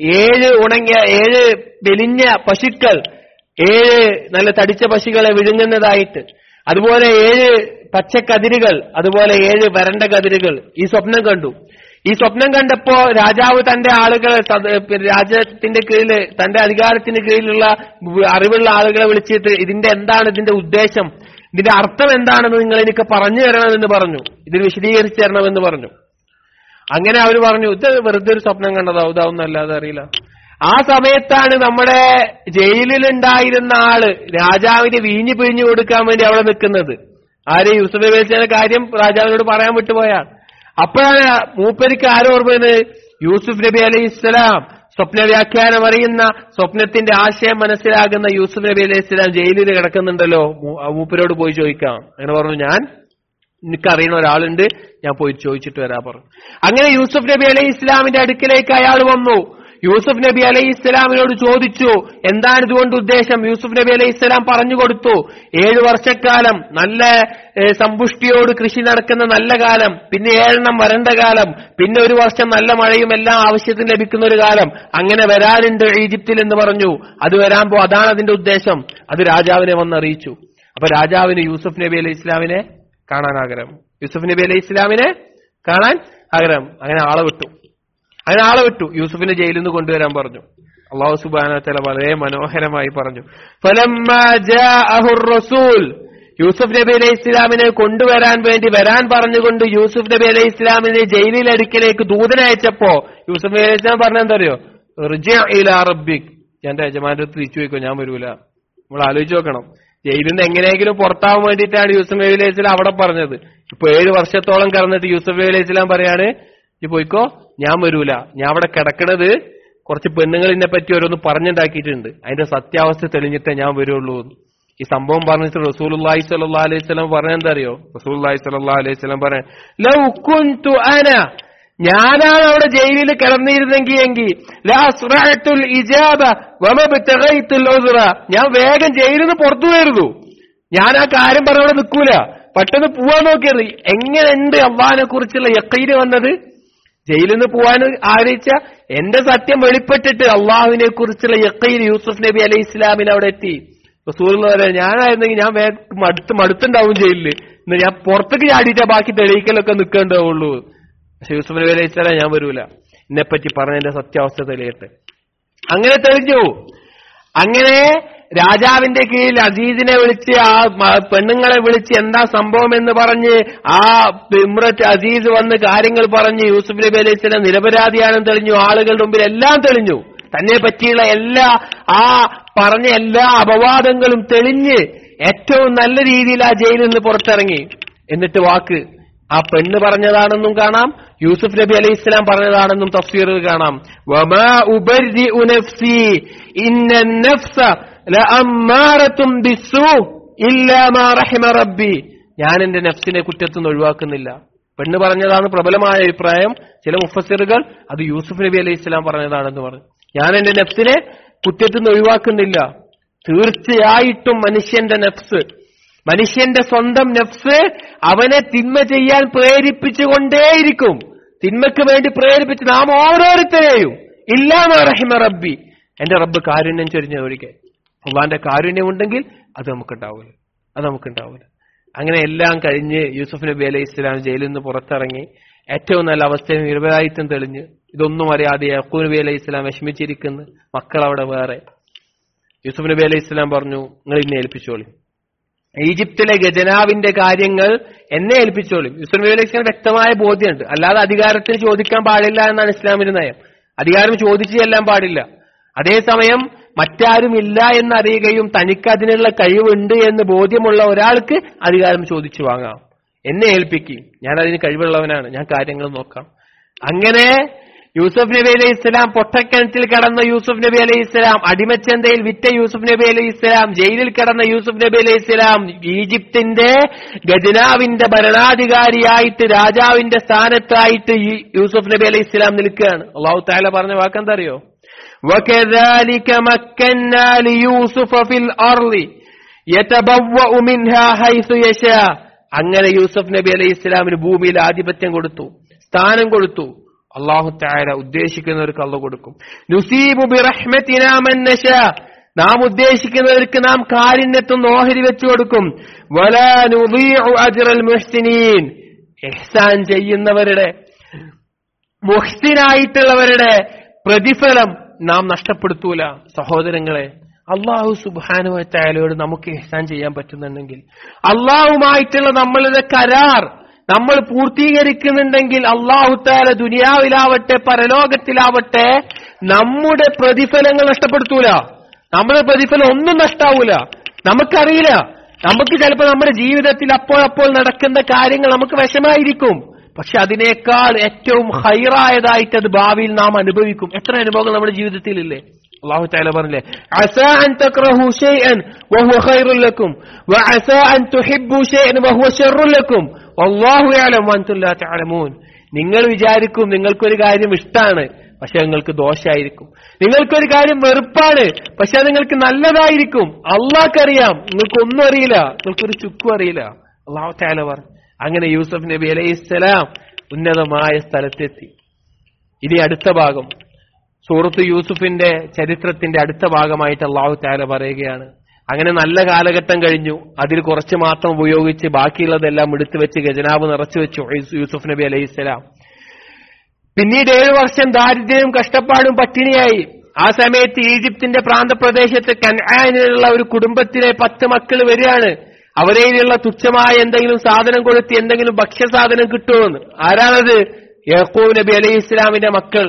A: 7 വെലിഞ്ഞ പശുക്കൾ, 7 നല്ല തടിച്ച പശുക്കളെ വിഴുങ്ങുന്നതായിട്ട്, അതുപോലെ 7 പച്ചക്കതിരുകൾ, അതുപോലെ 7 വരണ്ട കതിരുകൾ. ഈ സ്വപ്നം കണ്ടു. ഈ സ്വപ്നം കണ്ടപ്പോ രാജാവ് തന്റെ ആളുകളെ, രാജ്യത്തിന്റെ കീഴിൽ, തന്റെ അധികാരത്തിന് കീഴിലുള്ള അറിവുള്ള ആളുകളെ വിളിച്ചിട്ട് ഇതിന്റെ ഉദ്ദേശം, ഇതിന്റെ അർത്ഥം എന്താണെന്ന് നിങ്ങൾ എനിക്ക് പറഞ്ഞു തരണമെന്ന് പറഞ്ഞു, ഇതിന് വിശദീകരിച്ചു തരണമെന്ന് പറഞ്ഞു. അങ്ങനെ അവർ പറഞ്ഞു, ഇത് വെറുതെ ഒരു സ്വപ്നം കണ്ടതാവുന്നല്ല, അല്ലാതെ അറിയില്ല. ആ സമയത്താണ് നമ്മുടെ ജയിലിലുണ്ടായിരുന്ന ആള് രാജാവിന് വീഞ്ഞു പിഴിഞ്ഞു കൊടുക്കാൻ വേണ്ടി അവിടെ നിൽക്കുന്നത്. ആര്? യൂസുഫ് നബി അലൈഹിസ്സലാമിന്റെ കാര്യം രാജാവിനോട് പറയാൻ വിട്ടുപോയാൽ. അപ്പോഴാണ് മൂപ്പരിക്ക് ആരോർമ്മത്? യൂസുഫ് നബി അലൈഹിസ്സലാം, സ്വപ്ന വ്യാഖ്യാനം അറിയുന്ന, സ്വപ്നത്തിന്റെ ആശയം മനസ്സിലാകുന്ന യൂസുഫ് നബി അലൈഹിസ്സലാം ജയിലിൽ കിടക്കുന്നുണ്ടല്ലോ, മൂപ്പരോട് പോയി ചോദിക്കാം. അങ്ങനെ പറഞ്ഞു, എനിക്കറിയുന്ന ഒരാളുണ്ട്, ഞാൻ പോയി ചോദിച്ചിട്ട് വരാ പറഞ്ഞു. അങ്ങനെ യൂസുഫ് നബി അലൈഹി ഇസ്ലാമിന്റെ അടുക്കിലേക്ക് അയാൾ വന്നു. യൂസുഫ് നബി അലൈഹി ഇസ്ലാമിനോട് ചോദിച്ചു, എന്താണ് ഇതുകൊണ്ട് ഉദ്ദേശം? യൂസുഫ് നബി അലൈഹി ഇസ്ലാം പറഞ്ഞു കൊടുത്തു, 7 വർഷക്കാലം നല്ല സമ്പുഷ്ടിയോട് കൃഷി നടക്കുന്ന നല്ല കാലം, പിന്നെ 7 വരണ്ട കാലം, പിന്നെ 1 വർഷം നല്ല മഴയും എല്ലാം ആവശ്യത്തിന് ലഭിക്കുന്ന ഒരു കാലം, അങ്ങനെ വരാനുണ്ട് ഈജിപ്തിൽ എന്ന് പറഞ്ഞു. അത് വരാൻ അതാണ് അതിന്റെ ഉദ്ദേശം. അത് രാജാവിനെ വന്നറിയിച്ചു. അപ്പൊ രാജാവിന് യൂസുഫ് നബി അലൈഹി ഇസ്ലാമിനെ കാണാൻ ആഗ്രഹം, യൂസുഫ് നബി അലൈഹി ഇസ്ലാമിനെ കാണാൻ ആഗ്രഹം. അങ്ങനെ ആളെ വിട്ടു. യൂസുഫിനെ ജയിലിൽ നിന്ന് കൊണ്ടുവരാൻ പറഞ്ഞു. അല്ലാഹു സുബ്ഹാനഹു വ തആല വളരെ മനോഹരമായി പറഞ്ഞു, ഫലമ്മാ ജാഅഹുർ റസൂൽ, യൂസുഫ് നബി അലൈഹി ഇസ്ലാമിനെ കൊണ്ടുവരാൻ വേണ്ടി വരാൻ പറഞ്ഞുകൊണ്ട് യൂസുഫ് നബി അലൈഹി ഇസ്ലാമിനെ ജയിലിൽ അടുക്കിലേക്ക് ദൂതനയച്ചപ്പോ യൂസുഫ് നബി അലൈഹി ഇസ്ലാം പറഞ്ഞെന്തറിയോ? ഇർജിഅ ഇലാ റബ്ബിക്, എന്റെ യജമാനന്റെ അടുത്ത് തിരിച്ചു പോയിക്കോ, ഞാൻ വരൂല. നമ്മൾ ആലോചിച്ച് നോക്കണം, ജയിലിൽ നിന്ന് എങ്ങനെയെങ്കിലും പുറത്താവാൻ വേണ്ടിയിട്ടാണ് യൂസുഫ് നബി അലൈഹി ഇസ്ലാം അവിടെ പറഞ്ഞത്. ഇപ്പൊ 7 വർഷത്തോളം കടന്നിട്ട് യൂസുഫ് നബി അലൈഹി ഇസ്ലാം പറയാണ്, ഇനി പോയിക്കോ, ഞാൻ വരൂല, ഞാൻ അവിടെ കിടക്കണത് കുറച്ച് പെണ്ണുങ്ങൾ എന്നെ പറ്റി ഓരോന്ന് പറഞ്ഞുണ്ടാക്കിയിട്ടുണ്ട്, അതിന്റെ സത്യാവസ്ഥ തെളിഞ്ഞിട്ടേ ഞാൻ വരുള്ളൂ. ഈ സംഭവം പറഞ്ഞിട്ട് റസൂലുള്ളാഹി സ്വല്ലല്ലാഹു അലൈഹി വസല്ലം പറഞ്ഞെന്താ അറിയോ? റസൂലുള്ളാഹി സ്വല്ലല്ലാഹു അലൈഹി വസല്ലം പറയാൻ, ലൗ കുൻതു അന, ഞാനാണ് അവിടെ ജയിലിൽ കിടന്നിരുന്നെങ്കിൽ ലഅസ്റഅതുൽ ഇജാബ വമബ്തഗൈതുൽ ഉസ്റ, ഞാൻ വേഗം ജയിലിൽ നിന്ന് പുറത്തു വരുന്നു. ഞാൻ ആ കാര്യം പറഞ്ഞവിടെ നിൽക്കൂല, പെട്ടെന്ന് പോവാൻ നോക്കിയത്. എങ്ങനെയുണ്ട് അള്ളാഹിനെ കുറിച്ചുള്ള യഖീന് വന്നത്? ജയിലിൽ നിന്ന് പോവാൻ ആഗ്രഹിച്ച എന്റെ സത്യം വെളിപ്പെട്ടിട്ട് അള്ളാഹുവിനെ കുറിച്ചുള്ള യഖീൻ യൂസുഫ് നബി അലൈഹി ഇസ്ലാമിന് അവിടെ എത്തി. റസൂലുള്ളാഹി പറയാ, ഞാനായിരുന്നെങ്കിൽ ഞാൻ മടുത്തുണ്ടാവും ജയിലില്, ഇന്ന് ഞാൻ പുറത്തേക്ക് ചാടിയിട്ടാ ബാക്കി തെളിയിക്കലൊക്കെ നിൽക്കേണ്ടാവുള്ളൂ. പക്ഷെ യൂസുഫ് നബി അലൈഹി ഇസ്ലാം, ഞാൻ വരൂല, എന്നെപ്പറ്റി പറഞ്ഞതിന്റെ സത്യാവസ്ഥ തെളിയട്ടെ. അങ്ങനെ തെളിഞ്ഞു. അങ്ങനെ രാജാവിന്റെ കീഴിൽ അസീസിനെ വിളിച്ച്, ആ പെണ്ണുങ്ങളെ വിളിച്ച് എന്താ സംഭവം എന്ന് പറഞ്ഞ് ആ ഇമ്രത്ത് അസീസ് വന്ന് കാര്യങ്ങൾ പറഞ്ഞ് യൂസുഫ് നബി അലൈഹി സ്വലാം നിരപരാധിയാണെന്ന് തെളിഞ്ഞു. ആളുകളുടെ മുമ്പിൽ എല്ലാം തെളിഞ്ഞു. തന്നെ പറ്റിയുള്ള ആ പറഞ്ഞ എല്ലാ അപവാദങ്ങളും തെളിഞ്ഞ് ഏറ്റവും നല്ല രീതിയിൽ ആ ജയിലിൽ നിന്ന് പുറത്തിറങ്ങി. എന്നിട്ട് വാക്ക് ആ പെണ്ണ് പറഞ്ഞതാണെന്നും കാണാം, യൂസുഫ് നബി അലൈഹി ഇസ്ലാം പറഞ്ഞതാണെന്നും തഫ്സീറിൽ കാണാം. വമാ ഉബർരിഉ നഫ്സി ഇന്നൻ നഫ്സ ലഅമ്മാറത്തും ബിസ്സൂ ഇല്ലാ മാ റഹിമ റബ്ബി, ഞാൻ എന്റെ നഫ്സിനെ കുറ്റത്തുനിന്ന് ഒഴിവാക്കുന്നില്ല. പെണ്ണ് പറഞ്ഞതാണ് പ്രബലമായ അഭിപ്രായം. ചില മുഫസ്സിറുകൾ അത് യൂസുഫ് നബി അലൈഹി ഇസ്ലാം പറഞ്ഞതാണെന്ന് പറഞ്ഞു. ഞാൻ എന്റെ നഫ്സിനെ കുറ്റത്തുനിന്ന് ഒഴിവാക്കുന്നില്ല. തീർച്ചയായിട്ടും മനുഷ്യന്റെ സ്വന്തം നഫ്സ് അവനെ തിന്മ ചെയ്യാൻ പ്രേരിപ്പിച്ചുകൊണ്ടേയിരിക്കും. തിന്മയ്ക്ക് വേണ്ടി പ്രേരിപ്പിച്ച് നാം ഓരോരുത്തരെയും ഇല്ലാ മാ റഹിമ റബ്ബി, എന്റെ റബ്ബ് കാരുണ്യം ചൊരിഞ്ഞ ഒഴികെ. അള്ളാന്റെ കാരുണ്യം ഉണ്ടെങ്കിൽ അത് നമുക്കുണ്ടാവില്ല. അങ്ങനെ എല്ലാം കഴിഞ്ഞ് യൂസുഫ് നബി അലൈഹി ഇസ്ലാം ജയിലിൽ നിന്ന് പുറത്തിറങ്ങി. ഏറ്റവും നല്ല അവസ്ഥയിൽ നിരപരാധിത്വം തെളിഞ്ഞ് ഇതൊന്നും അറിയാതെ യാക്കൂബ് നബി അലൈഹി ഇസ്ലാം വിഷമിച്ചിരിക്കുന്നു. മക്കൾ അവിടെ വേറെ. യൂസുഫ് നബി അലൈഹി ഇസ്ലാം പറഞ്ഞു, നിങ്ങൾ ഇന്നെ ഏൽപ്പിച്ചോളി, ഈജിപ്തിലെ ഖജനാവിന്റെ കാര്യങ്ങൾ എന്നെ ഏൽപ്പിച്ചോളും. യൂസുഫ് നബി അലൈഹി ഇസ്ലാം വ്യക്തമായ ബോധ്യമുണ്ട്. അല്ലാതെ അധികാരത്തിന് ചോദിക്കാൻ പാടില്ല എന്നാണ് ഇസ്ലാമിന്റെ നയം. അധികാരം ചോദിച്ചു ചെല്ലാൻ പാടില്ല. അതേസമയം മറ്റാരും ഇല്ല എന്നറിയുകയും തനിക്ക് അതിനുള്ള കഴിവുണ്ട് എന്ന് ബോധ്യമുള്ള ഒരാൾക്ക് അധികാരം ചോദിച്ചു വാങ്ങാം. എന്നെ ഏൽപ്പിക്കും, ഞാൻ അതിന് കഴിവുള്ളവനാണ്, ഞാൻ കാര്യങ്ങൾ നോക്കാം. അങ്ങനെ യൂസുഫ് നബി അലൈഹി ഇസ്ലാം, പൊട്ടക്കിണറ്റിൽ കിടന്ന യൂസുഫ് നബി അലൈഹി ഇസ്ലാം, അടിമച്ചന്തയിൽ വിറ്റ യൂസുഫ് നബി അലൈഹി ഇസ്ലാം, ജയിലിൽ കിടന്ന യൂസുഫ് നബി അലൈഹി ഇസ്ലാം ഈജിപ്തിന്റെ ഖജനാവിന്റെ ഭരണാധികാരിയായിട്ട്, രാജാവിന്റെ സ്ഥാനത്തായിട്ട് യൂസുഫ് നബി അലൈഹി ഇസ്ലാം നിൽക്കുകയാണ്. അല്ലാഹു തആല പറഞ്ഞ വാക്കെന്താ അറിയോ? وَكَذَلِكَ مَكَّنَّا لِيُوسُفَ فِي الْأَرْضِ يَتَبَوَّأُ مِنْهَا حَيْثُ يَشَاءُ. അങ്ങനെ യൂസുഫ് നബി അലൈഹി ഇസ്ലാമിന് ഭൂമിയിൽ ആധിപത്യം കൊടുത്തു, സ്ഥാനം കൊടുത്തു. അല്ലാഹു തആല ഉദ്ദേശിക്കുന്നവർക്ക് അല്ലാഹു കൊടുക്കും. നുസീബു ബിറഹ്മതിനാ മൻ നശാ, നാം ഉദ്ദേശിക്കുന്നവർക്ക് നാം കാരുണ്യത്തും ഓഹരി വെച്ചു കൊടുക്കും. വലാ നുദീഉ അജ്റൽ മുഹ്സിനീൻ, ഇഹ്സാൻ ചെയ്യുന്നവരുടെ, മുഹ്സിനായിട്ടുള്ളവരുടെ പ്രതിഫലം നാം നഷ്ടപ്പെടുത്തൂല. സഹോദരങ്ങളെ, അല്ലാഹു സുബ്ഹാനഹു വ തആലയോട് നമുക്ക് ഇഹ്സാൻ ചെയ്യാൻ പറ്റുന്നുണ്ടെങ്കിൽ, അല്ലാഹുമായിട്ടുള്ള നമ്മളുടെ കരാർ നമ്മൾ പൂർത്തീകരിക്കുന്നുണ്ടെങ്കിൽ, അല്ലാഹു തആല ദുനിയാവിലാവട്ടെ പരലോകത്തിലാവട്ടെ നമ്മുടെ പ്രതിഫലങ്ങൾ നഷ്ടപ്പെടുത്തൂല. നമ്മുടെ പ്രതിഫലം ഒന്നും നഷ്ടാവൂല. നമുക്കറിയില്ല, നമുക്ക് ചിലപ്പോൾ നമ്മുടെ ജീവിതത്തിൽ അപ്പോൾ നടക്കുന്ന കാര്യങ്ങൾ നമുക്ക് വിഷമായിരിക്കും. പക്ഷെ അതിനേക്കാൾ ഏറ്റവും ഹൈറായതായിട്ട് അത് ഭാവിയിൽ നാം അനുഭവിക്കും. എത്ര അനുഭവങ്ങൾ നമ്മുടെ ജീവിതത്തിലില്ലേ? അല്ലാഹു തആല പറഞ്ഞില്ലേ, അസാ അൻ തക്റഹു ശൈഅൻ വഹുവ ഖൈറുൽ ലക്കും വഅസാ അൻ തുഹിബ്ബു ശൈഅൻ വഹുവ ശർറുൽ ലക്കും വല്ലാഹു യഅലമു വഅൻതും ലാ തഅലമൂൻ. നിങ്ങൾ വിചാരിക്കും നിങ്ങൾക്കൊരു കാര്യം ഇഷ്ടമാണ്, പക്ഷെ നിങ്ങൾക്ക് ദോഷമായിരിക്കും. നിങ്ങൾക്കൊരു കാര്യം വെറുപ്പാണ്, പക്ഷെ അത് നിങ്ങൾക്ക് നല്ലതായിരിക്കും. അള്ളാഹ്ക്കറിയാം, നിങ്ങൾക്കൊന്നും അറിയില്ല, നിങ്ങൾക്കൊരു ചുക്കും അറിയില്ല. അല്ലാഹു തആല പറഞ്ഞു. അങ്ങനെ യൂസുഫ് നബി അലൈഹിസ്സലാം ഉന്നതമായ സ്ഥലത്തെത്തി. ഇനി അടുത്ത ഭാഗം സൂറത്ത് യൂസുഫിന്റെ ചരിത്രത്തിന്റെ അടുത്ത ഭാഗമായിട്ട് അല്ലാഹു തആല പറയുകയാണ്. അങ്ങനെ നല്ല കാലഘട്ടം കഴിഞ്ഞു. അതിൽ കുറച്ച് മാത്രം ഉപയോഗിച്ച് ബാക്കിയുള്ളതെല്ലാം എടുത്തു വെച്ച് ഖജനാവ് നിറച്ചു വെച്ചു യൂസുഫ് നബി അലൈഹിസ്സലാം. പിന്നീട് 7 വർഷം ദാരിദ്ര്യവും കഷ്ടപ്പാടും പട്ടിണിയായി. ആ സമയത്ത് ഈജിപ്തിന്റെ പ്രാന്തപ്രദേശത്ത് കൻആനിലുള്ള ഒരു കുടുംബത്തിലെ 10 മക്കൾ വരികയാണ്. അവരേലുള്ള തുച്ഛമായ എന്തെങ്കിലും സാധനം കൊടുത്ത് എന്തെങ്കിലും ഭക്ഷ്യസാധനം കിട്ടുമെന്ന്. ആരാണത്? യാക്കൂബ് നബി അലൈഹി ഇസ്ലാമിന്റെ മക്കൾ.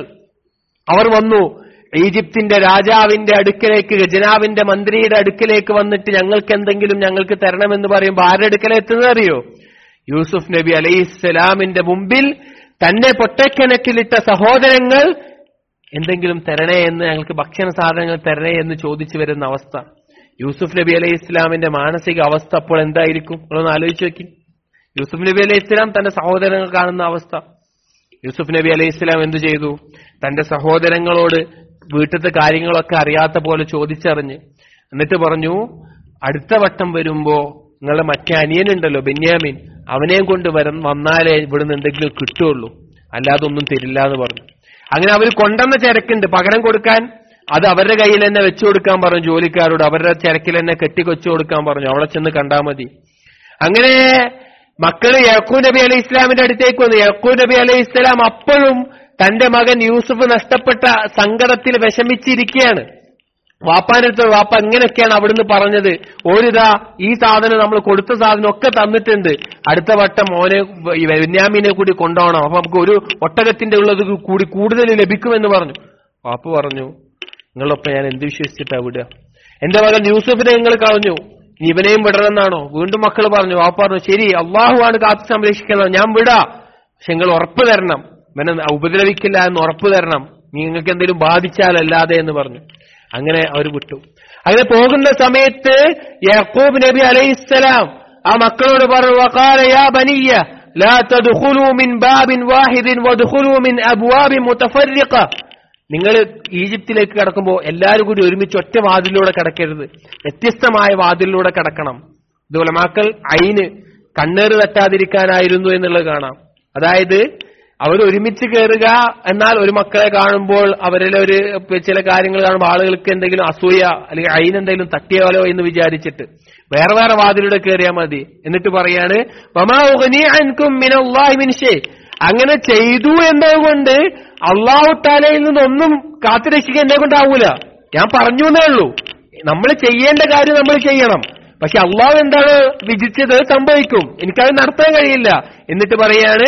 A: അവർ വന്നു ഈജിപ്തിന്റെ രാജാവിന്റെ അടുക്കലേക്ക്, ഖജനാവിന്റെ മന്ത്രിയുടെ അടുക്കലേക്ക് വന്നിട്ട് ഞങ്ങൾക്ക് എന്തെങ്കിലും ഞങ്ങൾക്ക് തരണമെന്ന് പറയുമ്പോൾ ആരുടെ അടുക്കലെത്തുന്നത് അറിയോ? യൂസുഫ് നബി അലൈഹി ഇസ്ലാമിന്റെ മുമ്പിൽ തന്റെ പൊട്ടക്കിണറ്റിലിട്ട സഹോദരങ്ങൾ എന്തെങ്കിലും തരണേ എന്ന്, ഞങ്ങൾക്ക് ഭക്ഷണ സാധനങ്ങൾ തരണേ എന്ന് ചോദിച്ചു വരുന്ന അവസ്ഥ. യൂസുഫ് നബി അലൈഹി ഇസ്ലാമിന്റെ മാനസിക അവസ്ഥ അപ്പോൾ എന്തായിരിക്കും? നിങ്ങളൊന്ന് ആലോചിച്ച് നോക്കി. യൂസുഫ് നബി അലൈഹി ഇസ്ലാം തന്റെ സഹോദരങ്ങൾ കാണുന്ന അവസ്ഥ. യൂസുഫ് നബി അലൈഹി ഇസ്ലാം എന്തു ചെയ്തു? തന്റെ സഹോദരങ്ങളോട് വീട്ടിലത്തെ കാര്യങ്ങളൊക്കെ അറിയാത്ത പോലെ ചോദിച്ചറിഞ്ഞ് എന്നിട്ട് പറഞ്ഞു, അടുത്ത വട്ടം വരുമ്പോ നിങ്ങളുടെ മറ്റേ അനിയനുണ്ടല്ലോ ബെന്യാമിൻ, അവനെയും കൊണ്ട് വന്നാലേ ഇവിടുന്ന് എന്തെങ്കിലും കിട്ടുള്ളൂ, അല്ലാതെ ഒന്നും തരില്ല എന്ന് പറഞ്ഞു. അങ്ങനെ അവർ കൊണ്ടുവന്ന ചരക്കുണ്ട് പകരം കൊടുക്കാൻ, അത് അവരുടെ കയ്യിൽ തന്നെ വെച്ചു കൊടുക്കാൻ പറഞ്ഞു. ജോലിക്കാരോട് അവരുടെ ചരക്കിൽ തന്നെ കെട്ടിക്കൊച്ചു കൊടുക്കാൻ പറഞ്ഞു. അവിടെ ചെന്ന് കണ്ടാ മതി. അങ്ങനെ മക്കള് യാക്കൂബ് നബി അലൈഹി ഇസ്ലാമിന്റെ അടുത്തേക്ക് വന്നു. യാക്കൂബ് നബി അലൈഹി ഇസ്ലാം അപ്പോഴും തന്റെ മകൻ യൂസുഫ് നഷ്ടപ്പെട്ട സങ്കടത്തിൽ വിഷമിച്ചിരിക്കുകയാണ്. വാപ്പാന്റെ അടുത്ത്, വാപ്പ എങ്ങനെയൊക്കെയാണ് അവിടുന്ന് പറഞ്ഞത്, ഓരിതാ ഈ സാധനം നമ്മൾ കൊടുത്ത സാധനം ഒക്കെ തന്നിട്ടുണ്ട്, അടുത്ത വട്ടം മോനെ ബെന്യാമീനെ കൂടി കൊണ്ടുപോകണം, അപ്പൊ നമുക്ക് ഒരു ഒട്ടകത്തിന്റെ ഉള്ളത് കൂടി കൂടുതൽ ലഭിക്കുമെന്ന് പറഞ്ഞു. വാപ്പ പറഞ്ഞു, നിങ്ങളൊപ്പം ഞാൻ എന്ത് വിശ്വസിച്ചിട്ടാ വിടുക? എന്റെ മകൻ യൂസുഫിനെ നിങ്ങൾ കളഞ്ഞു, ഇവനെയും വിടണമെന്നാണോ? വീണ്ടും മക്കൾ പറഞ്ഞു. വാപ്പ പറഞ്ഞു, ശരി, അള്ളാഹു ആണ് കാത്തു സംരക്ഷിക്കുന്നത്, ഞാൻ വിടാ, പക്ഷെ നിങ്ങൾ ഉറപ്പ് തരണം, ഇവനെ ഉപദ്രവിക്കില്ല എന്ന് ഉറപ്പ് തരണം, നിങ്ങൾക്ക് എന്തെങ്കിലും ബാധിച്ചാലല്ലാതെ എന്ന് പറഞ്ഞു. അങ്ങനെ അവർ വിട്ടു. അങ്ങനെ പോകുന്ന സമയത്ത് യാക്കൂബ് നബി അലൈഹിസ്സലാം ആ മക്കളോട് പറഞ്ഞു, വഖാല യാ ബനിയ്യ ലാ തദ്ഖുലൂ മിൻ ബാബിൻ വാഹിദിൻ വദ്ഖുലൂ മിൻ അബ്വാബിൻ മുതഫർരിഖ. നിങ്ങൾ ഈജിപ്തിലേക്ക് കടക്കുമ്പോൾ എല്ലാവരും കൂടി ഒരുമിച്ച് ഒറ്റ വാതിലൂടെ കടക്കരുത്, വ്യത്യസ്തമായ വാതിലൂടെ കടക്കണം. ഇത് ഉലമാക്കൾ ഐന് കണ്ണേറ് തട്ടാതിരിക്കാനായിരുന്നു എന്നുള്ളത് കാണാം. അതായത് അവർ ഒരുമിച്ച് കയറുക, എന്നാൽ ഒരു മക്കളെ കാണുമ്പോൾ അവരിലെ ഒരു ചില കാര്യങ്ങൾ കാണുമ്പോൾ ആളുകൾക്ക് എന്തെങ്കിലും അസൂയ അല്ലെങ്കിൽ അതിനെന്തെങ്കിലും തട്ടിയാലോ എന്ന് വിചാരിച്ചിട്ട് വേറെ വേറെ വാതിലൂടെ കയറിയാൽ മതി. എന്നിട്ട് പറയാണ്, വമാ ഉഗ്നി അൻകും മിനല്ലാഹി മിൻ ഷൈ. അങ്ങനെ ചെയ്തു എന്നതുകൊണ്ട് അല്ലാഹു തആലയിൽ നിന്നൊന്നും കാത്തുരക്ഷിക്കാൻ എന്നെ കൊണ്ടാവൂല. ഞാൻ പറഞ്ഞു എന്നേ ഉള്ളൂ, നമ്മൾ ചെയ്യേണ്ട കാര്യം നമ്മൾ ചെയ്യണം, പക്ഷെ അള്ളാഹു എന്താണ് വിധിച്ചത് സംഭവിക്കും, എനിക്കത് നടത്താൻ കഴിയില്ല. എന്നിട്ട് പറയാണ്,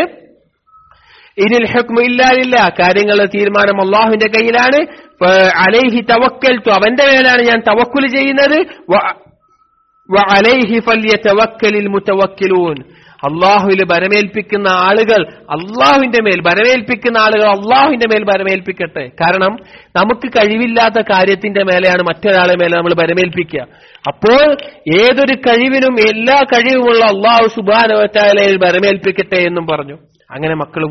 A: ഇനിൽ ഹുക്മു ഇല്ലാ ലില്ലാഹ്, കാര്യങ്ങളുടെ തീരുമാനം അള്ളാഹുവിന്റെ കയ്യിലാണ്. അലൈഹി തവക്കൽതു, അവന്റെ മേലാണ് ഞാൻ തവക്കുൽ ചെയ്യുന്നത്. വഅലൈഹി ഫല്യതവക്കലിൽ മുതവക്കിലൂൻ, അള്ളാഹുവിൽ ബരമേൽപ്പിക്കുന്ന ആളുകൾ അള്ളാഹുവിന്റെ മേൽ ബരമേൽപ്പിക്കുന്ന ആളുകൾ അള്ളാഹുവിന്റെ മേൽ ബരമേൽപ്പിക്കട്ടെ. കാരണം നമുക്ക് കഴിവില്ലാത്ത കാര്യത്തിന്റെ മേലെയാണ് മറ്റൊരാളെ മേലെ നമ്മൾ ബരമേൽപ്പിക്കുക. അപ്പോൾ ഏതൊരു കഴിവിനും എല്ലാ കഴിവുമുള്ള അള്ളാഹു സുബ്ഹാനഹു വ തആലയിൽ ബരമേൽപ്പിക്കട്ടെ എന്നും പറഞ്ഞു. അങ്ങനെ മക്കള്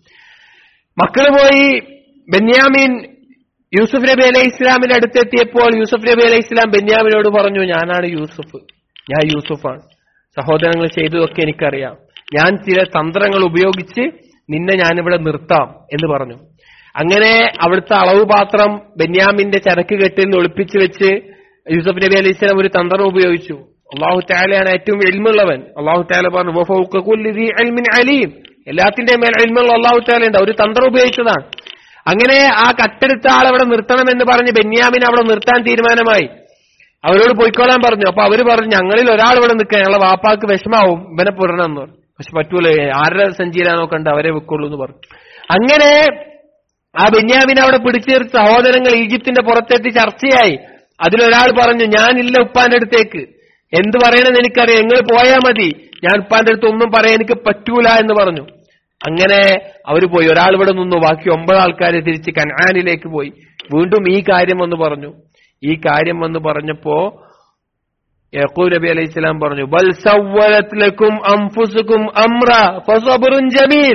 A: പോയി ബെന്യാമീൻ യൂസുഫ് നബി അലൈഹി ഇസ്ലാമിന്റെ അടുത്തെത്തിയപ്പോൾ യൂസുഫ് നബി അലൈഹി ഇസ്ലാം ബെന്യാമിനോട് പറഞ്ഞു, ഞാനാണ് യൂസുഫ്, ഞാൻ യൂസുഫാണ്, സഹോദരങ്ങൾ ചെയ്തതൊക്കെ എനിക്കറിയാം, ഞാൻ ചില തന്ത്രങ്ങൾ ഉപയോഗിച്ച് നിന്നെ ഞാനിവിടെ നിർത്താം എന്ന് പറഞ്ഞു. അങ്ങനെ അവിടുത്തെ അളവ് പാത്രം ബെന്യാമിന്റെ ചരക്ക് കെട്ടിൽ നിന്ന് ഒളിപ്പിച്ചു വെച്ച് യൂസുഫ് നബി അലൈഹി ഇസ്ലാം ഒരു തന്ത്രം ഉപയോഗിച്ചു. അല്ലാഹു തആലയാണ് ഏറ്റവും ഇൽമുള്ളവൻ. അല്ലാഹു തആല പറഞ്ഞു, വഫൗക കുല്ലി ദീ ഇൽമിൻ അലീം, എല്ലാത്തിന്റെ മേൽ ഇൽമുള്ള അല്ലാഹു തആല ഉണ്ട്. ഒരു തന്ത്രം ഉപയോഗിച്ചതാണ്. അങ്ങനെ ആ കട്ടെടുത്ത ആളവിടെ നിർത്തണമെന്ന് പറഞ്ഞ് ബെന്യാമിനെ അവിടെ നിർത്താൻ തീരുമാനമായി. അവരോട് പോയിക്കോളാൻ പറഞ്ഞു. അപ്പൊ അവര് പറഞ്ഞു, ഞങ്ങളിൽ ഒരാൾ ഇവിടെ നിൽക്കാൻ, ഞങ്ങളെ വാപ്പാക്ക് വിഷമാവും ഇവനെ പുറണം എന്ന് പറഞ്ഞു. പക്ഷെ പറ്റൂല, ആരുടെ സഞ്ചിയിലാണോ കണ്ട് അവരെ വെക്കുള്ളൂ എന്ന് പറഞ്ഞു. അങ്ങനെ ആ ബെന്യാമിനെ അവിടെ പിടിച്ചു നിർത്തി സഹോദരങ്ങൾ ഈജിപ്തിന്റെ പുറത്തെത്തി ചർച്ചയായി. അതിലൊരാൾ പറഞ്ഞു, ഞാനില്ല ഉപ്പാന്റെ അടുത്തേക്ക്, എന്ത് പറയണമെന്ന് എനിക്കറിയാം, നിങ്ങൾ പോയാൽ മതി, ഞാൻ ഉപ്പാന്റെ അടുത്ത് ഒന്നും പറയാൻ എനിക്ക് പറ്റൂല എന്ന് പറഞ്ഞു. അങ്ങനെ അവര് പോയി. ഒരാൾ ഇവിടെ നിന്നു, ബാക്കി 9 ആൾക്കാർ തിരിച്ച് കൻആനിലേക്ക് പോയി. വീണ്ടും ഈ കാര്യം വന്ന് പറഞ്ഞു. ഈ കാര്യം വന്ന് പറഞ്ഞപ്പോ യാക്കൂബ് നബി അലൈഹി സ്വലാം പറഞ്ഞു, ബൽ സവ്വലത് ലക്കും അൻഫുസുകും അംറ ഫസബ്റുൻ ജമീൽ.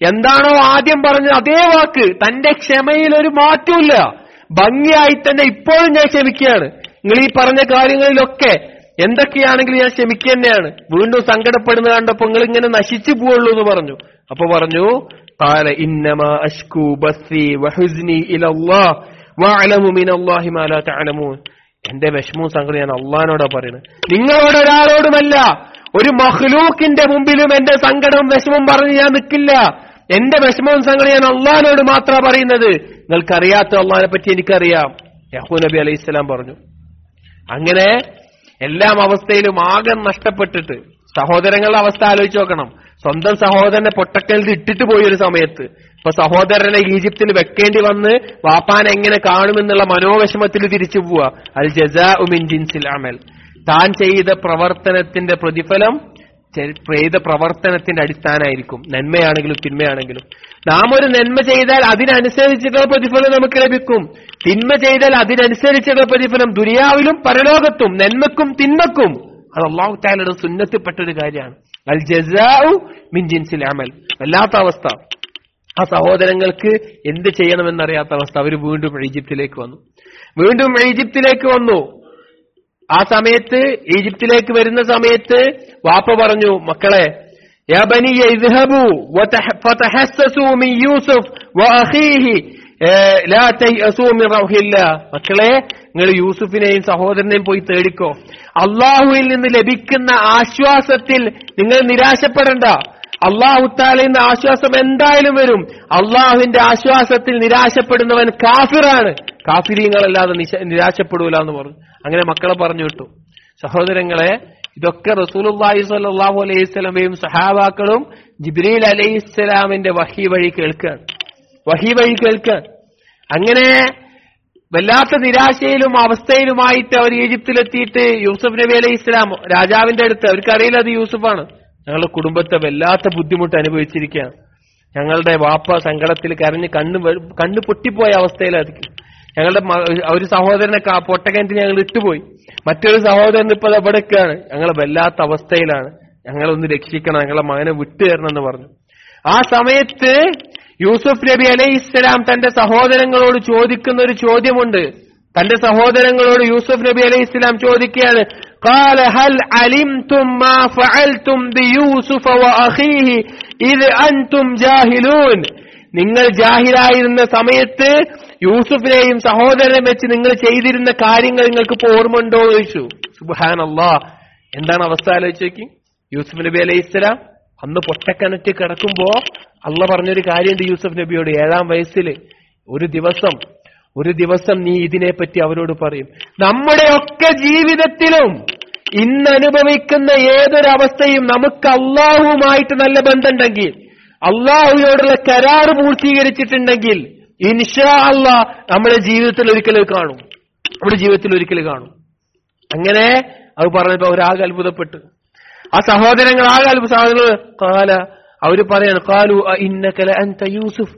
A: എന്താണോ ആദ്യം പറഞ്ഞത് അതേ വാക്ക്, തന്റെ ക്ഷമയിൽ ഒരു മാറ്റമില്ല, ഭംഗിയായി തന്നെ ഇപ്പോഴും ഞാൻ ക്ഷമിക്കുകയാണ്, നിങ്ങൾ ഈ പറഞ്ഞ കാര്യങ്ങളിലൊക്കെ എന്തൊക്കെയാണെങ്കിലും ഞാൻ ക്ഷമിക്കുക തന്നെയാണ്. വീണ്ടും സങ്കടപ്പെടുന്ന കണ്ടപ്പോ നിങ്ങൾ ഇങ്ങനെ നശിച്ചു പോവുള്ളൂ എന്ന് പറഞ്ഞു. അപ്പൊ പറഞ്ഞു ഖാല ഇന്നമാ അശ്കൂ ബസ്സി വഹുസ്നി ഇലല്ലാഹ് വഅലമു മിനല്ലാഹി മാ ലാ തഅലമൂൻ. എന്റെ വിഷമവും സങ്കടം ഞാൻ അള്ളാഹിനോടാ പറയുന്നത്, നിങ്ങളോട് ഒരാളോടുമല്ല. ഒരു മഖ്ലൂക്കിന്റെ മുമ്പിലും എന്റെ സങ്കടവും വിഷമവും പറഞ്ഞ് ഞാൻ നിൽക്കില്ല. എന്റെ വിഷമവും സങ്കടം ഞാൻ അള്ളാഹിനോട് മാത്രമാണ് പറയുന്നത്. നിങ്ങൾക്കറിയാത്ത അള്ളാഹിനെ പറ്റി എനിക്കറിയാം. യാഖൂബ് നബി അലൈഹി സ്വലാം പറഞ്ഞു. അങ്ങനെ എല്ലാം അവസ്ഥയിലും ആകെ നഷ്ടപ്പെട്ടിട്ട്, സഹോദരങ്ങളുടെ അവസ്ഥ ആലോചിച്ച് നോക്കണം. സ്വന്തം സഹോദരനെ പൊട്ടക്കലിൽ ഇട്ടിട്ട് പോയി ഒരു സമയത്ത്. ഇപ്പൊ സഹോദരനെ ഈജിപ്തിൽ വെക്കേണ്ടി വന്ന് വാപ്പാനെ എങ്ങനെ കാണുമെന്നുള്ള മനോവിഷമത്തിൽ തിരിച്ചു പോവുക. അൽ ജസാഉ മിൻ ജിൻസിൽ അമൽ. താൻ ചെയ്ത പ്രവർത്തനത്തിന്റെ പ്രതിഫലം ചെയ്ത പ്രവർത്തനത്തിന്റെ അടിസ്ഥാനമായിരിക്കും, നന്മയാണെങ്കിലും തിന്മയാണെങ്കിലും. നാം ഒരു നന്മ ചെയ്താൽ അതിനനുസരിച്ചിട്ടുള്ള പ്രതിഫലം നമുക്ക് ലഭിക്കും, തിന്മ ചെയ്താൽ അതിനനുസരിച്ചുള്ള പ്രതിഫലം ദുനിയാവിലും പരലോകത്തും, നന്മക്കും തിന്മക്കും. അത് അല്ലാഹു തആലയുടെ സുന്നത്തിൽപ്പെട്ടൊരു കാര്യമാണ്. അൽ ജസാഉ മിൻ ജിൻസിൽ അമൽ. വല്ലാത്ത അവസ്ഥ. ആ സഹോദരങ്ങൾക്ക് എന്ത് ചെയ്യണമെന്നറിയാത്ത അവസ്ഥ. അവർ വീണ്ടും ഈജിപ്തിലേക്ക് വന്നു. ആ സമയത്ത് ഈജിപ്തിലേക്ക് വരുന്ന സമയത്ത് വാപ്പ പറഞ്ഞു, മക്കളെ, യാ ബനിയ ഇദ്ഹബു ഫതഹസ്സസു മിൻ യൂസുഫ് വഅഖീഹി ലാ തയഅസൂ മിൻ റൗഹില്ലാ. മക്കളെ, നിങ്ങൾ യൂസുഫിനെയും സഹോദരനെയും പോയി തേടിക്കോ. അള്ളാഹുവിൽ നിന്ന് ലഭിക്കുന്ന ആശ്വാസത്തിൽ നിങ്ങൾ നിരാശപ്പെടണ്ട. അള്ളാഹു തആലയിൽ നിന്ന് ആശ്വാസം എന്തായാലും വരും. അള്ളാഹുവിന്റെ ആശ്വാസത്തിൽ നിരാശപ്പെടുന്നവൻ കാഫിറാണ്, കാഫിരീങ്ങളല്ലാതെ നിരാശപ്പെടൂല എന്ന് പറഞ്ഞു. അങ്ങനെ മക്കളെ പറഞ്ഞു വിട്ടു. സഹോദരങ്ങളെ, ഇതൊക്കെ റസൂലുള്ളാഹി സ്വല്ലല്ലാഹു അലൈഹി വസല്ലമയും സഹാബാക്കളും ജിബ്രീൽ അലൈഹിസ്സലാമിന്റെ വഹി വഴി കേൾക്കാൻ. അങ്ങനെ വല്ലാത്ത നിരാശയിലും അവസ്ഥയിലുമായിട്ട് അവർ ഈജിപ്തിലെത്തിയിട്ട് യൂസുഫ് നബി അലൈഹി ഇസ്ലാം രാജാവിന്റെ അടുത്ത്, അവർക്കറിയില്ല അത് യൂസുഫാണ്, ഞങ്ങളുടെ കുടുംബത്തെ വല്ലാത്ത ബുദ്ധിമുട്ട് അനുഭവിച്ചിരിക്കുകയാണ്, ഞങ്ങളുടെ വാപ്പ സങ്കടത്തിൽ കരഞ്ഞ് കണ്ണ് പൊട്ടിപ്പോയ അവസ്ഥയിലായിരിക്കും, ഞങ്ങളുടെ ഒരു സഹോദരനെ പൊട്ടക്കിണറ്റിൽ ഞങ്ങൾ ഇട്ടുപോയി, മറ്റൊരു സഹോദരൻ ഇപ്പൊ എവിടെയൊക്കെയാണ്, ഞങ്ങൾ വല്ലാത്ത അവസ്ഥയിലാണ്, ഞങ്ങളൊന്ന് രക്ഷിക്കണം, ഞങ്ങളെ മകനെ വിട്ടുതരണം എന്ന് പറഞ്ഞു. ആ സമയത്ത് യൂസുഫ് നബി അലൈഹി ഇസ്ലാം തന്റെ സഹോദരങ്ങളോട് ചോദിക്കുന്ന ഒരു ചോദ്യമുണ്ട്. തന്റെ സഹോദരങ്ങളോട് യൂസുഫ് നബി അലൈഹി ഇസ്ലാം ചോദിക്കുകയാണ്, قال هل علمتم ما فعلتم بيوسف واخيه اذ انتم جاهلون. നിങ്ങൾ ജാഹിലായിരുന്ന സമയത്ത് യൂസുഫിനെയും സഹോദരനെയും വെച്ച് നിങ്ങൾ ചെയ്തിരുന്ന കാര്യങ്ങൾ നിങ്ങൾക്ക് ഇപ്പോൾ ഓർമ്മയുണ്ടോ എന്ന് ചോദിച്ചു. സുബ്ഹാനല്ലാഹ്, എന്താണ് അവസ്ഥ ആലോചിച്ചേക്ക്. യൂസുഫ് നബി അലൈഹി ഇസ്ലാം അന്ന് പൊട്ടക്കിണറ്റ് കിടക്കുമ്പോ അള്ളാഹ് പറഞ്ഞൊരു കാര്യമുണ്ട് യൂസുഫ് നബിയോട്. 7-ാം വയസ്സിൽ ഒരു ദിവസം നീ ഇതിനെപ്പറ്റി അവരോട് പറയും. നമ്മുടെയൊക്കെ ജീവിതത്തിലും ഇന്ന് അനുഭവിക്കുന്ന ഏതൊരവസ്ഥയും നമുക്ക് അള്ളാഹുവുമായിട്ട് നല്ല ബന്ധമുണ്ടെങ്കിൽ, അള്ളാഹുവിനോടുള്ള കരാറ് പൂർത്തീകരിച്ചിട്ടുണ്ടെങ്കിൽ ഇൻഷാ അള്ളാഹ് നമ്മുടെ ജീവിതത്തിൽ ഒരിക്കലും കാണും. അങ്ങനെ അത് പറഞ്ഞപ്പോ അവരാകെ അത്ഭുതപ്പെട്ടു. ആ സഹോദരങ്ങൾ ആകെ കാല അവര് പറയാണ്, കാലു ഇന്നക ലഅൻത യൂസുഫ്,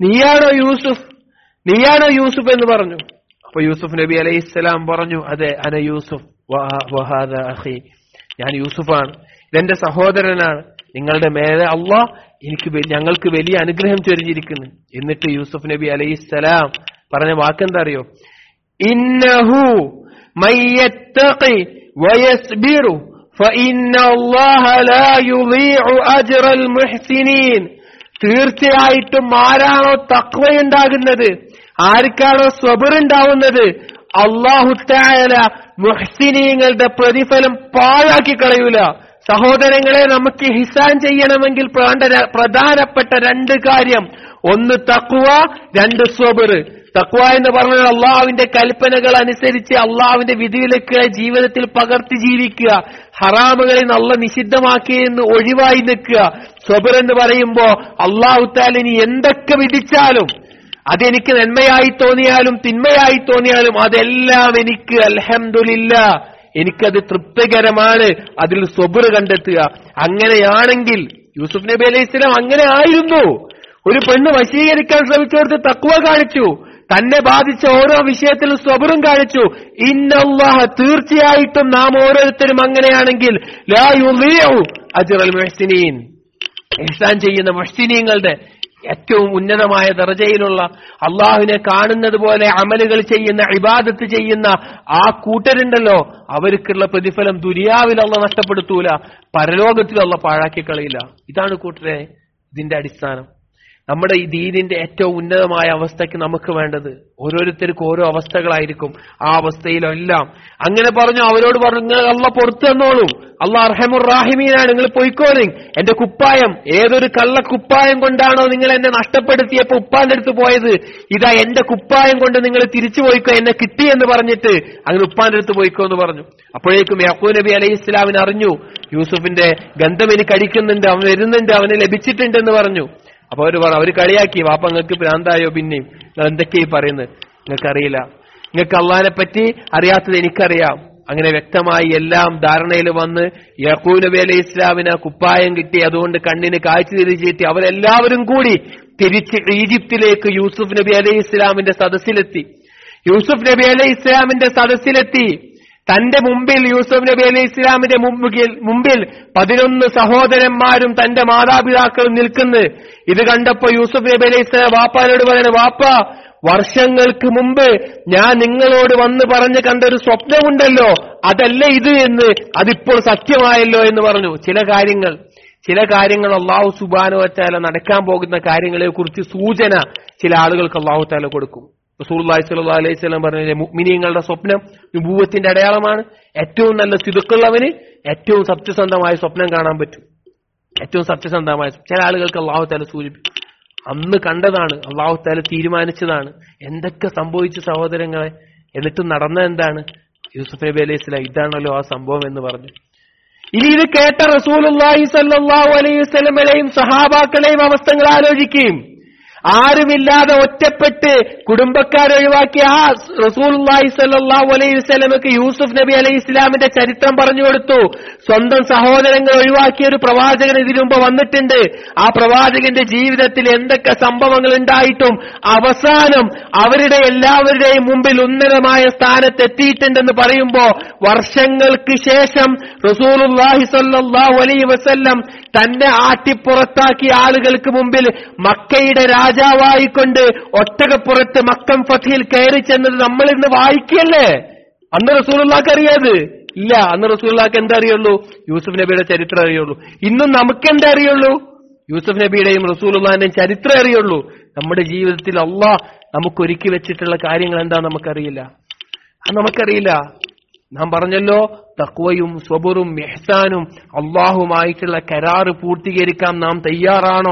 A: നീയാണോ യൂസുഫ് എന്ന് പറഞ്ഞു. അപ്പൊ യൂസുഫ് നബി അലൈഹി ഇസ്ലാം പറഞ്ഞു, അതെ, അന യൂസുഫ് വഹാദ അഖി, ഞാൻ യൂസുഫാണ്, ഇതെന്റെ സഹോദരനാണ്, നിങ്ങളുടെ മേലെ അള്ളാഹ് ഞങ്ങൾക്ക് വലിയ അനുഗ്രഹം ചൊരിഞ്ഞിരിക്കുന്നു. എന്നിട്ട് യൂസുഫ് നബി അലൈഹി ഇസ്ലാം പറഞ്ഞ വാക്കെന്താ അറിയോ? ഇന്നഹു മയ്യത്തഖി വയസ്ബിറു فإن الله لا يضيع أجر المحسنين. തീർച്ചയായിട്ടും ആരാണോ തഖ്വയുണ്ടാകുന്നത്, ആർക്കാണോ സ്വബർ ഉണ്ടാവുന്നത്, അല്ലാഹു തആല മുഹ്സിനീങ്ങളുടെ പ്രതിഫലം പാഴാക്കി കളയൂല. സഹോദരങ്ങളെ, നമുക്ക് ഇഹ്സാൻ ചെയ്യണമെങ്കിൽ പ്രധാനപ്പെട്ട 2 കാര്യം, 1 തഖ്വ, 2 സ്വബർ. തഖ്വ എന്ന് പറഞ്ഞാൽ അള്ളാഹുവിന്റെ കൽപ്പനകൾ അനുസരിച്ച് അള്ളാഹുവിന്റെ വിധിവിലക്കുകളെ ജീവിതത്തിൽ പകർത്തി ജീവിക്കുക, ഹറാമുകളിൽ നിന്ന് അള്ളാഹ് നിഷിദ്ധമാക്കിയെന്ന് ഒഴിവായി നിൽക്കുക. സ്വബർ എന്ന് പറയുമ്പോ അള്ളാഹു തആല ഇനി എന്തൊക്കെ വിധിച്ചാലും, അതെനിക്ക് നന്മയായി തോന്നിയാലും തിന്മയായി തോന്നിയാലും അതെല്ലാം എനിക്ക് അൽഹംദുലില്ലാ, എനിക്കത് തൃപ്തികരമാണ്, അതിൽ സ്വബർ കണ്ടെത്തുക. അങ്ങനെയാണെങ്കിൽ യൂസുഫ് നബി അലൈഹി ഇസ്ലാം അങ്ങനെ ആയിരുന്നു. ഒരു പെണ്ണ് വശീകരിക്കാൻ ശ്രമിച്ചോടത്ത് തഖ്വ കാണിച്ചു, തന്നെ ബാധിച്ച ഓരോ വിഷയത്തിലും സ്വബറും കാണിച്ചു. ഇന്നല്ലാഹ, തീർച്ചയായിട്ടും നാം ഓരോരുത്തരും അങ്ങനെയാണെങ്കിൽ ലാ യുളീഉ അജ്റൽ മുഹ്സിനീൻ, ഇഹ്സാൻ ചെയ്യുന്ന മുഹ്സിനീങ്ങളുടെ ഏറ്റവും ഉന്നതമായ ദർജയിലുള്ള അള്ളാഹുവിനെ കാണുന്നത് പോലെ അമലുകൾ ചെയ്യുന്ന ഇബാദത്ത് ചെയ്യുന്ന ആ കൂട്ടരുണ്ടല്ലോ, അവർക്കുള്ള പ്രതിഫലം ദുനിയാവിൽ അള്ളാഹ് നഷ്ടപ്പെടുത്തൂല, പരലോകത്തിൽ അള്ളാഹ് പാഴാക്കി കളയില്ല. ഇതാണ് കൂട്ടരെ ഇതിന്റെ അടിസ്ഥാനം. നമ്മുടെ ഈ ദീനിന്റെ ഏറ്റവും ഉന്നതമായ അവസ്ഥയ്ക്ക് നമുക്ക് വേണ്ടത്, ഓരോരുത്തർക്കും ഓരോ അവസ്ഥകളായിരിക്കും, ആ അവസ്ഥയിലെല്ലാം അങ്ങനെ പറഞ്ഞു. അവരോട് പറഞ്ഞു, നിങ്ങൾ അള്ളാഹ് പുറത്തു തന്നോളൂ, അള്ളാഹ് അർഹമുർ റാഹിമീനാണ്, നിങ്ങൾ പൊയ്ക്കോളി. എന്റെ കുപ്പായം ഏതൊരു കള്ള കുപ്പായം കൊണ്ടാണോ നിങ്ങൾ എന്നെ നഷ്ടപ്പെടുത്തിയപ്പോ ഉപ്പാന്റെ അടുത്ത് പോയത്, ഇതാ എന്റെ കുപ്പായം കൊണ്ട് നിങ്ങൾ തിരിച്ചു പോയിക്കോ, എന്നെ കിട്ടിയെന്ന് പറഞ്ഞിട്ട് അങ്ങനെ ഉപ്പാന്റെ അടുത്ത് പോയിക്കോ എന്ന് പറഞ്ഞു. അപ്പോഴേക്കും യാക്കൂബ് നബി അലൈഹി ഇസ്ലാമിന് അറിഞ്ഞു, യൂസുഫിന്റെ ഗന്ധം എനിക്ക് അടിക്കുന്നുണ്ട്, അവൻ വരുന്നുണ്ട്, അവന് ലഭിച്ചിട്ടുണ്ടെന്ന് പറഞ്ഞു. അപ്പൊ അവര് കളിയാക്കി, വാപ്പ നിങ്ങൾക്ക് ഭ്രാന്തായോ, പിന്നെയും നിങ്ങൾ എന്തൊക്കെയായി പറയുന്നത്, നിങ്ങൾക്കറിയില്ല, നിങ്ങൾക്ക് അള്ളാഹിനെ പറ്റി അറിയാത്തത് എനിക്കറിയാം. അങ്ങനെ വ്യക്തമായി എല്ലാം ധാരണയിൽ വന്ന് യാക്കൂബ് നബി അലൈഹി ഇസ്ലാമിന് കുപ്പായം കിട്ടി, അതുകൊണ്ട് കണ്ണിന് കാഴ്ച തിരിച്ചു. അവരെല്ലാവരും കൂടി തിരിച്ച് ഈജിപ്തിലേക്ക് യൂസുഫ് നബി അലൈഹി ഇസ്ലാമിന്റെ സദസ്സിലെത്തി. യൂസുഫ് നബി അലൈഹി ഇസ്ലാമിന്റെ സദസ്സിലെത്തി. തന്റെ മുമ്പിൽ യൂസുഫ് നബി അലൈഹി ഇസ്ലാമിന്റെ മുമ്പിൽ 11 സഹോദരന്മാരും തന്റെ മാതാപിതാക്കളും നിൽക്കുന്നു. ഇത് കണ്ടപ്പോ യൂസുഫ് നബി അലൈഹി ഇസ്ലാം വാപ്പാനോട് പറയുന്നത്, വാപ്പ, വർഷങ്ങൾക്ക് മുമ്പ് ഞാൻ നിങ്ങളോട് വന്ന് പറഞ്ഞ് കണ്ടൊരു സ്വപ്നമുണ്ടല്ലോ, അതല്ല ഇത് എന്ന്, അതിപ്പോൾ സത്യമായല്ലോ എന്ന് പറഞ്ഞു. ചില കാര്യങ്ങൾ അള്ളാഹു സുബ്ഹാനഹു വ തആല നടക്കാൻ പോകുന്ന കാര്യങ്ങളെ കുറിച്ച് സൂചന ചില ആളുകൾക്ക് അള്ളാഹു തആല കൊടുക്കും. റസൂലുള്ളാഹി സ്വല്ലല്ലാഹു അലൈഹി വസല്ലം പറഞ്ഞ മുഅ്മിനീങ്ങളുടെ സ്വപ്നം നുബുവത്തിന്റെ അടയാളമാണ്. ഏറ്റവും നല്ല സിദ്ഖുള്ളവന് ഏറ്റവും സത്യസന്ധമായ സ്വപ്നം കാണാൻ പറ്റും. ഏറ്റവും സത്യസന്ധമായ ചില ആളുകൾക്ക് അള്ളാഹു തആല സൂചിപ്പിക്കും. അന്ന് കണ്ടതാണ്, അള്ളാഹു തആല തീരുമാനിച്ചതാണ്. എന്തൊക്കെ സംഭവിച്ചു സഹോദരങ്ങളെ, എന്നിട്ടും നടന്ന എന്താണ്? യൂസുഫ് നബി അലൈഹി സ്വലാം ഇതാണല്ലോ ആ സംഭവം എന്ന് പറഞ്ഞു. ഇനി ഇത് കേട്ട റസൂലുള്ളാഹി സ്വല്ലല്ലാഹു അലൈഹി വസല്ലമയെയും സഹാബാക്കളെയും അവസ്ഥകൾ ആലോചിക്കുകയും, ആരുമില്ലാതെ ഒറ്റപ്പെട്ട് കുടുംബക്കാരൊഴിവാക്കിയ ആ റസൂലുള്ളാഹി സ്വല്ലല്ലാഹു അലൈഹി വസല്ലമക്ക് യൂസുഫ് നബി അലൈഹി ഇസ്ലാമിന്റെ ചരിത്രം പറഞ്ഞു കൊടുത്തു. സ്വന്തം സഹോദരങ്ങൾ ഒഴിവാക്കിയ ഒരു പ്രവാചകൻ ഇതിനു മുമ്പ് വന്നിട്ടുണ്ട്. ആ പ്രവാചകന്റെ ജീവിതത്തിൽ എന്തൊക്കെ സംഭവങ്ങൾ ഉണ്ടായിട്ടും അവസാനം അവരുടെ എല്ലാവരുടെയും മുമ്പിൽ ഉന്നതമായ സ്ഥാനത്ത് എത്തിയിട്ടുണ്ടെന്ന് പറയുമ്പോ, വർഷങ്ങൾക്ക് ശേഷം റസൂലുള്ളാഹി സ്വല്ലല്ലാഹു അലൈഹി വസല്ലം തന്നെ ആട്ടിപ്പുറത്താക്കിയ ആളുകൾക്ക് മുമ്പിൽ മക്കയുടെ രാജാവായിക്കൊണ്ട് ഒട്ടകപ്പുറത്ത് മക്കം ഫത്ഹിൽ കയറി ചെന്നത് നമ്മൾ ഇന്ന് വായിക്കല്ലേ. അന്ന് റസൂലുള്ളാഹിക്ക് അറിയാത് ഇല്ല. അന്ന് റസൂലുള്ളാഹിക്ക് എന്താ അറിയുള്ളൂ? യൂസുഫ് നബിയുടെ ചരിത്രം അറിയുള്ളൂ. ഇന്നും നമുക്കെന്താ അറിയുള്ളൂ? യൂസുഫ് നബിയുടെയും റസൂലുള്ളാഹിന്റെയും ചരിത്രം അറിയുള്ളൂ. നമ്മുടെ ജീവിതത്തിൽ അള്ളാഹ് നമുക്ക് ഒരുക്കി വെച്ചിട്ടുള്ള കാര്യങ്ങൾ എന്താ നമുക്കറിയില്ല. അത് നമുക്കറിയില്ല. നാം പറഞ്ഞല്ലോ, തഖ്വയും സ്വബറും ഇഹ്സാനും അള്ളാഹുമായിട്ടുള്ള കരാറ് പൂർത്തീകരിക്കാൻ നാം തയ്യാറാണോ?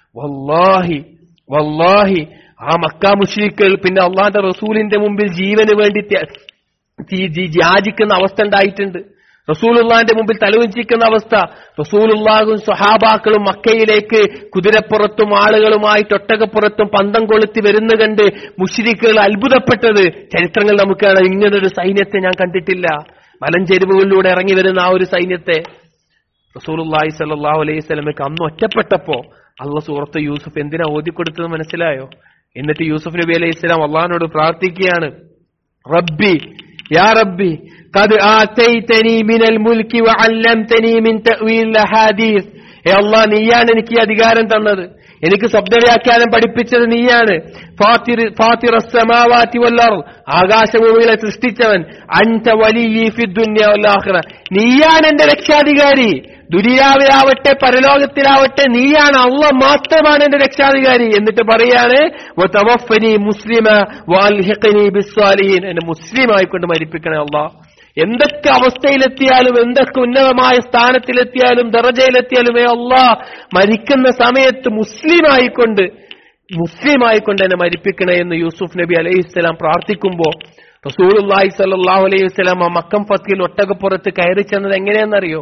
A: വല്ലാഹി ആ മക്ക മുശ്രിക്കുകൾ പിന്നെ അള്ളാഹുവിന്റെ റസൂലിന്റെ മുമ്പിൽ ജീവന് വേണ്ടി യാചിക്കുന്ന അവസ്ഥ ഉണ്ടായിട്ടുണ്ട്. റസൂലുള്ളാഹിന്റെ മുമ്പിൽ തലവഞ്ചിക്കുന്ന അവസ്ഥ. റസൂലുള്ളാഹും സ്വഹാബാക്കളും മക്കയിലേക്ക് കുതിരപ്പുറത്തും ആളുകളുമായിട്ട് ഒട്ടകപ്പുറത്തും പന്തം കൊളുത്തി വരുന്ന കണ്ട് മുശ്രിക്കുകൾ അത്ഭുതപ്പെട്ടത് ചരിത്രങ്ങൾ നമുക്കാണ്. ഇങ്ങനൊരു സൈന്യത്തെ ഞാൻ കണ്ടിട്ടില്ല. മലഞ്ചെരുവുകളിലൂടെ ഇറങ്ങി വരുന്ന ആ ഒരു സൈന്യത്തെ. റസൂലുള്ളാഹി സ്വല്ലല്ലാഹു അലൈഹി വസല്ലമക്ക് അന്ന് ഒറ്റപ്പെട്ടപ്പോ അള്ളാഹ് സൂറത്ത് യൂസുഫ് എന്തിനാ ഓതിക്കൊടുത്തത് മനസ്സിലായോ? എന്നിട്ട് യൂസുഫ് നബി അലൈഹി സ്വലാം അള്ളാഹിനോട് പ്രാർത്ഥിക്കുകയാണ്, റബ്ബി യാ റബ്ബി ഖദ് ആതൈതനി മിനൽ മുൽക്കി വഅല്ലംതനി മിൻ തഅ്വീൽ ഹദീസ്. ഏ അല്ലാഹ്, നീയാണ് എനിക്ക് ഈ അധികാരം തന്നത്, എനിക്ക് ശബ്ദവ്യാഖ്യാനം പഠിപ്പിച്ചത് നീയാണ്. ഫാത്തിറസ് സമാവാതി വൽ അർദ്, ആകാശഭൂമികളെ സൃഷ്ടിച്ചവൻ. അൻത വലിയ്യി ഫിദ് ദുനിയ വൽ ആഖിറ, നീയാണ് എന്റെ രക്ഷാധികാരി. ദുനിയാവിലാവട്ടെ പരലോകത്തിലാവട്ടെ നീയാണ്, അല്ലാഹ് മാത്രമാണ് എന്റെ രക്ഷാധികാരി. എന്നിട്ട് പറയാണ്, വതവഫനി മുസ്ലിമ വഅൽഹിഖനി ബിസ്സാലിഹീൻ, എന്നെ മുസ്ലിമായിക്കൊണ്ട് മരിപ്പിക്കണേ അല്ലാഹ്. എന്തൊക്കെ അവസ്ഥയിലെത്തിയാലും, എന്തൊക്കെ ഉന്നതമായ സ്ഥാനത്തിലെത്തിയാലും, ദറജയിലെത്തിയാലും അല്ലാഹ് മരിക്കുന്ന സമയത്ത് മുസ്ലിമായിക്കൊണ്ട് എന്നെ മരിപ്പിക്കണേ എന്ന് യൂസുഫ് നബി അലൈഹിസ്സലാം പ്രാർത്ഥിക്കുമ്പോ റസൂലുള്ളാഹി സ്വല്ലല്ലാഹു അലൈഹി വസല്ലം മക്കം ഫത്ഹിൽ ഒട്ടകപ്പുറത്ത് കയറി ചെന്നത് എങ്ങനെയെന്നറിയോ?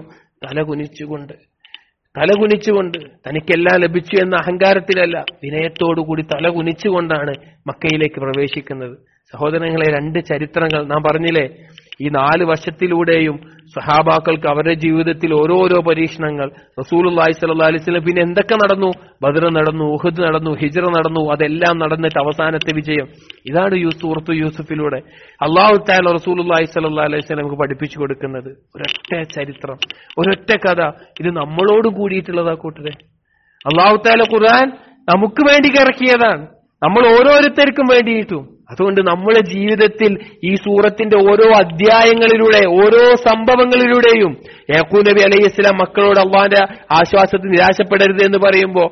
A: തലകുനിച്ചുകൊണ്ട് തനിക്കെല്ലാം ലഭിച്ചു എന്ന അഹങ്കാരത്തിലല്ല, വിനയത്തോടുകൂടി തലകുനിച്ചുകൊണ്ടാണ് മക്കയിലേക്ക് പ്രവേശിക്കുന്നത്. സഹോദരങ്ങളെ, 2 ചരിത്രങ്ങൾ നാം പറഞ്ഞില്ലേ. ഈ 4 വർഷത്തിലൂടെയും സഹാബാക്കൾക്ക് അവരുടെ ജീവിതത്തിൽ ഓരോരോ പരീക്ഷണങ്ങൾ. റസൂലുള്ളാഹി സ്വല്ലല്ലാഹു അലൈഹി വസല്ലം പിന്നെ എന്തൊക്കെ നടന്നു? ബദർ നടന്നു, ഉഹദ് നടന്നു, ഹിജ്റ നടന്നു. അതെല്ലാം നടന്നിട്ട് അവസാനത്തെ വിജയം. ഇതാണ് സൂറത്തു യൂസുഫിലൂടെ അല്ലാഹു തആല റസൂലുള്ളാഹി സ്വല്ലല്ലാഹു അലൈഹി വസല്ലം നമുക്ക് പഠിപ്പിച്ചു കൊടുക്കുന്നത്. ഒരൊറ്റ ചരിത്രം, ഒരൊറ്റ കഥ. ഇത് നമ്മളോട് കൂടിയിട്ടുള്ളതാ കൂട്ടരെ. അല്ലാഹു തആല ഖുർആൻ നമുക്ക് വേണ്ടി ഇറക്കിയതാണ്, നമ്മൾ ഓരോരുത്തർക്കും വേണ്ടിയിട്ടും. അതുകൊണ്ട് നമ്മുടെ ജീവിതത്തിൽ ഈ സൂറത്തിന്റെ ഓരോ അധ്യായങ്ങളിലൂടെ, ഓരോ സംഭവങ്ങളിലൂടെയും യാക്കൂബ് നബി അലൈഹിസ്സലാം മക്കളോട് അള്ളാന്റെ ആശ്വാസത്തിൽ നിരാശപ്പെടരുത് എന്ന് പറയുമ്പോ,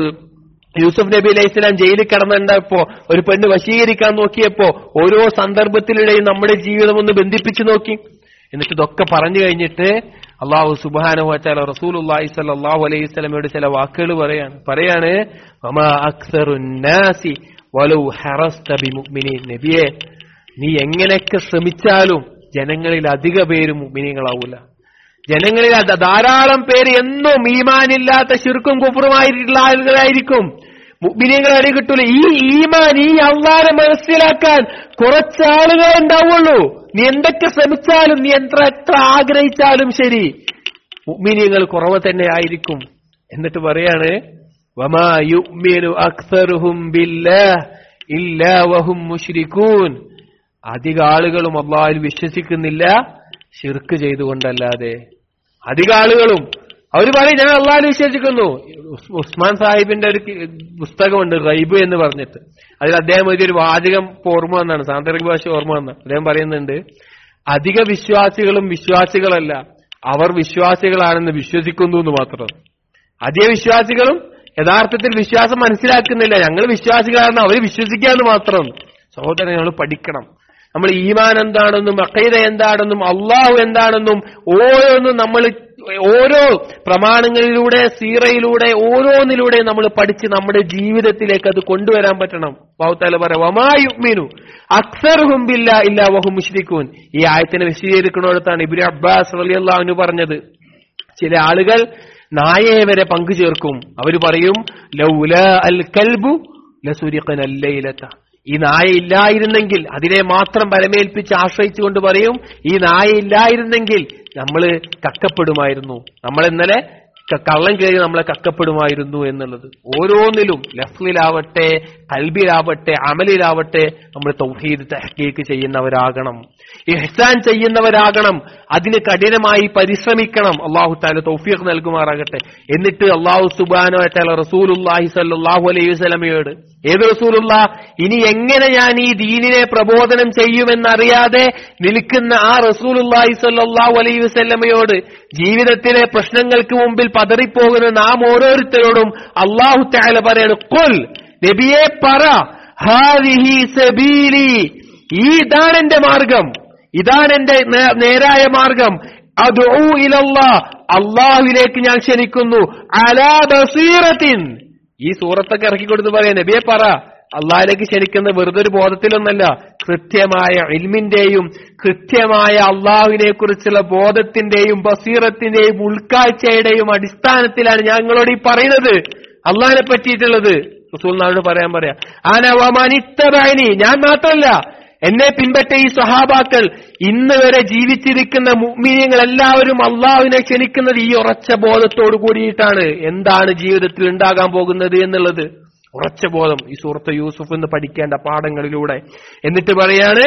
A: യൂസുഫ് നബി അലൈഹിസ്സലാം ജയിലിൽ കിടന്നുണ്ടപ്പോ ഒരു പെണ്ണ് വശീകരിക്കാൻ നോക്കിയപ്പോ, ഓരോ സന്ദർഭത്തിലൂടെയും നമ്മുടെ ജീവിതം ഒന്ന് ബന്ധിപ്പിച്ചു നോക്കി. എന്നിട്ട് ഇതൊക്കെ പറഞ്ഞു കഴിഞ്ഞിട്ട് അള്ളാഹു സുബ്ഹാനഹു വ തആല റസൂലുള്ളാഹി സ്വല്ലല്ലാഹു അലൈഹി വസല്ലമയോട് ചില വാക്കുകൾ പറയാണ് വമാ അക്സറുൻ നാസി വലൗ ഹറസ്ത ബിമുഅ്മിനീൻ. നബിയെ, നീ എങ്ങനെയൊക്കെ ശ്രമിച്ചാലും ജനങ്ങളിൽ അധിക പേരും മുഅ്മിനീങ്ങളാവൂല. ജനങ്ങളിൽ ധാരാളം പേര് എന്നും ഈമാനില്ലാത്ത ശിർക്കും കുഫറുമായിട്ടുള്ള ആളുകളായിരിക്കും. മുഅ്മിനീങ്ങളെ അടി കിട്ടൂല. ഈ ഈമാൻ, ഈ അല്ലാഹനെ മനസ്സിലാക്കാൻ കുറച്ചാളുകളെ ഉണ്ടാവുള്ളൂ. നീ എന്തൊക്കെ ശ്രമിച്ചാലും, നീ എത്ര ആഗ്രഹിച്ചാലും ശരി, മുഅ്മിനീങ്ങൾ കുറവ് തന്നെ ആയിരിക്കും. എന്നിട്ട് പറയാണ് വമാ യുഅ്മിനു അക്സറുഹും ബില്ലാഹ് ഇല്ലാ വഹും മുശ്രികൂൻ. അധിക ആളുകളും അല്ലാഹുവിൽ വിശ്വസിക്കുന്നില്ല ശിർക്ക് ചെയ്തുകൊണ്ടല്ലാതെ. അധിക ആളുകളും അവർ പറയും ഞാൻ അല്ലാഹുവിൽ വിശ്വസിക്കുന്നു. ഉസ്മാൻ സാഹിബിന്റെ ഒരു പുസ്തകമുണ്ട് ഗൈബ് എന്ന് പറഞ്ഞിട്ട്, അതിൽ അദ്ദേഹം ഒരു വാചകം ഓർമ്മ വന്നാണ്, സാന്ദർഭിക ഭാഷ ഓർമ്മ വന്ന. അദ്ദേഹം പറയുന്നുണ്ട്, അധിക വിശ്വാസികളും വിശ്വാസികളല്ല, അവർ വിശ്വാസികളാണെന്ന് വിശ്വസിക്കുന്നു എന്ന് മാത്രം. അധിക വിശ്വാസികളും യഥാർത്ഥത്തിൽ വിശ്വാസം മനസ്സിലാക്കുന്നില്ല, ഞങ്ങൾ വിശ്വാസികളാണെന്ന് അവർ വിശ്വസിക്കാന്ന് മാത്രം. സഹോദരൻ, ഞങ്ങൾ പഠിക്കണം. നമ്മൾ ഈമാൻ എന്താണെന്നും അഖീദ എന്താണെന്നും അള്ളാഹു എന്താണെന്നും ഓരോന്നും നമ്മൾ ഓരോ പ്രമാണങ്ങളിലൂടെ, സീറയിലൂടെ, ഓരോന്നിലൂടെ നമ്മൾ പഠിച്ച് നമ്മുടെ ജീവിതത്തിലേക്ക് അത് കൊണ്ടുവരാൻ പറ്റണം. അല്ലാഹു തആല പറയാ വമാ യുഅ്മിനു അക്സറുഹും ബില്ലാഹി ഇല്ലാ വഹും മുശ്രികൂൻ. ഈ ആയത്തിനെ വിശദീകരിക്കുന്നിടത്താണ് ഇബ്നു അബ്ബാസ് റളിയല്ലാഹു അൻഹു പറഞ്ഞത്, ചില ആളുകൾ നായയെ വരെ പങ്കു ചേർക്കും. അവർ പറയും ലൗലാ അൽ കൽബു ലസുരിഖന അല്ലൈലത. ഈ നായ ഇല്ലായിരുന്നെങ്കിൽ, അതിനെ മാത്രം പരമേൽപ്പിച്ച് ആശ്രയിച്ചുകൊണ്ട് പറയും, ഈ നായ ഇല്ലായിരുന്നെങ്കിൽ നമ്മൾ കക്കപ്പെടുമായിരുന്നു, നമ്മൾ ഇന്നലെ കള്ളം കയറി നമ്മളെ കക്കപ്പെടുമായിരുന്നു എന്നുള്ളത്. ഓരോന്നിലും ലഫ്ലിലാവട്ടെ, ഖൽബിലാവട്ടെ, അമലിലാവട്ടെ നമ്മൾ തൗഹീദ് തഹ്ഖീഖ് ചെയ്യുന്നവരാകണം, ഇഹ്സാൻ ചെയ്യുന്നവരാകണം. അതിന് കഠിനമായി പരിശ്രമിക്കണം. അല്ലാഹു തആല തൗഫീഖ് നൽകുമാറാകട്ടെ. എന്നിട്ട് അല്ലാഹു സുബ്ഹാനഹു വ തആല റസൂലുള്ളാഹി സ്വല്ലല്ലാഹു അലൈഹി വസല്ലമയോട്, ഏത് റസൂലുള്ള, ഇനി എങ്ങനെ ഞാൻ ഈ ദീനിനെ പ്രബോധനം ചെയ്യുമെന്നറിയാതെ നിൽക്കുന്ന ആ റസൂലുള്ളാഹി സ്വല്ലല്ലാഹു അലൈഹി വസല്ലമയോട്, ജീവിതത്തിലെ പ്രശ്നങ്ങൾക്ക് മുമ്പിൽ പതറിപ്പോകുന്ന നാം ഓരോരുത്തരോടും അല്ലാഹു തആല പറയാണ്, ഖുൽ, നബിയെ പറ, ഹാദിഹി സബീലി, ഇതാണ് എന്റെ മാർഗം, ഇതാണ് എന്റെ നേരായ മാർഗം, അദ്ഉ ഇലല്ലാഹ്, അല്ലാഹുവിലേക്ക് ഞാൻ ക്ഷണിക്കുന്നു, അലാ ബസീറത്തിൻ. ഈ സൂറത്തൊക്കെ ഇറക്കിക്കൊടുത്ത് പറയാം, നബിയെ പറ, അള്ളാഹിലേക്ക് ക്ഷണിക്കുന്ന വെറുതെ ഒരു ബോധത്തിലൊന്നല്ല, കൃത്യമായ ഇൽമിന്റെയും കൃത്യമായ അള്ളാഹുവിനെ കുറിച്ചുള്ള ബോധത്തിന്റെയും ബസീറത്തിന്റെയും ഉൾക്കാഴ്ചയുടെയും അടിസ്ഥാനത്തിലാണ് ഞങ്ങളോട് ഈ പറയുന്നത്, അള്ളാഹിനെ പറ്റിയിട്ടുള്ളത്. റസൂലുള്ളാഹിയോട് പറയാം, ആന വമനിത്തബഅനി, ഞാൻ മാത്രമല്ല എന്നെ പിൻപറ്റ ഈ സ്വഹാബാക്കൾ, ഇന്ന് വരെ ജീവിച്ചിരിക്കുന്ന മുഅ്മിനീങ്ങൾ എല്ലാവരും അള്ളാഹുവിനെ ക്ഷണിക്കുന്നത് ഈ ഉറച്ച ബോധത്തോടു കൂടിയിട്ടാണ്. എന്താണ് ജീവിതത്തിൽ ഉണ്ടാകാൻ പോകുന്നത് എന്നുള്ളത് ഉറച്ച ബോധം ഈ സൂറത്ത് യൂസുഫ് എന്ന് പഠിക്കേണ്ട പാഠങ്ങളിലൂടെ. എന്നിട്ട് പറയാണ്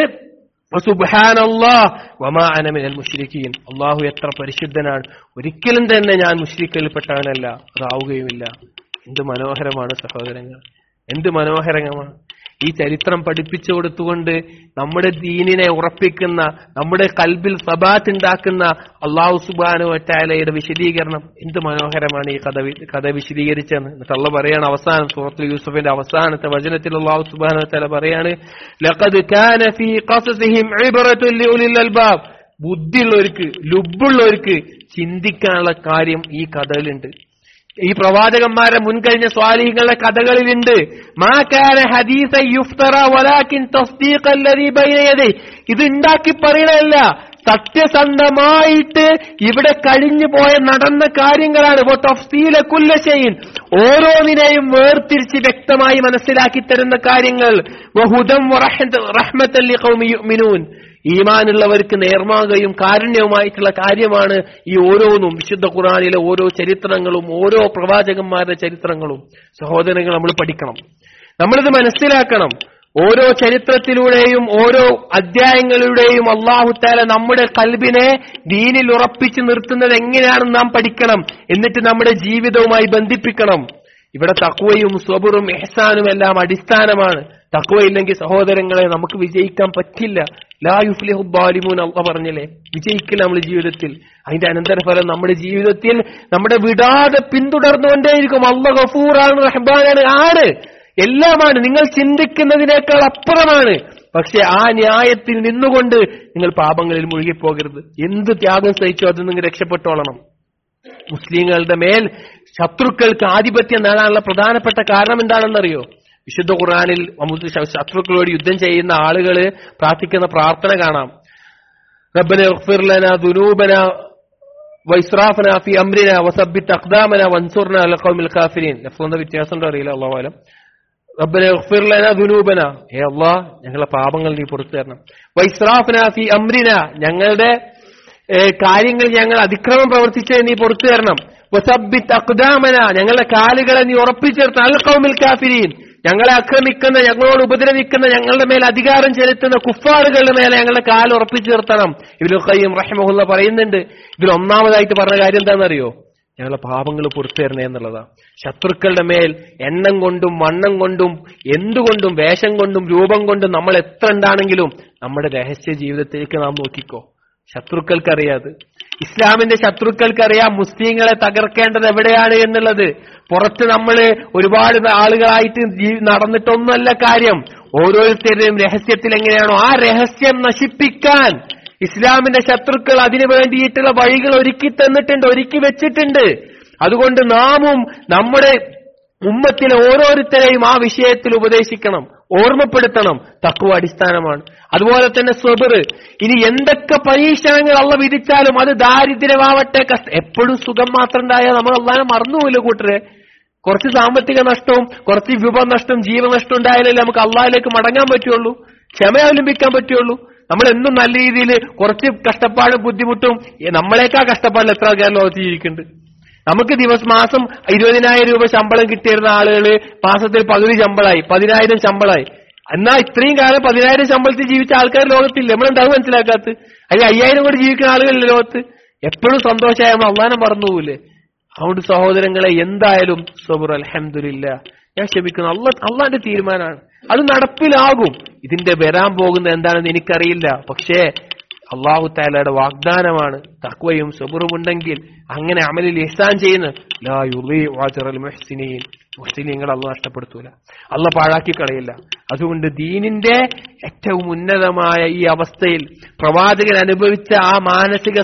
A: സുബ്ഹാനല്ലാഹ് വമാ അന മിനൽ മുശ്രിക്കീൻ, അള്ളാഹു എത്ര പരിശുദ്ധനാണ്, ഒരിക്കലും തന്നെ ഞാൻ മുശ്രിക്കിൽപ്പെട്ടവനല്ല, അതാവുകയുമില്ല. എന്ത് മനോഹരമാണ് സഹോദരങ്ങൾ, എന്ത് മനോഹരമാണ്. ഈ ചരിത്രം പഠിപ്പിച്ചു കൊടുത്തുകൊണ്ട് നമ്മുടെ ദീനിനെ ഉറപ്പിക്കുന്ന, നമ്മുടെ കൽബിൽ സബാത്ത് ഉണ്ടാക്കുന്ന അല്ലാഹു സുബ്ഹാനഹു വ തആലയുടെ വിശദീകരണം എന്ത് മനോഹരമാണ്. ഈ കഥ വിശദീകരിച്ചെന്ന് എന്നിട്ട് അല്ലാഹു പറയാണ് അവസാനം സൂറത്തുൽ യൂസുഫിന്റെ അവസാനത്തെ വചനത്തിൽ അല്ലാഹു സുബ്ഹാനഹു വ തആല പറയാണ്, ലഖദ് കാന ഫീ ഖസസിഹിം ഇബ്റത്തുൻ ലിഉലിൽ അൽബാബ്. ബുദ്ധിയുള്ളവർക്ക്, ലുബ്ബുള്ളവർക്ക് ചിന്തിക്കാനുള്ള കാര്യം ഈ കഥയിലുണ്ട്. ഈ പ്രവാചകന്മാരെ മുൻകഴിഞ്ഞ സ്വാലിഹീങ്ങളുടെ കഥകളിലുണ്ട്. മാ കാന ഹദീസൻ യുഫ്തറ വലാകിൻ തസ്ദീഖല്ലദീ ബൈന യദൈഹി. ഇത് ഉണ്ടാക്കി പറയണല്ല, സത്യസന്ധമായിട്ട് ഇവിടെ കഴിഞ്ഞു പോയ നടന്ന കാര്യങ്ങളാണ്. തഫ്സീല കുല്ല ഷൈഇൻ, ഓരോന്നിനെയും വേർതിരിച്ച് വ്യക്തമായി മനസ്സിലാക്കി തരുന്ന കാര്യങ്ങൾ. വഹുദം വറഹ്മത്തൻ ലിഖൗമി യുഅ്മിനൂൻ, ഈമാനുള്ളവർക്ക് നേർമാകയും കാരുണ്യവുമായിട്ടുള്ള കാര്യമാണ് ഈ ഓരോന്നും. വിശുദ്ധ ഖുർആനിലെ ഓരോ ചരിത്രങ്ങളും ഓരോ പ്രവാചകന്മാരുടെ ചരിത്രങ്ങളും സഹോദരങ്ങൾ നമ്മൾ പഠിക്കണം, നമ്മളിത് മനസ്സിലാക്കണം. ഓരോ ചരിത്രത്തിലൂടെയും ഓരോ അധ്യായങ്ങളിലൂടെയും അല്ലാഹു തആല നമ്മുടെ ഖൽബിനെ ദീനിൽ ഉറപ്പിച്ചു നിർത്തുന്നത് എങ്ങനെയാണെന്ന് നാം പഠിക്കണം. എന്നിട്ട് നമ്മുടെ ജീവിതവുമായി ബന്ധിപ്പിക്കണം. ഇവിടെ തഖ്വയും സബറും ഇഹ്സാനും എല്ലാം അടിസ്ഥാനമാണ്. തഖ്വ ഇല്ലെങ്കിൽ സഹോദരങ്ങളെ നമുക്ക് വിജയിക്കാൻ പറ്റില്ല. ലാ യുഫ്ലിഹു ളാലിമൂൻ അല്ലാഹ് പറഞ്ഞില്ലേ, വിജയിക്കില്ല നമ്മൾ ജീവിതത്തിൽ. അതിന്റെ അനന്തരഫലം നമ്മുടെ ജീവിതത്തിൽ നമ്മുടെ വിടാതെ പിന്തുടർന്നുകൊണ്ടേയിരിക്കും. അല്ലാഹ് ഗഫൂറാണ്, റഹ്മാനാണ്, ആണ്, എല്ലാമാണ്, നിങ്ങൾ ചിന്തിക്കുന്നതിനേക്കാൾ അപ്പുറമാണ്. പക്ഷെ ആ ന്യായത്തിൽ നിന്നുകൊണ്ട് നിങ്ങൾ പാപങ്ങളിൽ മുഴുകിപ്പോകരുത്. എന്ത് ത്യാഗം സഹിച്ചോ അത് നിങ്ങൾ രക്ഷപ്പെട്ടോളണം. മുസ്ലിങ്ങളുടെ മേൽ ശത്രുക്കൾക്ക് ആധിപത്യം നേടാനുള്ള പ്രധാനപ്പെട്ട കാരണം എന്താണെന്നറിയോ? വിശുദ്ധ ഖുർആനിൽ ശത്രുക്കളോട് യുദ്ധം ചെയ്യുന്ന ആളുകള് പ്രാർത്ഥിക്കുന്ന പ്രാർത്ഥന കാണാം. റബ്ബനാ ഇഗ്ഫിർ ലനാ ദുനൂബനാ വഇസ്റാഫനാ ഫീ അംരിനാ വസബ്ബിത് അഖ്ദാമനാ വൻസുർനാ അലൽ ഖൗമിൽ കാഫിരീൻ. ലഫ്ദിന്റെ വ്യത്യാസം ഉണ്ടോ അറിയില്ല, അല്ലാഹു അലം. റബ്ബനാ ഇഗ്ഫിർ ലനാ ദുനൂബനാ, ഹേ അല്ലാഹ് ഞങ്ങളുടെ പാപങ്ങൾ നീ പുറത്തു തരണം. വഇസ്റാഫനാ ഫീ അംരിനാ, ഞങ്ങളുടെ കാര്യങ്ങൾ ഞങ്ങൾ അതിക്രമം പ്രവർത്തിച്ചത് നീ പുറത്തു തരണം. വസബ്ബിത് അഖ്ദാമനാ, ഞങ്ങളുടെ കാലുകളെ നീ ഉറപ്പിച്ചേർത്ത് അൽ ഖൗമിൽ കാഫിരീൻ, ഞങ്ങളെ ആക്രമിക്കുന്ന, ഞങ്ങളോട് ഉപദ്രവിക്കുന്ന, ഞങ്ങളുടെ മേൽ അധികാരം ചെലുത്തുന്ന കുഫാറുകളുടെ മേലെ ഞങ്ങളുടെ കാല് ഉറപ്പിച്ചു നിർത്തണം. ഇബ്നുൽ ഖയ്യിം റഹിമഹുല്ലാഹ് പറയുന്നുണ്ട്, ഇതിൽ ഒന്നാമതായിട്ട് പറഞ്ഞ കാര്യം എന്താണെന്നറിയോ? ഞങ്ങളുടെ പാപങ്ങൾ പുറത്തു തരണേ എന്നുള്ളതാണ്. ശത്രുക്കളുടെ മേൽ എണ്ണം കൊണ്ടും വണ്ണം കൊണ്ടും എന്തുകൊണ്ടും വേഷം കൊണ്ടും രൂപം കൊണ്ടും നമ്മൾ എത്ര ഉണ്ടാണെങ്കിലും നമ്മുടെ രഹസ്യ ജീവിതത്തിലേക്ക് നാം നോക്കിക്കോ. ശത്രുക്കൾക്കറിയാത്, ഇസ്ലാമിന്റെ ശത്രുക്കൾക്കറിയാം മുസ്ലിങ്ങളെ തകർക്കേണ്ടത് എവിടെയാണ് എന്നുള്ളത്. പുറത്ത് നമ്മൾ ഒരുപാട് ആളുകളായിട്ട് നടന്നിട്ടൊന്നുമല്ല കാര്യം. ഓരോരുത്തരുടെയും രഹസ്യത്തിൽ എങ്ങനെയാണോ ആ രഹസ്യം നശിപ്പിക്കാൻ ഇസ്ലാമിന്റെ ശത്രുക്കൾ അതിനു വേണ്ടിയിട്ടുള്ള വഴികൾ ഒരുക്കി തന്നിട്ടുണ്ട്, ഒരുക്കി വെച്ചിട്ടുണ്ട്. അതുകൊണ്ട് നാമും നമ്മുടെ ഉമ്മത്തിലെ ഓരോരുത്തരെയും ആ വിഷയത്തിൽ ഉപദേശിക്കണം, ഓർമ്മപ്പെടുത്തണം. തഖ്വ അടിസ്ഥാനമാണ്. അതുപോലെ തന്നെ സബർ. ഇനി എന്തൊക്കെ പരീക്ഷണങ്ങൾ അള്ളാഹ് വിധിച്ചാലും അത് ദാരിദ്ര്യമാവട്ടെ, എപ്പോഴും സുഖം മാത്രം ഉണ്ടായാൽ നമ്മൾ അള്ളാഹനെ മറന്നുപോയില്ല കൂട്ടരെ. കുറച്ച് സാമ്പത്തിക നഷ്ടവും കുറച്ച് വിഭവനഷ്ടവും ജീവനഷ്ടവും ഉണ്ടായാലേ നമുക്ക് അള്ളാഹിലേക്ക് മടങ്ങാൻ പറ്റുള്ളൂ, ക്ഷമ അവലംബിക്കാൻ പറ്റുള്ളൂ. നമ്മൾ എന്നും നല്ല രീതിയിൽ കുറച്ച് കഷ്ടപ്പാടും ബുദ്ധിമുട്ടും, നമ്മളെക്കാൾ കഷ്ടപ്പാടിൽ എത്ര ആൾക്കാർ ലോകത്ത് ജീവിക്കുന്നുണ്ട്. നമുക്ക് മാസം 20,000 രൂപ ശമ്പളം കിട്ടിയിരുന്ന ആളുകള് മാസത്തിൽ പകുതി ശമ്പളമായി, 10,000 ശമ്പളമായി. എന്നാൽ ഇത്രയും കാലം 10,000 ശമ്പളത്തിൽ ജീവിച്ച ആൾക്കാർ ലോകത്തില്ല. നമ്മളെന്താവും മനസ്സിലാക്കാത്ത? അതിൽ 5,000 കൂടി ജീവിക്കുന്ന ആളുകളില്ല ലോകത്ത്. എപ്പോഴും സന്തോഷമായ നമ്മൾ അള്ളാനെ മറന്നുപോകില്ലേ? അതുകൊണ്ട് സഹോദരങ്ങളെ, എന്തായാലും സബർ, അൽഹംദുലില്ലാ, ഞാൻ ക്ഷമിക്കുന്നു, അള്ളാന്റെ തീരുമാനമാണ്, അത് നടപ്പിലാകും. ഇതിന്റെ വരാൻ പോകുന്നത് എന്താണെന്ന് എനിക്കറിയില്ല. പക്ഷേ അല്ലാഹു തആലയുടെ വാഗ്ദാനമാണ്. തഖ്വയും സബറും ഉണ്ടെങ്കിൽ അങ്ങനെ അമലിൽ ഇഹ്സാൻ ചെയ്യുന്ന ലാ യുളീഉ അജ്റൽ മുഹ്സിനീൻ, മുഹ്സിനീങ്ങൾ അല്ലാഹു നഷ്ടപ്പെടുത്തൂല, അല്ലാഹു പാഴാക്കി കളയില്ല. അതുകൊണ്ട് ദീനിന്റെ ഏറ്റവും ഉന്നതമായ ഈ അവസ്ഥയിൽ പ്രവാചകൻ അനുഭവിച്ച ആ മാനസിക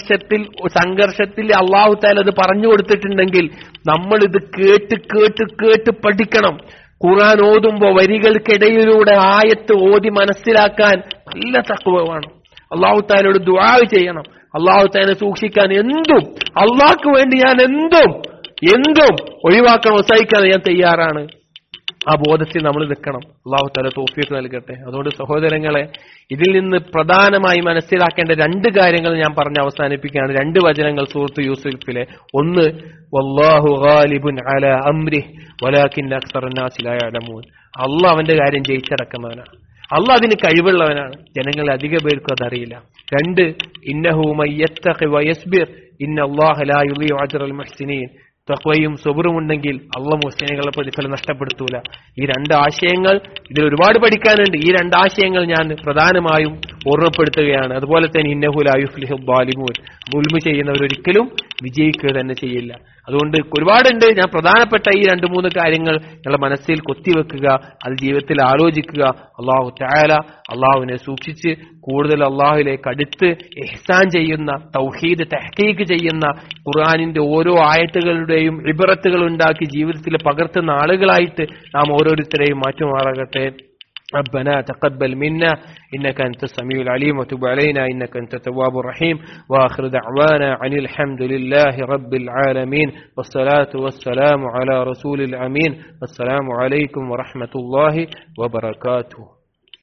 A: സംഘർഷത്തിൽ അല്ലാഹു തആല അത് പറഞ്ഞു കൊടുത്തിട്ടുണ്ടെങ്കിൽ നമ്മൾ ഇത് കേട്ട് കേട്ട് കേട്ട് പഠിക്കണം. ഖുർആൻ ഓതുമ്പോ വരികൾക്കിടയിലൂടെ ആയത്ത് ഓതി മനസ്സിലാക്കാൻ നല്ല തഖ്വ വേണം. അല്ലാഹു തആലയോട് ദുആ ചെയ്യണം. അല്ലാഹു തആല സൂക്ഷിക്കാൻ എന്തും, അല്ലാഹുക്ക് വേണ്ടി ഞാൻ എന്തും ഒഴിവാക്കണം, സഹിക്കാൻ ഞാൻ തയ്യാറാണ്. ആ ബോധത്തിൽ നമ്മൾ നിൽക്കണം. അല്ലാഹു തആല തൗഫീഖ് നൽകട്ടെ. അതുകൊണ്ട് സഹോദരങ്ങളെ, ഇതിൽ നിന്ന് പ്രധാനമായി മനസ്സിലാക്കേണ്ട 2 കാര്യങ്ങൾ ഞാൻ പറഞ്ഞ് അവസാനിപ്പിക്കുകയാണ്. 2 വചനങ്ങൾ സൂറത്ത് യൂസുഫിലെ. ഒന്ന്, വല്ലാഹു ഗാലിബുൻ അലാ അംരിഹി വലാകിന്ന അക്സറന്നാസി ലാ യഅലമൂൻ. അല്ലാഹ് അവന്റെ കാര്യം ജയിച്ചടക്കുന്നവനാണ്. അല്ലാഹ് അതിന് കഴിവുള്ളവനാണ്. ജനങ്ങളിൽ അധിക പേർക്കും അതറിയില്ല. 2, ഇന്നഹു മയ്യത്തഖി വയസ്ബിർ ഇന്നല്ലാഹ ലാ യുളീഉ അജ്റൽ മുഹ്സിനീൻ. തഖ്വയും സബറും ഉണ്ടെങ്കിൽ അല്ലാഹ് മുഹ്സിനുകളുടെ പ്രതിഫലം നഷ്ടപ്പെടുത്തൂല. ഈ 2 ആശയങ്ങൾ, ഇതിൽ ഒരുപാട് പഠിക്കാനുണ്ട്. ഈ 2 ആശയങ്ങൾ ഞാൻ പ്രധാനമായും ഓർമ്മപ്പെടുത്തുകയാണ്. അതുപോലെ തന്നെ ഇന്നഹു ലാ യുഫ്ലിഹു ളാലിമൂൻ, ദുൽമ് ചെയ്യുന്നവരൊരിക്കലും വിജയിക്കുക തന്നെ ചെയ്യില്ല. അതുകൊണ്ട് ഒരുപാടുണ്ട്. ഞാൻ പ്രധാനപ്പെട്ട ഈ 2-3 കാര്യങ്ങൾ നിങ്ങളുടെ മനസ്സിൽ കൊത്തിവെക്കുക, അത് ജീവിതത്തിൽ ആലോചിക്കുക. അല്ലാഹു തആല അല്ലാഹുവിനെ സൂക്ഷിച്ച് കൂടുതൽ അല്ലാഹുവിലേക്ക് അടുത്ത് ഇഹ്സാൻ ചെയ്യുന്ന, തൗഹീദ് തഹ്ഖീഖ് ചെയ്യുന്ന, ഖുർആനിന്റെ ഓരോ ആയത്തുകളുടെയും ഇബ്റത്തുകൾ ഉണ്ടാക്കി ജീവിതത്തിൽ പകർത്തുന്ന ആളുകളായിട്ട് നാം ഓരോരുത്തരെയും മാറ്റുമാറാകട്ടെ. ربنا تقبل منا إنك أنت السميع العليم وتب علينا إنك أنت التواب الرحيم وآخر دعوانا عن الحمد لله رب العالمين والصلاة والسلام على رسول الأمين. السلام عليكم ورحمة الله وبركاته.